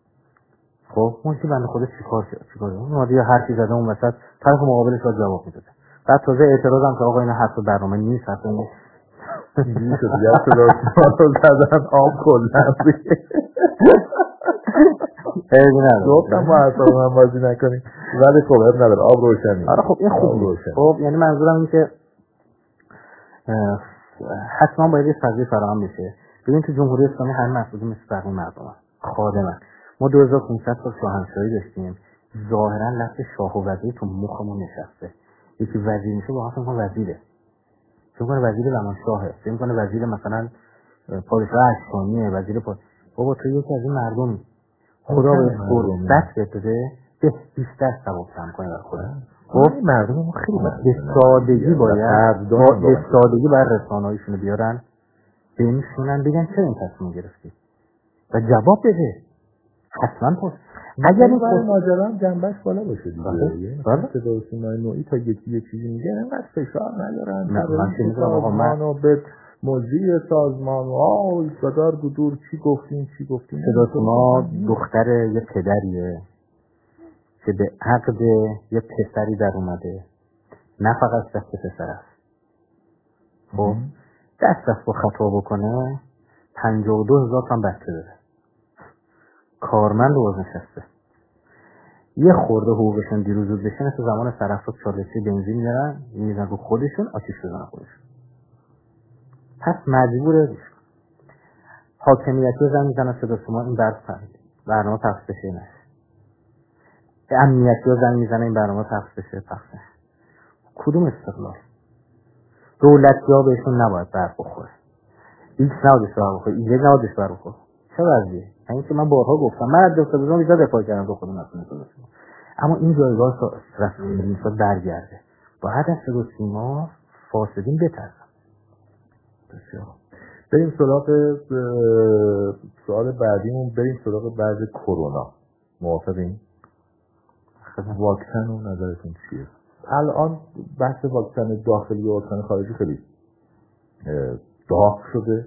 خب مجری بنده خودش چیکار کرد؟ چیکار کرد؟ اون دیگه هر چیز زده اون وسط طرف مقابلش رو جواب میداده. بعد تازه اعتراضم که آقا این حرف برنامه نیست حرف نیست. اینجوری شد دیگه صدا رو زدن آب کلن ایدی نداره گفتم با اصلا من بازی نکنیم ولی خب اب نداره آب روشنی. آره خب این خوب روشن. خب یعنی منظورم این که حتما باید یه فضای فراهم بشه. ببین تو جمهوری اسلامی همه مسئولین مثل بقیه مردم خادمن. ما دو هزار و پانصد سال شاهنشاهی داشتیم. ظاهرا لفظ شاه و وزیر تو مخمون نشسته. یکی وزیر میشه با حسن وزیره. چون کنه وزیر زمانشاهه. چون کنه وزیر مثلا پادشاه اشکانیه وزیر پاد. بابا تو یکی از این مردمی خدا به فرصت بده به بیشتر ثواب کم کنه بر خدا. خب مردم ما خیلی به سادگی باید به سادگی باید رسانه‌هایشون رو بیارن بنشونن بگن چرا این تصمیم گرفتی و جواب بده. حتما پس اگر این کار ماجرا هم جنبش بالا باشه دیگه صدا سیمای نوعی تا یکی یه چیزی میگه انقدر فشار ندارن. من چه می‌دونم آقا من به مجری سازمان وای صدار گدور چی گفتین چی گفتین. صدا سیما دختر یه پدریه که به عقد یه پسری در اومده. نه فقط دست پسر است. خب دست دست با خطا بکنه پنجاه و دو هزار تومان بچه داره. کارمند باز نشسته. یه خورده حقوقشون دیروز بود بشه مثل زمان سرافراز چالشی بنزین میارن میزن رو خودشون آتیش بزنن خودشون. پس مجبوره حاکمیتی زن میزنن صدا شما این برس پرید برنامه پخش بشه نشه. امنیتی ها زنگ میزنه این برنامه پخش بشه پخش نشه. کدوم استقلال؟ دولتی ها بهشون نباید برق بخوره، ایکس نباید برق بخوره، ایگرگ نباید برق بخوره. چه وضعیه؟ این که من بارها گفتم، من از دکتر بزرگ بیشتر دفاع کردم دو خودم اصلا نکنم، اما این جایگاه رسمی نیست برگرده. باید از صدا سیما فاسدین بترسن. بسیار بریم سراغ سوال بعدیمون، بریم سراغ بعد کرونا. موافقین؟ واکسن و نظرتون چیه؟ الان بحث واکسن داخلی و واکسن خارجی خیلی داغ شده.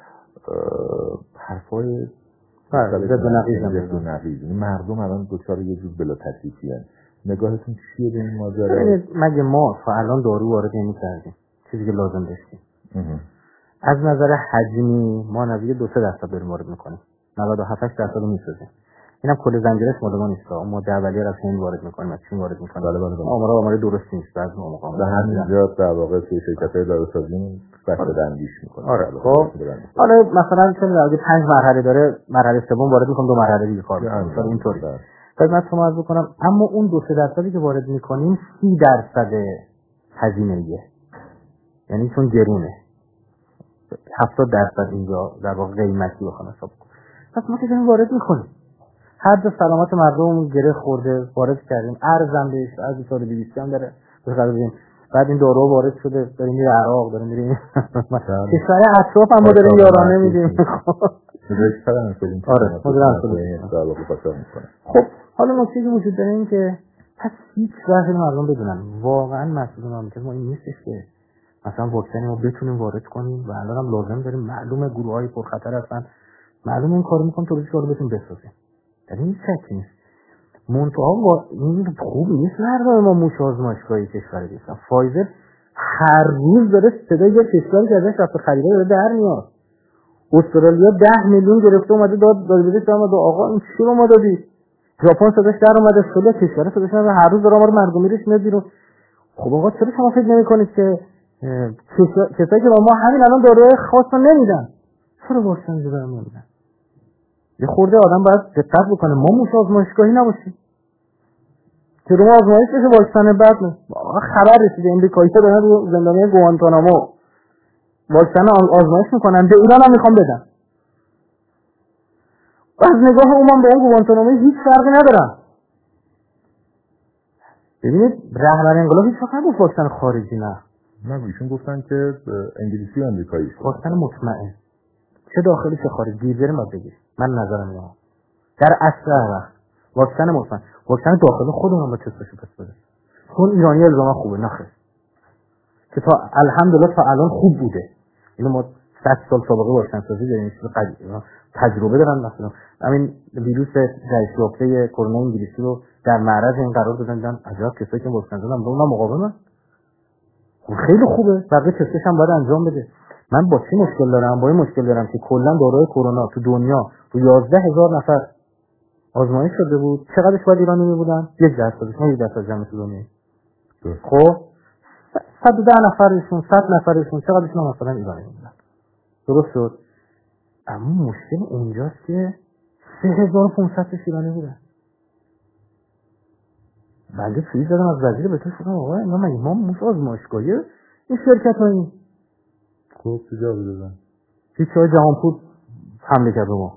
حرفای ضد نقیض نقیض مردم الان دچار یه جور بلا تکلیفی هستن. نگاهتون چیه به این ماجرا؟ مگه ما تا الان دارو وارد نمی‌کردیم چیزی که لازم داشتیم؟ از نظر حجمی ما نزدیک دو سه درصد داریم وارد می‌کنیم، نود و هفت درصد رو می‌سازیم. اینم کل زنجیرش مال ما نیست، ما اولیه را چین وارد می‌کنیم، از چین وارد می‌کنیم. بله بله. آمار آمار درست نیست بعضی موقع. به همین جا در واقع توی شرکت‌های داروسازی بسته اندیش می‌کنه. آره. خب حالا مثلا چون اگه پنج مرحله داره، مرحله سوم وارد می‌کنیم، دو مرحله دیگه کار می‌کنیم. اینطوری. خدمت شما عرض کنم، اما اون دو سه درصدی که وارد می‌کنیم سی درصد هزینه‌ایه. یعنی چون گرونه. هفتاد درصد اینجا در واقع قیمتی بخوام حساب کنم. پس ما که داریم وارد می‌کنیم. هر دو سلامت مردم گره خورده، وارد کردیم، ارزم بهش از سال دویست هم داره بخاطر ببین بعد این دارو وارد شده، داریم میره عراق، داریم میره کشور اطراف هم ما داریم یارانه میدیم. آره مدرن شده. خب حالا نکته که وجود داره این که پس هیچ وقت مردم بدونن واقعا مسئول مملکت ما این نیستش که مثلا واکسن رو بتونیم وارد کنیم و الان هم لازم داریم، معلومه گروه‌های پرخطر هستن، معلومه این کارو میکنن تو رو بتون بسازیم. در این شک نیست. منتها با این خوب نیست مردم ما موش آزمایشگاهی کشور دیگه. فایزر هر روز داره صدای یه کشوری که ازش رفت خریده داره در میاد. استرالیا ده میلیون گرفته اومده داد داد بده تا اومد آقا این چی رو ما دادی؟ ژاپن صداش در اومده، خیلی کشور صداش هر روز داره ما رو مردم میرش میاد بیرون. خب آقا چرا شما فکر نمی‌کنید که کسایی که با ما همین الان داروی خاص نمیدن چرا واکسن رو نمیدن؟ یه خورده آدم باید دقت بکنه، ما موش آزمایشگاهی نباشیم که رو آزمایش بشه واکسن بعد نه. خبر رسیده امریکایی‌ها دارن رو زندانی گوانتانامو واکسن آزمایش میکنن، به ایران هم میخوام بدن. از نگاه عموم به اون گوانتانامو هیچ فرقی ندارن. ببینید رهبر انقلاب هیچ وقت نگفت واکسن خارجی نه. نه ایشون گفتن که انگلیسی و امریکایی واکسن مطمئن چه داخلی چه خارجی گیریم باید بگیر. من نظرم اینه در اصل وقت واکسن مطمئن، واکسن داخلی خودمون با تستش پس بده، چون ایرانی الزاما خوبه نخه که تا الحمدلله تا الان خوب بوده. اینو ما صد سال سابقه واکسن سازی داریم، چیز قدیمی تجربه دارن. مثلا همین ویروس رئیس یافته کرونا انگلیسی رو در معرض این قرار دادن، دیدن عجب کسایی که واکسن زدن با اون مقاومن، خیلی خوبه، بقیه تستش هم باید انجام بده. من با چی مشکل دارم؟ با این مشکل دارم که کلا داروی کرونا تو دنیا تو یازده هزار نفر آزمایش شده بود، چقدرش باید ایرانی می بودن؟ یک درصدش، نه یک درصد جمعیت دنیا. خب صد و ده نفرشون، صد نفرشون چقدرشون مثلا ایرانی بودن. درست شد. اما مشکل اونجاست که سه هزار و پانصد ایرانی بودن. بنده توییت زدم از وزیر بهتون شدم آقا اینا مگه ما موش آزمایشگاهی این شرکت هایی خوب جواب دادن هیچ جای جهانپور حمله کرد ما.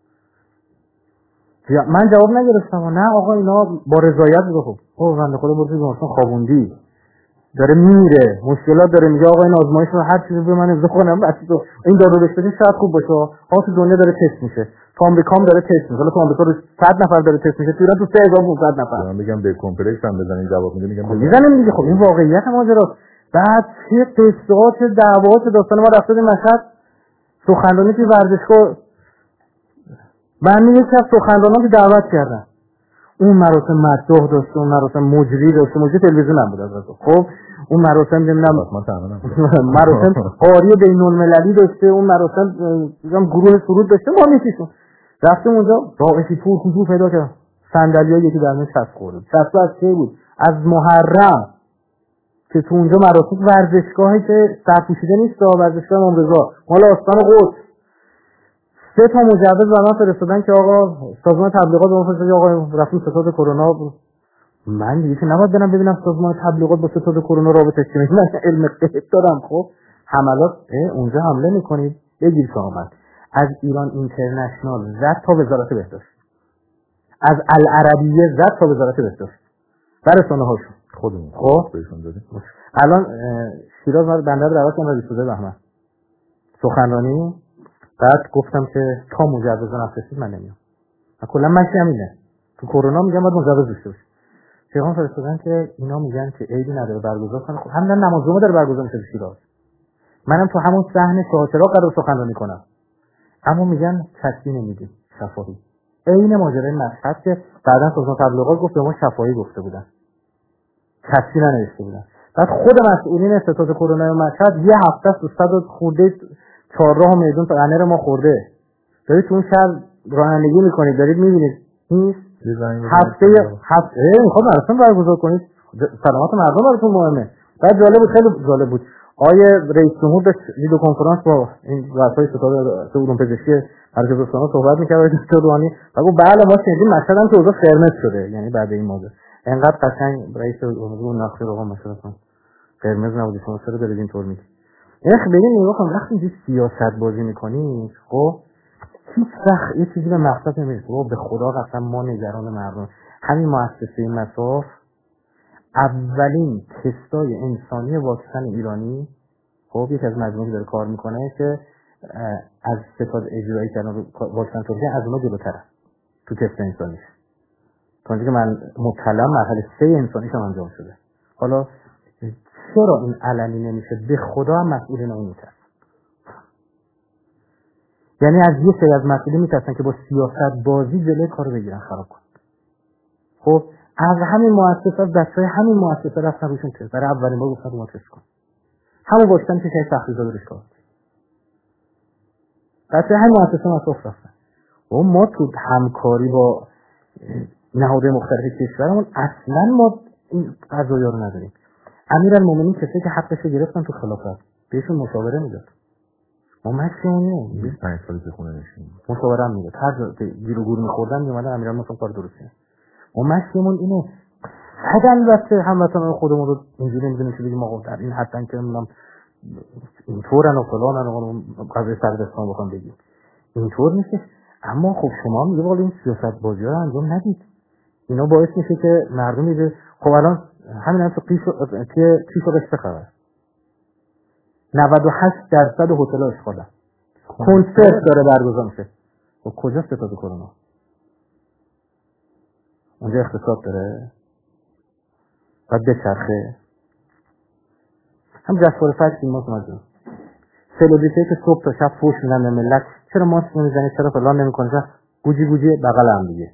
من جواب نگرفتم نه آقا اینا با رضایت بخوب خب بنده خدا برسی بیمارستان خوابوندی داره میره مشکلات داره، میگه آقا این آزمایش رو هر چیزی به من امضا کنم بس تو این دارو بهش بدین شاید خوب باشه. ها تو دنیا داره تست میشه، تو آمریکا هم داره تست میشه، حالا تو آمریکا رو صد نفر داره تست میشه، تو ایران تو سه هزار و پانصد نفر. من میگم به کمپلکس هم بزنین جواب میده، میگم میزنیم دیگه. خب این واقعیت ماجراست. بعد چه قصه‌ات دعوات داستان ما رفته این مشهد سخنرانی تو ورزشگاه، من میگم که سخنرانان که دعوت کردن اون مراسم مدح داشته، اون مراسم مجری داشته، مجری تلویزیون هم بود از خب اون مراسم نمیدونم مراسم قاری بین‌المللی داشته، اون مراسم میگم گروه سرود داشته، ما میشیم رفتیم اونجا راقصی پور حضور پیدا کرد، صندلی‌ها یکی در من چسب خورد. چسب از چه بود؟ از محرم که تو اونجا مراسم ورزشگاهی که سرپوشیده نیست، ورزشگاه امام رضا مال آستان قدس، سه تا مجوز به من فرستادن که آقا سازمان تبلیغات به ما فرستاد آقا رفتیم ستاد کرونا من دیگه که نباید برم ببینم سازمان تبلیغات با ستاد کرونا رابطه چیه. من علم قیب دارم. خب حملات اونجا حمله میکنید بگیر که آمد از ایران اینترنشنال زد تا وزارت بهداشت، از العربیه زد تا وزارت بهداشت و رسانه هاشون خودمون خب بهشون دادیم. الان شیراز من بنده رو دعوت کردم بیست و دو بهمن سخنرانی، بعد گفتم که تا مجوز نفرستید من نمیام. کلا ماشین همینه تو کرونا میگم باید مجوز داشته باشی. پیغام فرستادن که اینا میگن که عیدی نداره برگزار کنه. خب همین نماز جمعه داره برگزار میشه شیراز، منم تو همون صحنه شاهچراغ قرار سخنرانی کنم، اما میگن کسی نمیگه شفاهی. عین ماجرای مشهد که بعدن سازمان تبلیغات گفت به ما شفاهی گفته بودن، کسی ننوشته بودن. بعد خود مسئولین ستاد کرونا مشهد یه هفته است استاد خورده چهارراه میدون پنر ما خورده. دارید تو اون شهر رانندگی میکنید، دارید میبینید نیست هفته هفته میخواد مراسم برگزار کنید، سلامت مردم براتون مهمه. بعد جالب بود، خیلی جالب بود، آیه رئیس جمهور داشت ویدیو کنفرانس با این وزارت ستاد علوم پزشکی مرکز استان صحبت می‌کرد دکتر روحانی. بگو بله ما شنیدیم مشهد هم که اوضاع قرمز شده، یعنی بعد این موضوع انقدر قشنگ رئیس جمهور ناصر آقا مشهد قرمز نبود، شما چرا دارید اینطور میگید؟ اخ ببین نگاه کن وقتی اینجوری سیاست بازی می‌کنی خب هیچ وقت یه چیزی به مقصد نمیرسه. خب به خدا قسم ما نگران مردم. همین مؤسسه مساف اولین تستای انسانی واکسن ایرانی خب یکی از مجموعه داره کار میکنه که از ستاد اجرایی کردن واکسن ترکیه از اونها جلوتره تو تست انسانیش. تا اینکه من مطلع مرحله سه انسانیش هم انجام شده. حالا چرا این علنی نمیشه؟ به خدا هم مسئولین اون میترسن. یعنی از یه سری از مسئولین میترسن که با سیاست بازی جلوی کارو بگیرن خراب کنن. خب از همین مؤسسات دستای همین مؤسسه رفتن روشون تست برای اولین بار گفتن ما تست کن. همون واکسن که شاید تخریب‌زا درش کرد. دستای همین مؤسسه مساف رفتن. و ما تو همکاری با نهادهای مختلف کشورمون اصلا ما این قضایا رو نداریم. امیرالمومنین کسی که حقش رو گرفتن تو خلافت بهشون مشاوره میداد. ما ماشینه بیست و پنج سالی که خونه نشین مشاوره هم میداد. هر جا گیر و گور می‌خوردن میومدن امیرالمومنین کار درسته. ما ماشینمون اینه. حد البته هموطنان خودمون رو اینجوری می‌دونیم که بگیم آقا در این حدن که نمیدونم اینطورن و فلانن و قضیه سردستان بخوام بگیم اینطور نیست. اما خب شما میگه والا این سیاست بازی‌ها رو انجام ندید. اینا باعث میشه که مردم میگه خب الان همین هم تو پیش که پیش رشته خبر نود و هشت درصد هتل‌ها اشغاله. کنسرت داره برگزار میشه. و کجا ستاد کرونا؟ اونجا اقتصاد داره؟ بعد بچرخه. هم جسور فکر این ماست مجموع. سلوبریتی که صبح تا شب فوش میدن به ملت چرا ماسک نمیزنی، چرا فلان نمیکنی، چرا گوجی گوجی بغل هم دیگه.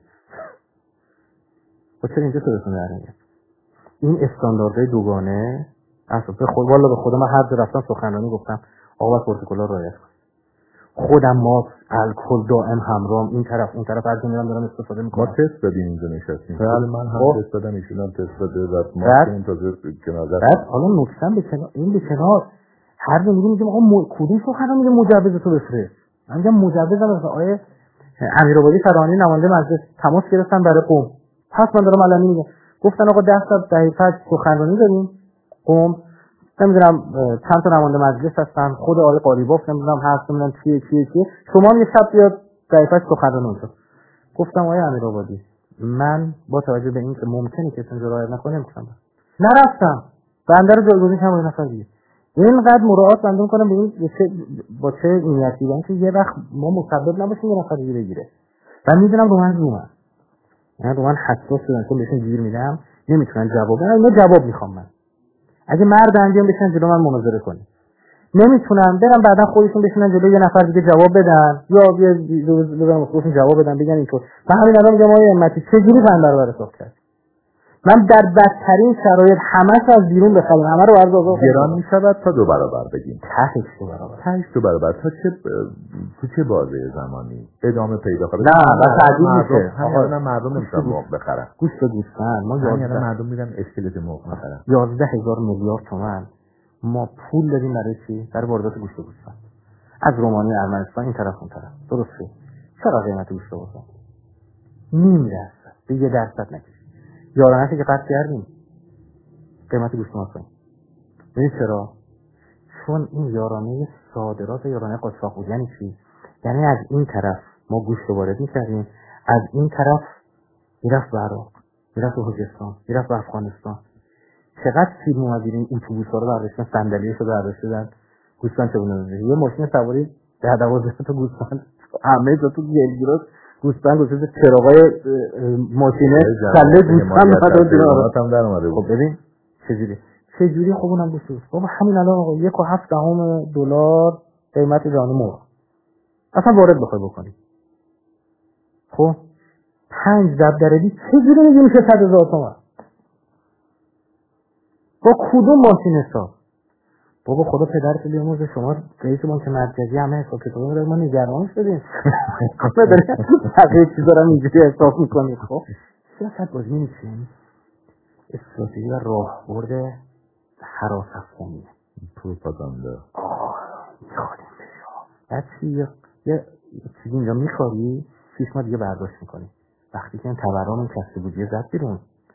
و چرا اینجا تو رسون درنگه؟ این استانداردهای دوگانه اصلا به خود والا به خودم من هر جا رفتم سخنرانی گفتم آقا باید پروتکل‌ها رو رعایت کنید. خودم ماسک الکل دائم همراهم، این طرف اون طرف هر جا میرم دارم استفاده میکنم. ما تست دادیم اینجا نشستیم. بله من هم تست دادم، ایشون هم تست داده و ماسک تازه کنار زد. بعد حالا نکته‌ام به کنار این به کنار هر جا میگیم میگیم آقا م... کدوم سخنرانی میگه مجوز تو بفرست. من میگم مجوزم از آیه امیرآبادی فرانی نماینده مجلس تماس گرفتن برای قم. پس من دارم علنی میگم گفتن آقا ده تا دقیقه سخنرانی داریم قم، نمیدونم چند تا نماینده مجلس هستن، خود آقای قالیباف نمیدونم هست، نمیدونم چیه چیه چیه، شما هم یه شب بیاد دقیقه سخنرانی اونجا. گفتم آقای امیرآبادی من با توجه به این که ممکنه که اون رعایت نکنه نمی‌کنم. نرفتم. بنده رو جایگزین کردم با نفر دیگه. اینقدر مراعات بنده می‌کنم ببین چه با چه نیتی دارن که یه وقت ما مسبب نباشیم یه نفر دیگه بگیره. من میدونم رو من رو من. یعنی رو من حساس شدن چون بهشون گیر میدم نمیتونن جواب بدن. اینا جواب میخوام من. اگه مرد انجام بشن جلو من مناظره کنی. نمیتونم برم بعدا خودشون بشینن جلوی یه نفر دیگه جواب بدن یا بیا بزنم خودشون جواب بدن بگن اینطور. من همین الان میگم آقای امتی چه جوری بنده رو برساخت کرد. من در بدترین شرایط همش از بیرون بخرم، همه رو عرض آقا گران میشود تا دو برابر بگیم. تهش دو برابر. تهش دو برابر تا چه تو چه بازه زمانی ادامه پیدا کنه؟ نه بس عجیب میشه. آقا مردم نمیتونن مرغ بخرن. گوشت گوشتن ما یازده مردم میرن اسکلت مرغ بخرن. یازده هزار میلیارد تومان ما پول دادیم برای چی؟ برای واردات گوشت گوشتن. از رومانی ارمنستان این طرف اون طرف. درسته. چرا قیمت گوشت گوشتن؟ نیم درصد به یه درصد نکشید. یارانه که قطع کردیم قیمت گوشت ما کنیم. ببین چرا؟ چون این یارانه صادرات یارانه قاچاق بود. یعنی چی؟ یعنی از این طرف ما گوشت رو وارد می‌کردیم، از این طرف میرفت به عراق، میرفت به خوزستان، میرفت به افغانستان. چقدر فیلم اومدین این اتوبوس‌ها رو برداشتن، صندلی‌اشو برداشتن، گوسفند چونه یه ماشین سواری ده دوازده تا گوسفند همه جا تو گلگیرات گوسفند گذاشته، چراغای ماشینه کله گوسفند هم در اومده بود. خب ببین چجوری چجوری خب اونم گوشت بابا همین الان آقا یک و هفت دهم دلار قیمت جان مرغ اصلا وارد بخوای بکنی. خب پنج دبدرلی چجوری میگه میشه صد هزار تومان با کدوم ماشین حساب؟ بابا خدا پدرت بیامرزه، شما رئیس بانک مرکزی همه حساب کتابا رو ما نگران شدیم. خب دارید بقیه چیزا رو اینجوری حساب میکنید. خب سیاست بازی می‌کنید، استراتژی و راهبرد هراس افکنی پروپاگاندا. آه میخوریم بعد چی یه چیزی اینجا میخوری شیش ماه دیگه برداشت میکنی. وقتی که این تورم این کسب بودیه زد بیرون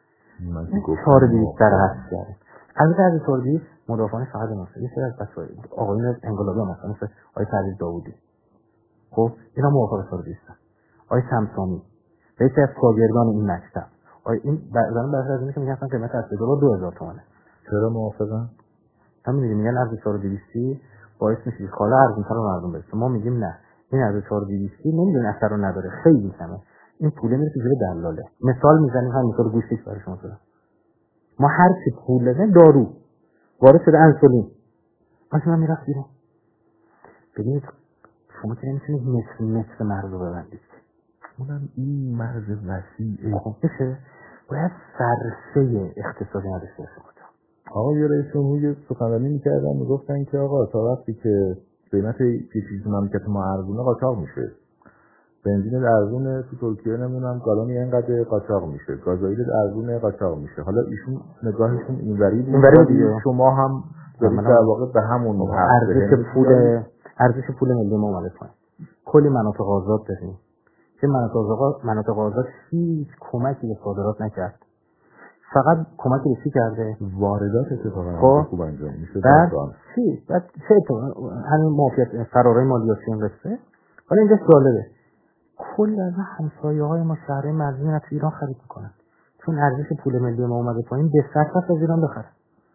چهار بیشتر هست کرد. البته از چهار بیست مدافعان فقط ماست. یه سری از بچه‌ها آقایون انقلابی هم مثلا مثل آقای پرویز داوودی، خب اینا موافق چهار بیست هستن. آقای سمسامی رئیس از شاگردان این مکتب، آقای این بعضا بعضی از اینکه میگن قیمت اصلی دلار دو هزار تومانه. چرا موافقن؟ هم میگن میگن از چهار بیست باعث میشه کالا ارزان‌تر به مردم برسه. ما میگیم نه، این از چهار بیست نمیدونه اثر رو نداره، خیلی کمه. این پول میره تو جیب دلاله. مثال میزنیم همین طور گوشتش برای شما زدم. ما هر چی پول بده دارو وارد شده انسولین اصلا میرفت بیرون. ببینید شما که نمیتونید متر متر مرز رو ببندید، اونم این مرز وسیعه. خب بشه باید سرسه اقتصادی نداشته باشه. آقا یه رئیس جمهوری سخنرانی میکردن میگفتن که آقا تا وقتی که قیمت یه چیزی مملکت ما ارزونه قاچاق میشه. بنزین ارزونه تو ترکیه نمیدونم گالونی اینقدر قاچاق میشه، گازوئیل ارزونه قاچاق میشه. حالا ایشون نگاهشون اینوری بود دیگه، شما هم دارید در واقع به همون ارزش پول ارزش پول ملی ما اومده پایین. کلی مناطق آزاد داریم که مناطق آزاد مناطق آزاد هیچ کمکی به صادرات نکرد، فقط کمکی به چی کرده؟ واردات اتفاقا خوب انجام میشه. بعد چی؟ بعد چه تو همین معافیت فرارای مالیاتی این قصه. حالا اینجا جالبه کل از همسایه‌های ما شهرهای مرزی از ایران خرید میکنن چون ارزش پول ملی ما اومده پایین، به صرف از ایران بخره.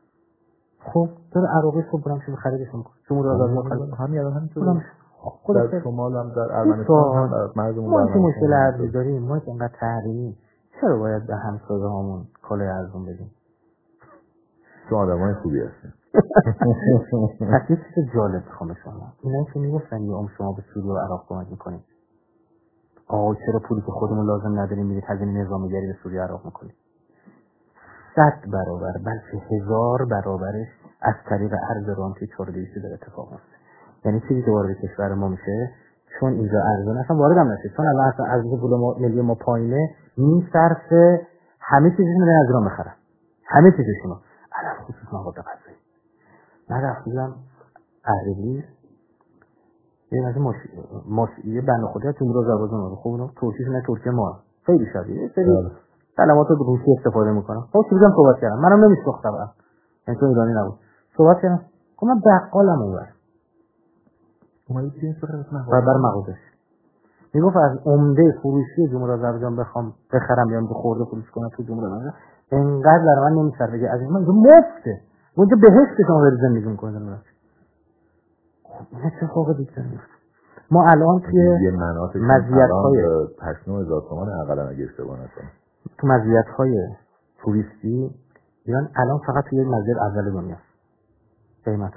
خب داره عراقی صبح برام شده خریدش میکنه. جمهوری آزاد خرید همین الان همینطوره. خود در شمال هم در ارمنستان هم مرزمون ما که مشکل ارزی داریم، ما که انقدر تحریمی، چرا باید به همسایه‌هامون کالای ارزون بدیم؟ تو آدمای خوبی هستین. پس یه چیز جالب میخوام شما اینا که میگفتن یه عمر شما به سوریه و عراق کمک میکنید، آقا چرا پولی که خودمون لازم نداریم میرید هزینه نظامیگری به سوریه عراق میکنید؟ صد برابر بلکه هزار برابرش از طریق ارز رانتی چهار بیست داره اتفاق میفته. یعنی چیزی که وارد کشور ما میشه چون اینجا ارزان اصلا وارد هم نشه، چون الان اصلا ارزش پول ملی ما پایینه، میصرفه همه چیزشون رو از ایران بخرن، همه چیزشون علل خصوص مواد غذایی. من رفتم اهلی یه از ماش ماشیه بنده خدا تو رو زبازون رو خوب اون ترکیش نه ترکیه ما خیلی شبیه سری کلمات روسی استفاده میکنم. خب چیزام صحبت کردم، منم نمیشناختم اصلا، این تو ایرانی نبود. صحبت کردم گفتم من بقالم اونور اومدی چی صحبت کنم بر مغازش میگفت از عمده فروشی جمهوری آذربایجان بخوام بخرم بیام به خورده فروش کنم تو جمهوری آذربایجان انقدر در من نمیصرفه که از این من مفته اونجا بهشت شما برید زندگی میکنید. نه چه فوق دیگه میفته. ما الان توی مزیت‌های هشت نه هزار تومان اقلا اگه اشتباه نکنم تو مزیت‌های توریستی ایران الان فقط توی مزیت اول دنیاست قیمت.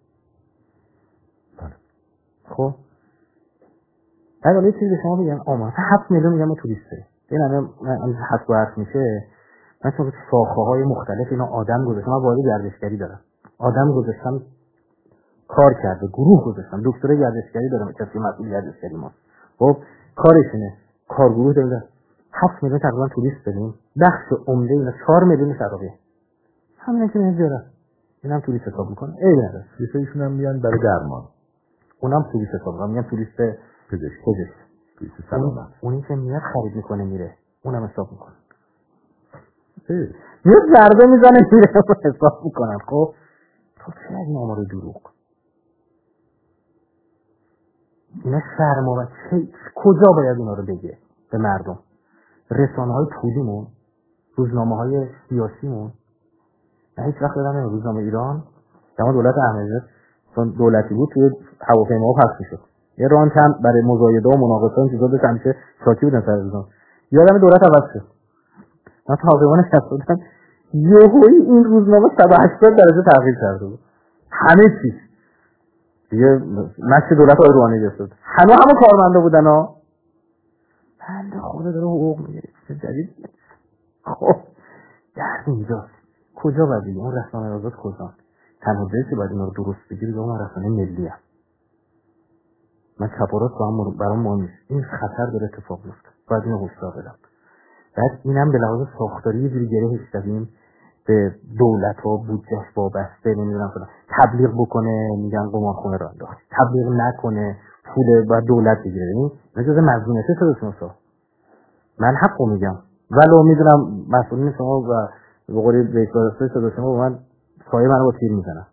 بله. خب اگه یه چیزی شما بگم آمار هفت میلیون میگم توریسته این الان حسب و حرف میشه. مثلا تو شاخه‌های مختلف اینا آدم گذاشتن، من وارد گردشگری دارم، آدم گذاشتم کار کرده، گروه گذاشتم، دکتر گردشگری دارم کسی مسئول گردشگری ما. خب کارشونه کارگروه داریم. هفت میلیون تقریبا توریست داریم، بخش عمده اینا چهار میلیون شرقیه. همین که نمیذاره اینم توریست حساب میکنه. ای نه ایشون هم میان برای درمان، اونم توریست حساب میکنه، میگن توریست پزشکی پزشک توریست سلامت. اونی که میاد خرید میکنه میره اونم حساب میکنه. یه ضربه میزنه میره حساب میکنن. خب تو چه از این آمار دروغ اینا شرم و چه کجا باید اینا رو بگه به مردم؟ رسانه های پولیمون، روزنامه های سیاسیمون. من هیچ وقت یادم نمیاد روزنامه ایران زمان دولت احمدی چون دولتی بود توی هواپیماها پخش میشد، یه رانت هم برای مزایده و مناقصه این چیزا داشت، همیشه شاکی بودن سر روزنامه. یادم دولت عوض شد، من تا هواپیما نشستم یهویی این روزنامه صد و هشتاد درجه تغییر کرده بود، همه چیز دیگه مشت دولت آقای روحانی گرفت. همه همه کارمندا بودن ها. بنده خدا داره حقوق میگیره چه جدید. خب درد اینجاست. کجا باید بگیم اون رسانه آزاد کجا؟ تنها جایی که باید اینا رو درست بگیری اون رسانه ملی هست. من چپارات با هم برام مهم نیست، این خطر داره اتفاق میفته، باید اینو هشدار بدم. بعد اینم به لحاظ ساختاری یه جوری گرهش دادیم به دولت ها بودجهش وابسته نمیدونم فلان، تبلیغ بکنه میگن قمارخونه راه انداخت، تبلیغ نکنه پول باید دولت بگیره. این اجازه مظلومیت صداتون شما، من حقو میگم ولو میدونم مسئولین شما و به قولی بیشتر صدا شما من سایه منو با تیر میزنن.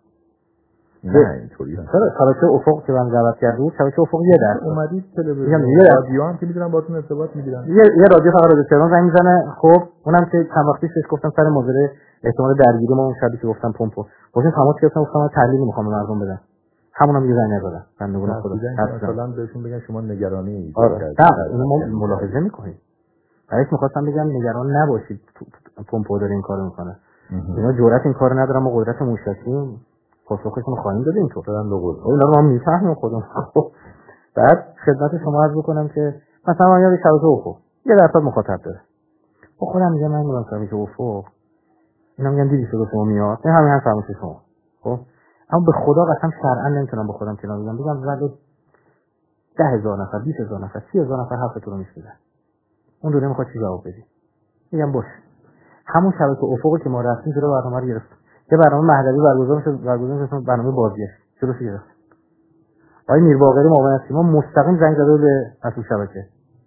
نه اینطوری هست. چرا شبکه افق که من دعوت کرده بود شبکه افق یه درصد اومدید تلویزیون رادیو هم که میدونم باهاتون ارتباط میگیرن، یه یه رادیو فقط رادیو تهران زنگ میزنه. خب اونم که چند وقتی پیش گفتم سر ماجرای احتمال درگیری ما اون شبی که گفتم پمپو باشین تماس گرفتم گفتم تحلیل میخوام به مردم بدم، همونم یه زنگ نزدن بندگون خدا مثلا بهشون بگن شما نگرانی اید. آره اینو ما ملاحظه میکنیم. بعدش میخواستم بگم نگران نباشید پمپو داره این کارو میکنه، اینا جرأت این کارو ندارن، ما قدرت موشکی پاسخشون خواهیم داد. اینطور دارن دو قول اینا رو ما میفهمیم خودمون. خب بعد خدمت شما عرض بکنم که مثلا من یاد شبکه افق یه درصد مخاطب داره، خب خودم میگم من میگم شبکه افق اینا میگن دیدی صدا شما میاد، این همین هم فهمش شما. خب اما به خدا قسم شرعا نمیتونم به خودم کنار بگم بگم ولی ده هزار نفر بیست هزار نفر سی هزار نفر حرفتون رو میشنون، اون دونه میخواد چی جواب بدی؟ میگم باش همون شبکه افقی که ما رفتیم جلو برنامه رو گرفت، یه برنامه مهدوی برگزار شد، برگزار شد برنامه بازگشت جلوش گرفت. آقای میر باقری معاون سیما مستقیم زنگ زده به مسئول شبکه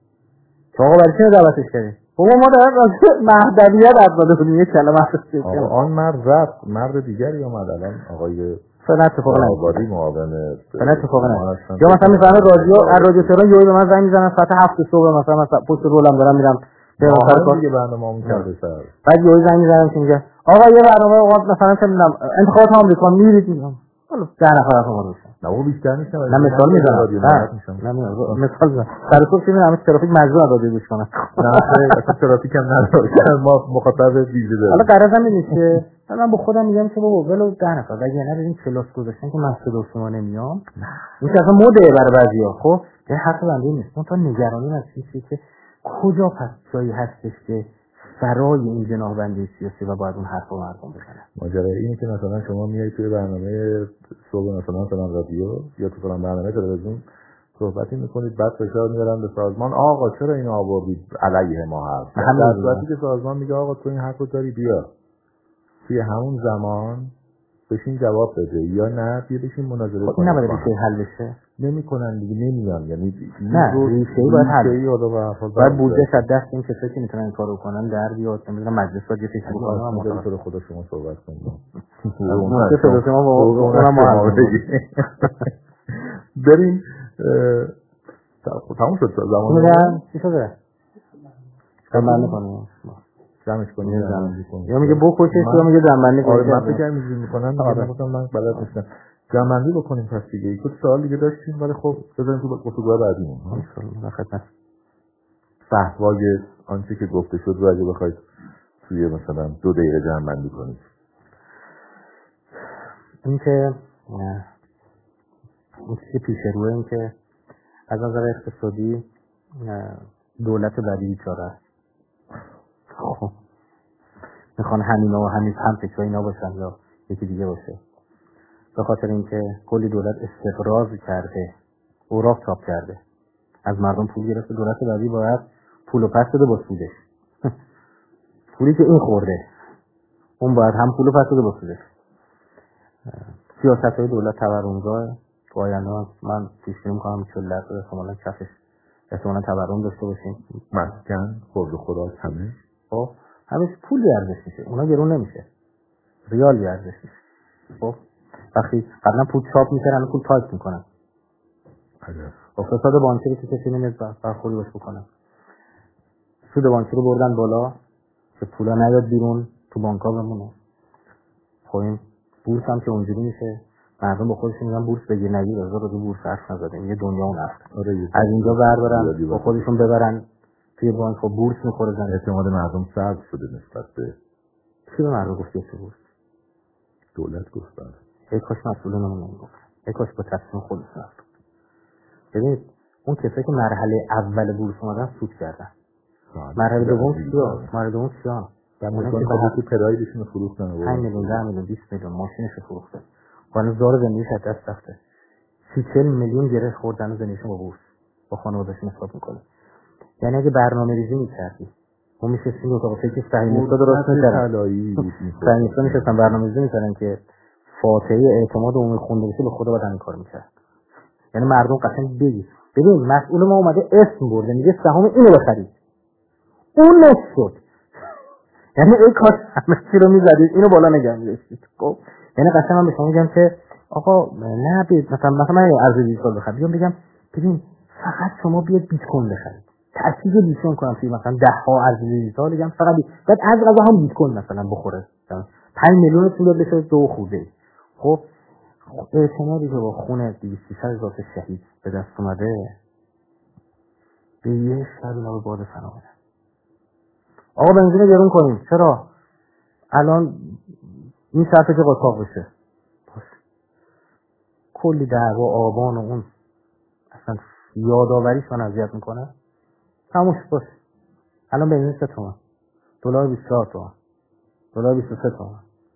که آقا برای چی دعوتش کردیم؟ بابا ما در مهدویت حرف زده بودیم یه کلمه حرف آقا آن مرد رفت، مرد دیگری اومد الان آقای فعلا اتفاق نیفتاد معاون فعلا اتفاق نیفتاد. یا مثلا میفهمه رادیو از رادیو تهران یهو به من زنگ میزنن ساعت هفت صبح مثلا مثلا پشت رولم دارم میرم برنامه دیگه برنامه‌مون کرده سر بعد یهو زنگ میزنن که میگه آقا یه برنامه اوقات مثلا چه میدونم انتخابات آمریکا میرید میگم حالا ده نفر از ما روشن نه او بیشتر نیست. نه مثال میزنم نه نه مثال میزنم سر صبح که همه ترافیک مجبور رادیو گوش کنن، نه اصلا ترافیک هم نداره ما مخاطب ویژه داریم. حالا قرضم اینه که من با خودم میگم که بابا ولو ده نفر اگه نه ببین کلاس گذاشتن که من صدا شما نمیام این که اصلا مده برای بعضیا. خب این حرف بنده نیست، اون تا نگرانی از چیزی که کجا پس جایی هستش که برای این جناحبندی سیاسی و باید اون حرفا مردم بزنن. ماجرا اینه که مثلا شما میای توی برنامه صبح مثلا فلان رادیو یا تو فلان برنامه تلویزیون صحبتی میکنید بعد فشار میارن به سازمان آقا چرا اینو آوردید علیه ما حرف، در صورتی که سازمان میگه آقا تو این حرفو داری بیا توی همون زمان بشین جواب بده یا نه بیا بشین مناظره کنید. خب نباید ریشه حل بشه نمیکنن دیگه نمیان، یعنی نه ریشه‌ای باید حل باید بودجه از دست این کسایی که میتونن این کارو کنن در بیاد. نمیدونم مجلس باید یه فکر بکنه. ما تو خدا شما صحبت کنید اون که خدا شما با اونم ما بریم تموم شد زمان میگم چی شده کامل کنیم جمعش کنیم یا میگه بکشش یا میگه جمعنی کنیم. آره من فکر می‌کنم میکنن میگم من بلد نیستم جمعنی بکنیم. پس دیگه کلی سوال دیگه داشتیم ولی خب بذاریم تو گفتگوهای بعدیمون ان شاء الله خدمت فحوای آنچه که گفته شد رو اگه بخواید توی مثلا دو دقیقه جمع‌بندی کنید. این که این که پیش روه این که از نظر اقتصادی دولت بعدی بیچاره است. خب میخوان همینا و همین هم فکر اینا باشن یا یکی دیگه باشه، به خاطر اینکه کلی دولت استقراض کرده، اوراق چاپ کرده، از مردم پول گرفته. دولت بعدی باید پولو پس بده با سودش. پولی که این خورده اون باید هم پولو پس بده با سودش. سیاست‌های دولت تورم‌زا تو آینده من پیش بینی می‌کنم چهل درصد احتمالاً کفش احتمالاً تورم داشته باشیم. مسکن خورد خوراک همه. خب همش پول ارزش میشه، اونا گرون نمیشه، ریال ارزش میشه. خب وقتی قبلا پول چاپ میکردن پول تایپ میکنن، با فساد بانکی که کسی نمیاد برخوردی باش بکنه، سود بانکی رو بردن بالا که پولا نیاد بیرون تو بانک‌ها بمونه. خب این بورس هم که اونجوری میشه، مردم با خودشون میگن بورس بگیر نگیر، از رو بورس حرف نزدیم، یه دنیا اون هست. از اینجا بردارن با خودشون ببرن توی بانک، خب بورس میخوره زن. اعتماد مردم سرد شده نسبت به کی به مردم گفته چه بورس؟ دولت گفتن. ای کاش مسئولانمون نمیگفتن، ای کاش با تصمیم خودشون رفت. ببینید اون کسایی که مرحله اول بورس اومدن سود کردن، مرحله دوم چیا؟ مرحله دوم چیا؟ در مورد که پرایدشون فروختن، پنج میلیون، ده میلیون، بیست میلیون ماشینش فروخته، قانون زار زندگیش از دست رفته، سی چهل میلیون گره خوردن زندگیشون با بورس، با خانواده‌شون حساب میکنه. یعنی اگه برنامه‌ریزی می‌کردی اون میشه سی تا فکر صحیح نیست درست می‌کردن، صحیح نیست می‌شستن برنامه‌ریزی می‌کردن که فاتحه اعتماد عمومی خونده بشه، به خدا باید همین کار می‌کرد. یعنی مردم قشنگ بگی ببین مسئول ما اومده اسم برده میگه سهام اینو بخرید، اون نشد، یعنی ای کاش همه چی رو می‌زدید اینو بالا نگه می‌داشتید. خب یعنی قشنگ من به شما میگم که آقا نه بید مثلا مثلا من ارز دیجیتال بخرم، بیام بگم ببین فقط شما بیاد بیت کوین بخرید، تأکید بیت کوین کنم توی مثلا ده ها ارز دیجیتال بگم فقط بعد از غذا هم بیت کوین مثلا بخوره پنج میلیون پول بشه دو خورده. خب اعتمادی که با خون دویست سیصد هزار شهید به دست اومده به یه شب اینا به باد فنا بدن. آقا بنزین گرون کنیم، چرا؟ الان این صرفه که قاچاق بشه باشه. کلی دعوا آبان و اون اصلا یادآوریشون اذیت میکنه، تموش باشه. الان بنزین سه تومن، دلار بیست و چهار تومن، دلار بیست و سه تومن،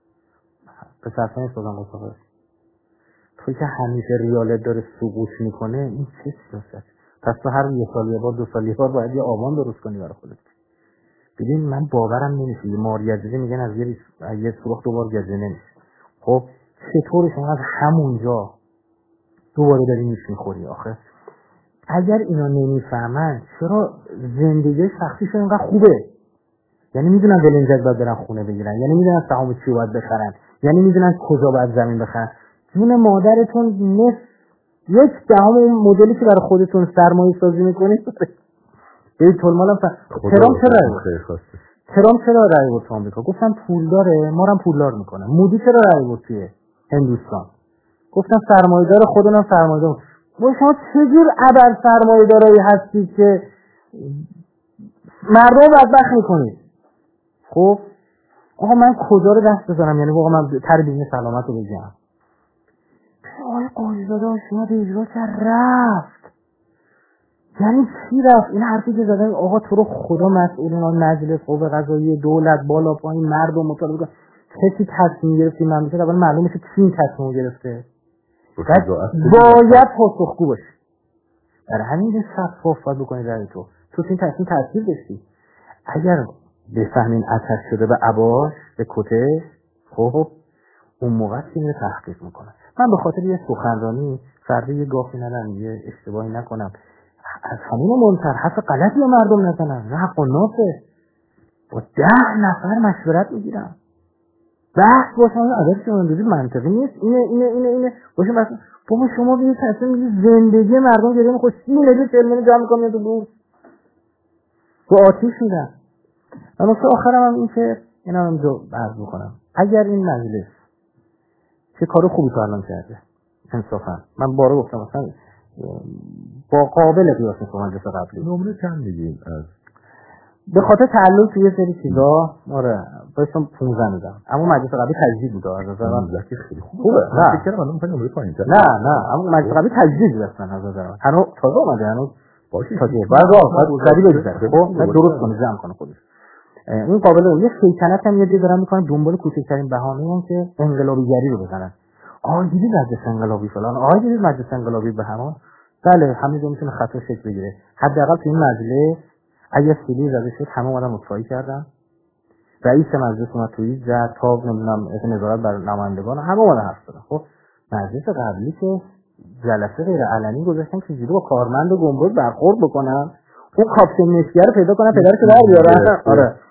به صرفه نیست بازم قاچاق بشه. توی که همیشه ریالت داره سقوط میکنه این چه سیاست؟ پس تو هر یه سال یه بار دو سال یه بار باید یه آبان درست کنی برای خودت. ببین من باورم نمیشه یه ماریجه میگن از یه یه سوراخ دوبار گزه نمیشه. خب چطور شما از همونجا دوباره داری میش میخوری آخه؟ اگر اینا نمیفهمن چرا زندگی شخصیشون اینقدر خوبه؟ یعنی میدونن دلنجک باید برن خونه بگیرن، یعنی میدونن سهام چی باید بخرن، یعنی میدونن کجا باید زمین بخرن. جون مادرتون نصف یک دهم اون مدلی که برای خودتون سرمایه سازی میکنید ببین طول مالم ترام چرا رای بود؟ ترام چرا رای بود تو آمریکا؟ گفتن پول داره ما رو هم پولدار میکنه. مودی چرا رای بود توی هندوستان؟ گفتن سرمایه‌دار خودمون سرمایه‌دار. ما شما چجور ابر سرمایه‌دارایی هستید که مردم بدبخت میکنید؟ خب آقا من کجا رو دست بزنم؟ یعنی واقعا من تر بیزنس سلامت رو بگم آقای قاضی‌زاده شما به اجرا کرد رفت، یعنی چی رفت؟ این حرفی که زدن آقا تو رو خدا مسئولین مجلس قوه قضاییه دولت بالا پایین مردم مطالبه کن کسی تصمیم گرفت این مملکت اول معلوم میشه کی این تصمیم گرفته، باید پاسخگو باشه. در همین که شفاف باید بکنید رای تو تو این تصمیم تاثیر داشتی. اگر بفهمین آتش شده به عباش به کتش خب اون موقع چیزی تحقیق میکنه. من به خاطر یه سخنرانی فردا یه گافی ندارم یه اشتباهی نکنم از همین منتر حرف غلطی به مردم نزنم، نه حق و نافه با ده نفر مشورت میگیرم بحث باشم عدد شما اندازی منطقی نیست اینه اینه اینه اینه باشه مثلا بابا شما بیدید تصمیم میگید زندگی مردم گریم خود سی میلیون چهل میلیون جمع میکنم تو بورس با آتیش میدن. اما نکته آخرم هم این که اینا هم اینجا عرض میکنم اگر این مجلس چه کار خوبی تو الان کرده انصافا من باره گفتم مثلا با قابل قیاس میکنم مجلس قبلی نمره چند میگیم از به خاطر تعلق توی سری چیزا آره باشم پانزده میدم اما مجلس قبلی تجدید بود از نظر من خیلی خوبه. نه فکر کنم الان نمره پایین‌تر نه نه اما مجلس قبلی تجدید بود اصلا از نظر من هنوز تازه اومده هنوز باشه تازه بعد بعد سری بگذره خب درست کنه جمع کنه خودش این قابل یه شیطنت هم یه دی دارن میکنن دنبال کوچکترین بهانه‌ای که انقلابیگری رو بزنن. آ دیدید مجلس انقلابی فلان آ دیدید مجلس انقلابی به همان بله همه جا میتونه خطا شکل بگیره. حداقل تو این مجلس اگه سیلی زده شد همه اومدن مصفایی کردن رئیس مجلس اومد توییت زد تا نمیدونم نظارت بر نمایندگان همه اومدن حرف زدن. خب مجلس قبلی که جلسه غیر علنی گذاشتن که جلو با کارمند گمرک برخورد بکنن اون کاپشن نشریه رو پیدا کنن پدرش رو در بیارن آره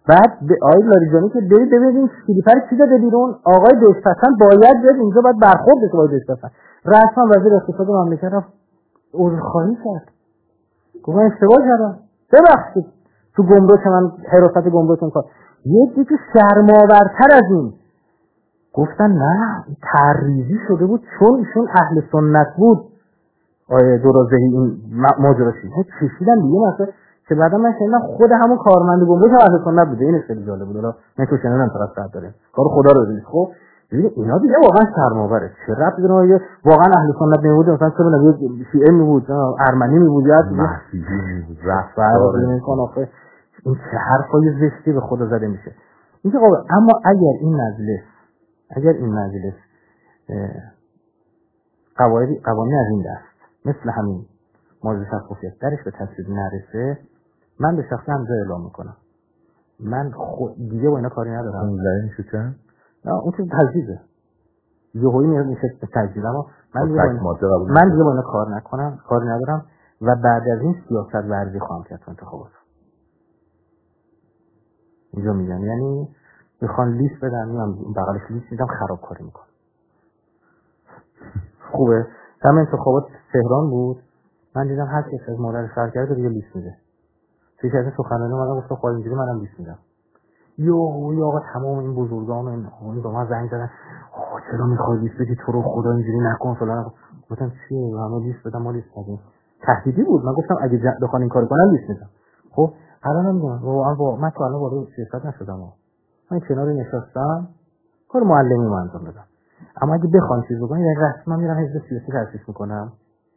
بعد به آقای لاریجانی که برید ببینید کلیپر کی داده بیرون، آقای دشپسند باید بیاد اینجا، باید برخورد بشه با دشپسند. رسما وزیر اقتصاد مملکت رفت عذرخواهی کرد، گفت من اشتباه کردم ببخشید، تو گمرک من حراست گمرکتون کار. یکی که شرم‌آورتر از این گفتن نه تحریزی شده بود چون ایشون اهل سنت بود. آیه درازهی این ماجرا چیه کشیدن دیگه مثلا که بعدا من شنیدم خود همون کارمند گمرک هم اهل سنت بوده. این خیلی جالب بود. حالا من تو شنیدم طرف صد داره کار خدا رو ببینید. خب ببین اینا دیگه واقعا شرم‌آوره. چه ربطی داره واقعا اهل سنت نمیبود، مثلا چه نبود شیعه میبود، ارمنی میبود یا مسیحی میبود، رفتار نمی‌کنه. آخه این چه حرفای زشتی به خدا زده میشه. اینکه اما اگر این مجلس اگر این مجلس قواعد قوانین از این دست مثل همین موضوع شفافیت درش به تصویب نرسه، من به شخصه هم جای اعلام میکنم من خود دیگه با اینا کاری ندارم. اون زنی میشه چند؟ نه اون که تجدیده یه هایی میاد میشه تجدید، اما من دیگه با اینا, من دیگه با اینا کار نکنم، کاری ندارم و بعد از این سیاست ورزی خواهم کرد تو انتخابات. اینجا میگن یعنی میخوان لیست بدن، من بغلش لیست میدم خرابکاری میکنم. خوبه تمام انتخابات تهران بود، من دیدم هر کسی از مورد شهر کرده دیگه لیست میده. توی از سخنرانی اومدم گفتم خب اینجوری منم لیست میدم. یو یا آقا تمام این بزرگان و این اون با من زنگ زدن آقا چرا میخوای لیست بدی، تو رو خدا اینجوری نکن فلان. گفتم چیه همه لیست بدم، ما لیست بدیم. تهدیدی بود. من گفتم اگه بخوام این کارو کنم لیست میدم. خب الان نمیدونم واقعا با من تا الان وارد سیاست نشدم. من کنار نشستم کار معلمی من انجام دادم. اما اگه بخوام چیز بکنم یعنی رسما میرم حزب سیاسی تأسیس میکنم.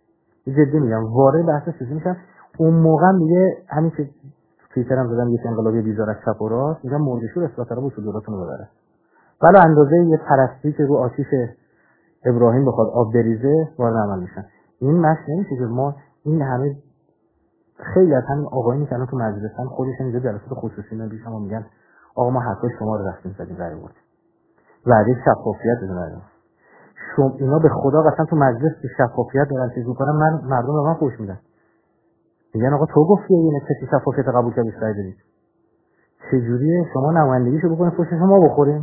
جدی میگم وارد بحث سیاسی میشم. اون موقع میگه همین که توییترم زدم یک انقلابی بیزار از چپ و راست، میگم مردشور اصلاح طلب اصولاتون رو ببره. ولی اندازه یه پرستی که رو آتیش ابراهیم بخواد آب بریزه وارد عمل میشن. این مش نمیشه که ما این همه خیلی از همین آقایونی که الان تو مجلسن خودشون اینجا جلسات خصوصی نمیشن و میگن آقا ما حرفای شما رو رفتیم زدیم رای آوردیم. وعده شفافیت بدون شما اینا به خدا قسم تو مجلس به شفافیت دارن چیز میکنن، من مردم به من فوش میدن. میگن آقا تو گفتی اینه کسی شفافیت قبول کرد رای بدید. چه جوریه شما نمایندگیشو بکنید فوش شما بخوریم؟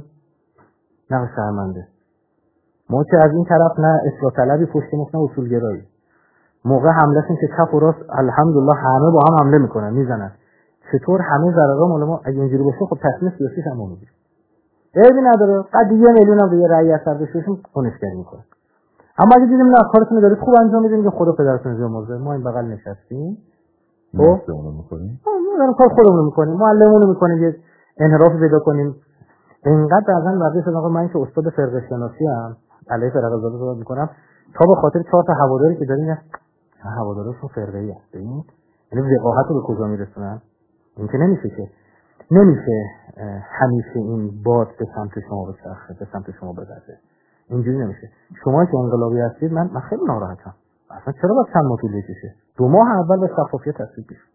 نه شرمنده. ما که از این طرف نه اصلاح طلبی پشت نه اصولگرایی. موقع حملهشون که چپ و راست الحمدلله همه با هم حمله میکنن میزنن. چطور همه ضررا مال ما اگه اینجوری باشه خب تصمیم سیاسی هم میگیره. عیبی نداره. قد یه میلیون هم به رأی اثر بشوشون کنشگری میکنه. اما اگه دیدیم نه کارتون دارید خوب انجام میدین که خدا پدرتون بیامرزه، ما این بغل نشستیم خب اونو میکنیم. ما داریم کار خودمون میکنیم، معلممون میکنیم، یه انحراف پیدا کنیم. اینقدر ازن وقتی شد آقا من که استاد فرقه شناسی ام علیه فرقه زاده صحبت میکنم تا به خاطر چهار تا هواداری که داریم هوادارشون فرقه ای هست. ببین یعنی وقاحت رو به کجا میرسونن. این که نمیشه که نمیشه همیشه این باد به سمت شما بچرخه، به سمت شما بزنه. اینجوری نمیشه. شما که انقلابی هستید من من خیلی ناراحتم. اصلا چرا باید چند ماه طول بکشه؟ دو ماه اول به شفافیت تصویب بشه.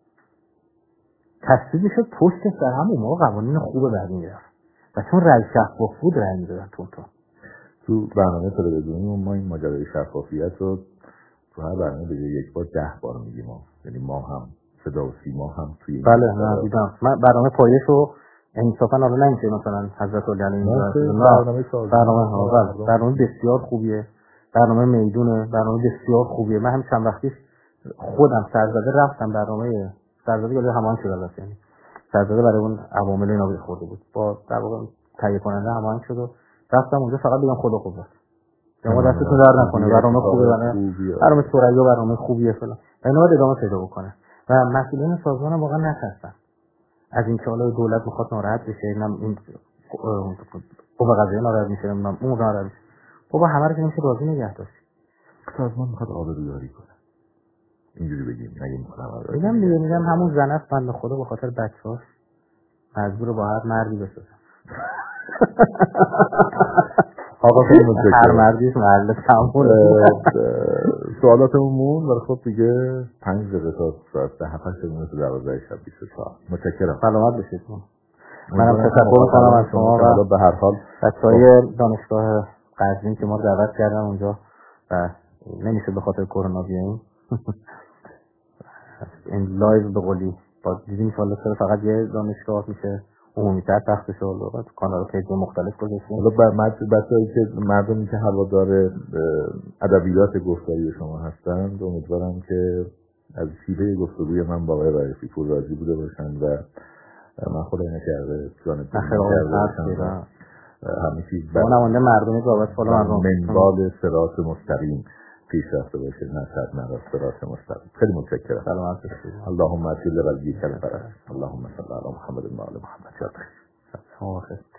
تصویب شد پشت سر همون موقع قوانین خوبه بعد میرفت. و چون رأی شفاف بود رأی میدادن تون تون. تو برنامه تلویزیونی ما این ماجرای شفافیت رو تو هر برنامه به یک بار ده بار میگیم ما. یعنی ما هم صدا و سیما هم توی بله نه دیدم. من برنامه پایش رو انصافا حالا نمیشه مثلا حضرت علی اینجا برنامه سازی برنامه ها برنامه بسیار خوبیه، برنامه میدونه، برنامه بسیار خوبیه. من هم چند وقتی خودم سرزده رفتم برنامه سرزده گاله همان شده است. یعنی سرزده برای اون عوامل اینا به خورده بود با در واقع تهیه کننده همان شد و رفتم اونجا فقط بگم خدا خوب است. شما دستتون در نکنه برنامه خوبه، برنامه سوریا برنامه خوبیه فلان. اینا رو ادامه پیدا بکنه و مسئولین سازمان واقعا نترسن از این که حالا دولت میخواد ناراحت بشه، اینم این قوه قضاییه ناراحت میشه، من اون ناراحت میشه. بابا همه رو که نمیشه راضی نگه داشت. سازمان میخواد آبرویاری کنه. اینجوری بگیم نگه میخواد بگم دیگه میگم همون زن است بنده خدا به خاطر بچه‌هاش مجبور با هر مردی بسازه. آقا خیلی متشکرم. هر مردیش محل تعامل. سوالاتمون مون ولی خب دیگه پنج دقیقه تا ساعت ده هفت دقیقه تا دوازده شب بیست و چهار. متشکرم. سلامت باشید. منم تشکر می‌کنم از شما و به هر حال بچه‌های دانشگاه قزوین که ما رو دعوت کردن اونجا و نمیشه به خاطر کرونا بیایم. این لایو به قولی با دیدیم که حالا فقط یه دانشگاه میشه عمومی تر تخت شد و کانال پیج مختلف گذاشتیم. حالا بعد بچه‌ای که مردمی که هوادار ادبیات گفتاری شما هستند امیدوارم که از شیوه گفتگوی من با آقای رئیسی پور راضی بوده باشن و من خدا نکرده جانب نکرده باشم همه چیز با نمانده مردمی بابت فال مردم منوال صراط مستقیم پیش رفته باشه، نه صد نه صراط مستقیم. خیلی متشکرم. سلامت باشید. اللهم صل علی سیدنا اللهم صل علی محمد و آل محمد. شما بخیر.